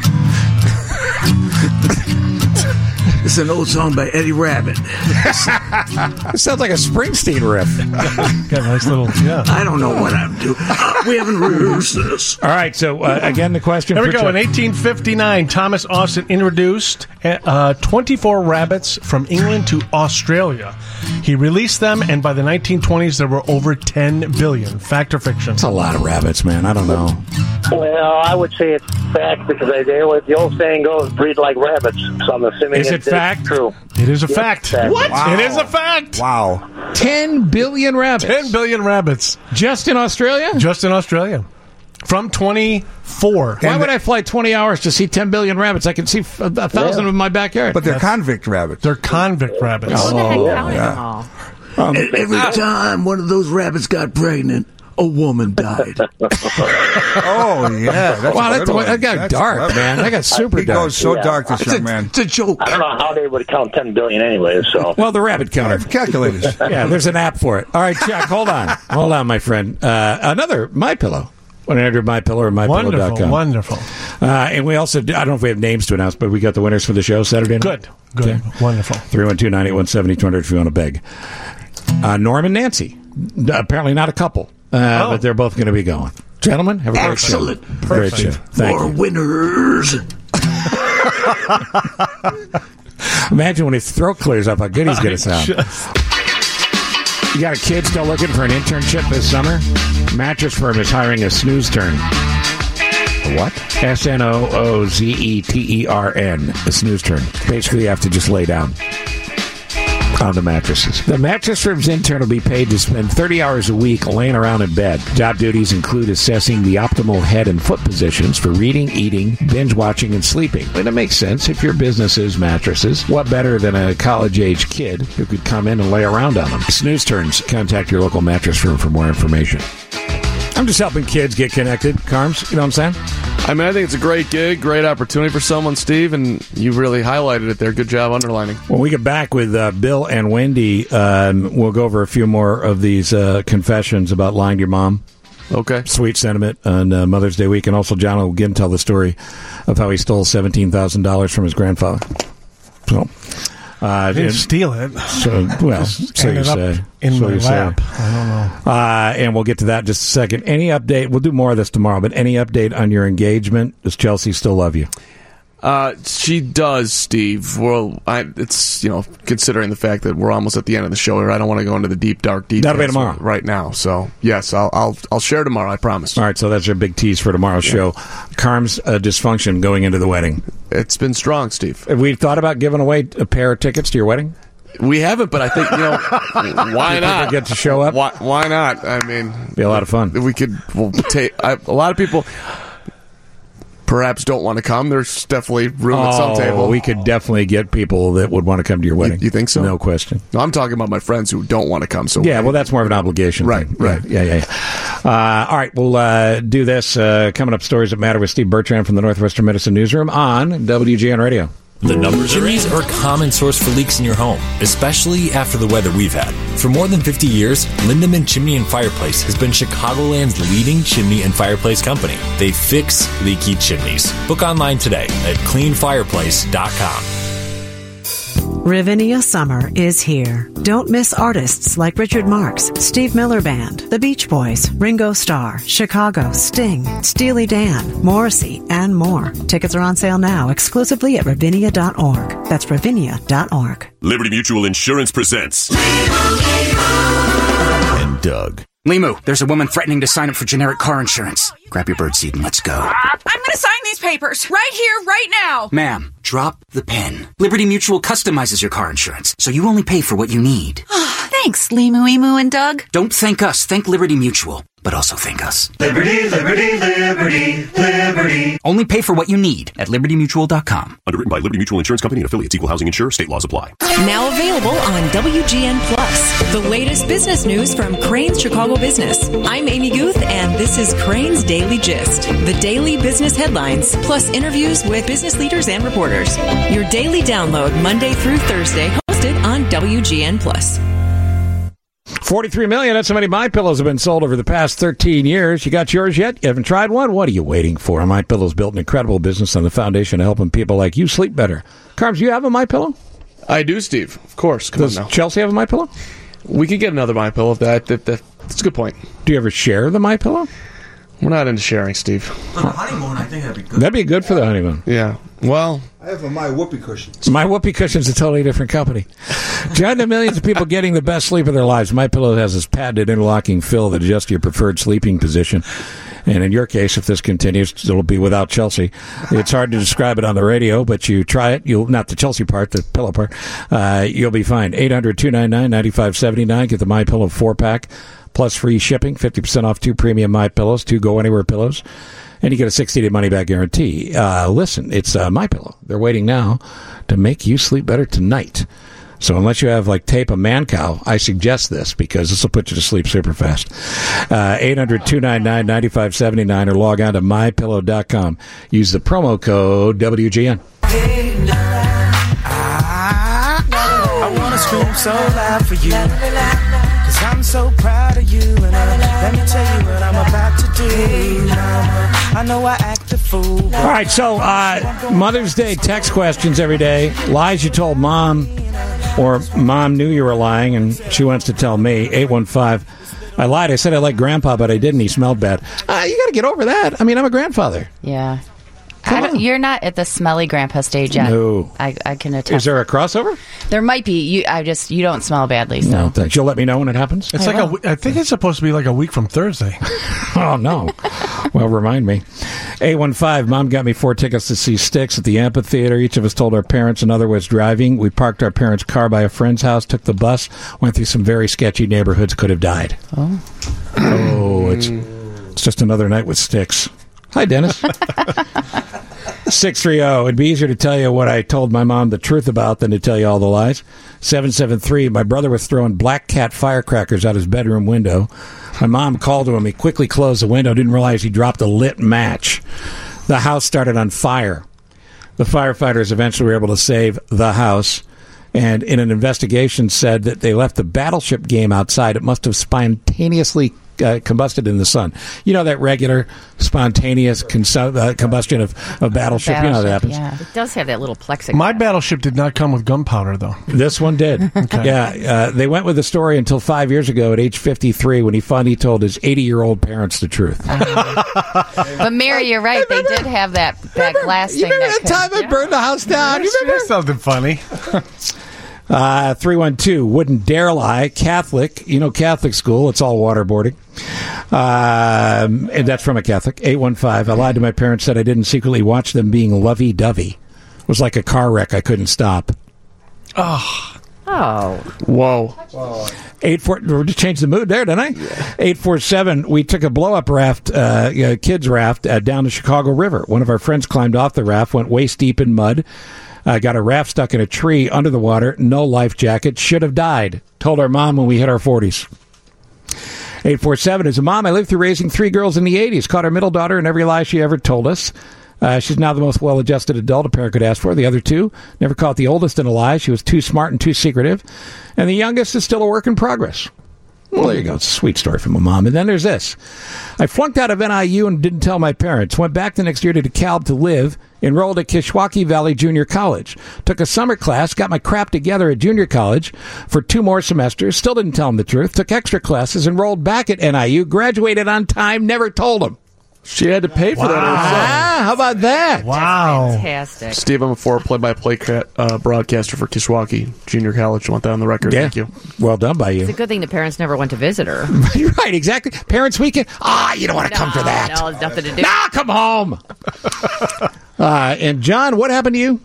Speaker 13: It's an old song by Eddie Rabbit.
Speaker 4: It sounds like a Springsteen riff.
Speaker 5: Got a nice little, yeah.
Speaker 13: I don't know what I'm doing. We haven't rehearsed this.
Speaker 4: All right, so again, the question.
Speaker 5: Here we go. In 1859, Thomas Austin introduced 24 rabbits from England to Australia. He released them, and by the 1920s, there were over 10 billion. Fact or fiction?
Speaker 4: It's a lot of rabbits, man. I don't know.
Speaker 10: Well, I would say it's fact because the old saying goes, breed like rabbits. So I'm assuming
Speaker 4: Is it fact?
Speaker 10: True.
Speaker 5: It is a fact.
Speaker 4: What?
Speaker 14: Wow.
Speaker 5: It is a fact.
Speaker 14: Wow.
Speaker 4: 10 billion rabbits.
Speaker 5: 10 billion rabbits.
Speaker 4: Just in Australia?
Speaker 5: Just in Australia. From 24.
Speaker 4: Why would I fly 20 hours to see 10 billion rabbits? I can see 1,000 of them in my backyard.
Speaker 14: But they're convict rabbits.
Speaker 5: They're convict rabbits.
Speaker 9: Who the heck counted them all?
Speaker 13: Every time one of those rabbits got pregnant, a woman died.
Speaker 14: Oh, yeah. That's
Speaker 4: Wow,
Speaker 14: a good one.
Speaker 4: that got
Speaker 14: That's
Speaker 4: dark,
Speaker 14: clever.
Speaker 4: man. That got super
Speaker 14: He
Speaker 4: dark.
Speaker 14: goes so dark, this young man.
Speaker 13: It's a joke.
Speaker 10: I don't know how they would count 10 billion anyways. So
Speaker 4: Well, the rabbit counter.
Speaker 14: Calculators.
Speaker 4: Yeah, there's an app for it. All right, Chuck, hold on. Hold on, my friend. Another MyPillow. 1-800-MyPillow or MyPillow.com.
Speaker 5: Wonderful.
Speaker 4: And we also, I don't know if we have names to announce, but we got the winners for the show Saturday night.
Speaker 5: Good.
Speaker 4: Okay.
Speaker 5: Wonderful.
Speaker 4: 312-981-7200 if you want to beg. Norm and Nancy. Apparently not a couple, but they're both going to be going. Gentlemen, have a great
Speaker 13: Excellent.
Speaker 4: show. Great show. Thank
Speaker 13: More
Speaker 4: you.
Speaker 13: winners.
Speaker 4: Imagine when his throat clears up, how good he's going to sound. You got a kid still looking for an internship this summer? Mattress Firm is hiring a snooze turn. What? SNOOZETERN. A snooze turn. Basically, you have to just lay down on the mattresses. The Mattress Firm's intern will be paid to spend 30 hours a week laying around in bed. Job duties include assessing the optimal head and foot positions for reading, eating, binge watching, and sleeping. And it makes sense if your business is mattresses. What better than a college-age kid who could come in and lay around on them? Snooze turns. Contact your local Mattress Firm for more information. I'm just helping kids get connected, Carms. You know what I'm saying?
Speaker 8: I mean, I think it's a great gig, great opportunity for someone, Steve, and you really highlighted it there. Good job underlining.
Speaker 4: When we get back with Bill and Wendy, we'll go over a few more of these confessions about lying to your mom.
Speaker 8: Okay.
Speaker 4: Sweet sentiment on Mother's Day week. And also, John will again tell the story of how he stole $17,000 from his grandfather. So,
Speaker 5: I didn't steal it.
Speaker 4: So, well, so you say.
Speaker 5: In
Speaker 4: so
Speaker 5: my
Speaker 4: you
Speaker 5: lap.
Speaker 4: say.
Speaker 5: I don't know.
Speaker 4: And we'll get to that in just a second. Any update? We'll do more of this tomorrow, but any update on your engagement? Does Chelsea still love you?
Speaker 8: She does, Steve. Well, it's, considering the fact that we're almost at the end of the show here, I don't want to go into the deep, dark details.
Speaker 4: That'll be tomorrow.
Speaker 8: Right now. So, yes, I'll share tomorrow, I promise.
Speaker 4: All right, so that's your big tease for tomorrow's show. Carm's dysfunction going into the wedding.
Speaker 8: It's been strong, Steve.
Speaker 4: Have we thought about giving away a pair of tickets to your wedding?
Speaker 8: We haven't, but I think, why not?
Speaker 4: Get to show up?
Speaker 8: Why not? I mean,
Speaker 4: be a lot of fun.
Speaker 8: We could take a lot of people. Perhaps don't want to come. There's definitely room at some table.
Speaker 4: We could definitely get people that would want to come to your wedding.
Speaker 8: You think so?
Speaker 4: No question.
Speaker 8: No, I'm talking about my friends who don't want to come. So
Speaker 4: yeah, well, that's more of an obligation.
Speaker 8: Right,
Speaker 4: thing.
Speaker 8: right.
Speaker 4: Yeah. All right, we'll do this. Coming up, Stories That Matter with Steve Bertrand from the Northwestern Medicine Newsroom on WGN Radio.
Speaker 17: The numbers chimneys are a common source for leaks in your home, especially after the weather we've had. For more than 50 years, Lindemann Chimney and Fireplace has been Chicagoland's leading chimney and fireplace company. They fix leaky chimneys. Book online today at cleanfireplace.com.
Speaker 16: Ravinia summer is here. Don't miss artists like Richard Marx, Steve Miller Band, The Beach Boys, Ringo Starr, Chicago, Sting, Steely Dan, Morrissey, and more. Tickets are on sale now exclusively at Ravinia.org. That's Ravinia.org.
Speaker 18: Liberty Mutual Insurance presents and Doug.
Speaker 19: Limu, there's a woman threatening to sign up for generic car insurance. Grab your birdseed and let's go.
Speaker 24: I'm going to sign these papers right here, right now.
Speaker 19: Ma'am, drop the pen. Liberty Mutual customizes your car insurance, so you only pay for what you need.
Speaker 24: Thanks, Limu, Emu, and Doug.
Speaker 19: Don't thank us, thank Liberty Mutual. But also thank us.
Speaker 22: Liberty, liberty, liberty, liberty.
Speaker 19: Only pay for what you need at libertymutual.com.
Speaker 18: Underwritten by Liberty Mutual Insurance Company and affiliates. Equal housing insurer. State laws apply.
Speaker 25: Now available on WGN Plus. The latest business news from Crane's Chicago Business. I'm Amy Guth, and this is Crane's Daily Gist. The daily business headlines, plus interviews with business leaders and reporters. Your daily download Monday through Thursday, hosted on WGN Plus.
Speaker 4: 43 million. That's how many MyPillows have been sold over the past 13 years. You got yours yet? You haven't tried one? What are you waiting for? MyPillow's built an incredible business on the foundation of helping people like you sleep better. Carbs, do you have a MyPillow?
Speaker 8: I do, Steve. Of course. Come
Speaker 4: Does
Speaker 8: on now.
Speaker 4: Chelsea have a MyPillow?
Speaker 8: We could get another MyPillow if that's a good point.
Speaker 4: Do you ever share the MyPillow?
Speaker 8: We're not into sharing, Steve.
Speaker 13: For the honeymoon, I think that'd be good.
Speaker 4: That'd be good for the honeymoon.
Speaker 8: Yeah. Well,
Speaker 14: I have a My Whoopee cushion.
Speaker 4: My Whoopee Cushion's a totally different company. Join the millions of people getting the best sleep of their lives. MyPillow has this patented interlocking fill that adjusts your preferred sleeping position. And in your case, if this continues, it'll be without Chelsea. It's hard to describe it on the radio, but you try it. You'll not the Chelsea part, the pillow part. You'll be fine. 800-299-9579. Get the MyPillow 4-pack plus free shipping. 50% off 2 premium MyPillows, 2 Go Anywhere pillows. And you get a 60-day money-back guarantee. Listen, it's MyPillow. They're waiting now to make you sleep better tonight. So unless you have, like, tape a man cow, I suggest this because this will put you to sleep super fast. 800-299-9579 or log on to MyPillow.com. Use the promo code WGN.
Speaker 21: I want to scream so loud for you, 'cause I'm so proud of you, and let me tell you what I'm about to do. I know I act a fool.
Speaker 4: All right, so Mother's Day text questions every day. Lies you told Mom, or Mom knew you were lying, and she wants to tell me. 815. I lied. I said I liked Grandpa, but I didn't. He smelled bad. You got to get over that. I mean, I'm a grandfather.
Speaker 7: Yeah. You're not at the smelly grandpa stage yet.
Speaker 4: No.
Speaker 7: I can attest.
Speaker 4: Is there a crossover?
Speaker 7: There might be. You don't smell badly. So.
Speaker 4: No, thanks. You'll let me know when it happens?
Speaker 5: It's I think it's supposed to be like a week from Thursday.
Speaker 4: Oh, no. Well, remind me. 815, Mom got me 4 tickets to see Styx at the amphitheater. Each of us told our parents another was driving. We parked our parents' car by a friend's house, took the bus, went through some very sketchy neighborhoods, could have died.
Speaker 7: Oh.
Speaker 4: Oh, it's just another night with Styx. Hi, Dennis. 630. It'd be easier to tell you what I told my mom the truth about than to tell you all the lies. 773. My brother was throwing black cat firecrackers out his bedroom window. My mom called to him. He quickly closed the window, didn't realize he dropped a lit match. The house started on fire. The firefighters eventually were able to save the house, and in an investigation said that they left the Battleship game outside. It must have spontaneously combusted in the sun. You know, that regular spontaneous combustion of Battleship. You know that happens.
Speaker 9: Yeah. It does have that little plexiglass.
Speaker 5: My Battleship did not come with gunpowder, though.
Speaker 4: This one did.
Speaker 5: Okay.
Speaker 4: Yeah. They went with the story until 5 years ago at age 53 when he finally told his 80-year-old parents the truth.
Speaker 7: But Mary, you're right. They did have that glass thing.
Speaker 4: You remember that time I burned the house down? You remember?
Speaker 5: Something funny.
Speaker 4: 312, wouldn't dare lie. Catholic, Catholic school, it's all waterboarding. And that's from a Catholic. 815, I lied to my parents, said I didn't secretly watch them being lovey-dovey. It was like a car wreck. I couldn't stop.
Speaker 9: Oh.
Speaker 8: Whoa.
Speaker 4: 847, just changed the mood there, didn't I? Yeah. 847, we took a blow-up raft, kids raft, down the Chicago River. One of our friends climbed off the raft, went waist deep in mud. Got a raft stuck in a tree under the water. No life jacket. Should have died. Told our mom when we hit our 40s. 847 is a mom. I lived through raising 3 girls in the 80s. Caught our middle daughter in every lie she ever told us. She's now the most well-adjusted adult a parent could ask for. The other 2 never caught the oldest in a lie. She was too smart and too secretive. And the youngest is still a work in progress. Well, there you go. It's a sweet story from my mom. And then there's this. I flunked out of NIU and didn't tell my parents. Went back the next year to DeKalb to live. Enrolled at Kishwaukee Valley Junior College. Took a summer class. Got my crap together at junior college for 2 more semesters. Still didn't tell them the truth. Took extra classes. Enrolled back at NIU. Graduated on time. Never told them.
Speaker 8: She had to pay for that herself.
Speaker 4: How about that?
Speaker 5: Wow.
Speaker 9: Fantastic.
Speaker 8: Steve, I'm a former play-by-play broadcaster for Kishwaukee Junior College. I want that on the record.
Speaker 4: Yeah.
Speaker 8: Thank you.
Speaker 4: Well done by you.
Speaker 9: It's a good thing the parents never went to visit her.
Speaker 4: You're right, exactly. Parents' weekend. You don't want to come for that.
Speaker 9: No, it's nothing to do.
Speaker 4: Nah, come home. And John, what happened to you?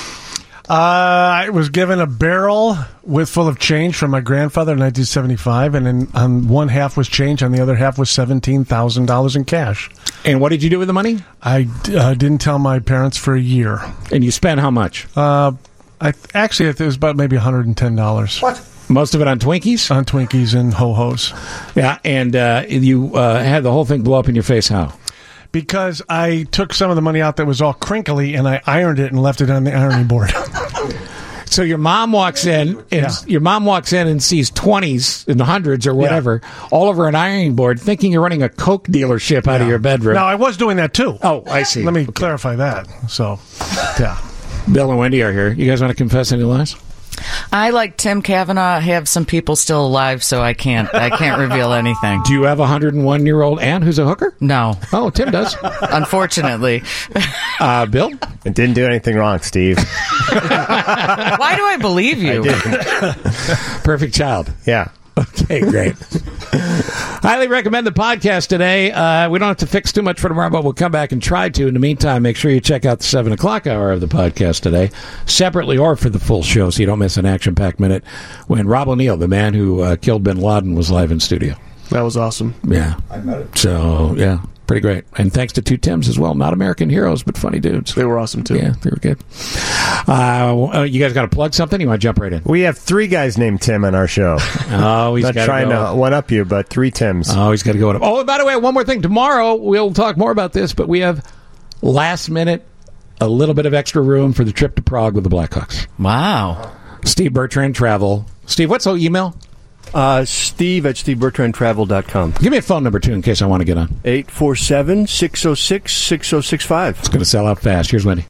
Speaker 5: I was given a barrel full of change from my grandfather in 1975, and then on one half was change, on the other half was $17,000 in cash.
Speaker 4: And what did you do with the money?
Speaker 5: I didn't tell my parents for a year.
Speaker 4: And you spent how much?
Speaker 5: It was about maybe $110.
Speaker 4: What? Most of it on Twinkies?
Speaker 5: On Twinkies and ho-hos.
Speaker 4: Yeah, and you had the whole thing blow up in your face. How?
Speaker 5: Because I took some of the money out that was all crinkly, and I ironed it and left it on the ironing board.
Speaker 4: So your mom walks in, and sees 20s and hundreds or whatever all over an ironing board, thinking you're running a Coke dealership out of your bedroom.
Speaker 5: No, I was doing that too.
Speaker 4: Oh, I see.
Speaker 5: Let me clarify that. So, yeah.
Speaker 4: Bill and Wendy are here. You guys want to confess any lies?
Speaker 6: I, like Tim Kavanaugh, have some people still alive, so I can't reveal anything.
Speaker 4: Do you have a 101-year-old aunt who's a hooker?
Speaker 6: No.
Speaker 4: Oh, Tim does.
Speaker 6: Unfortunately.
Speaker 11: I
Speaker 4: Bill?
Speaker 11: didn't do anything wrong, Steve.
Speaker 6: Why do I believe you?
Speaker 11: I didn't.
Speaker 4: Perfect child.
Speaker 11: Yeah.
Speaker 4: Okay, great. Highly recommend the podcast today. We don't have to fix too much for tomorrow, but we'll come back and try to. In the meantime, make sure you check out the 7 o'clock hour of the podcast today, separately or for the full show, so you don't miss an action-packed minute when Rob O'Neill, the man who killed bin Laden, was live in studio.
Speaker 8: That was awesome.
Speaker 4: Yeah.
Speaker 14: I met it.
Speaker 4: So, yeah. Pretty great. And thanks to 2 Tims as well. Not American heroes, but funny dudes.
Speaker 8: They were awesome, too.
Speaker 4: Yeah, they were good. You guys got to plug something? You want to jump right in?
Speaker 11: We have 3 guys named Tim on our show.
Speaker 4: Oh, he's
Speaker 11: not
Speaker 4: got
Speaker 11: trying to one-up you, but 3 Tims.
Speaker 4: Oh, he's got to go up. Oh, and by the way, one more thing. Tomorrow, we'll talk more about this, but we have last minute, a little bit of extra room for the trip to Prague with the Blackhawks.
Speaker 6: Wow.
Speaker 4: Steve Bertrand Travel. Steve, what's the email?
Speaker 15: Steve at stevebertrandtravel.com.
Speaker 4: Give me a phone number, too, in case I want to get on.
Speaker 15: 847-606-6065.
Speaker 4: It's going to sell out fast. Here's Wendy.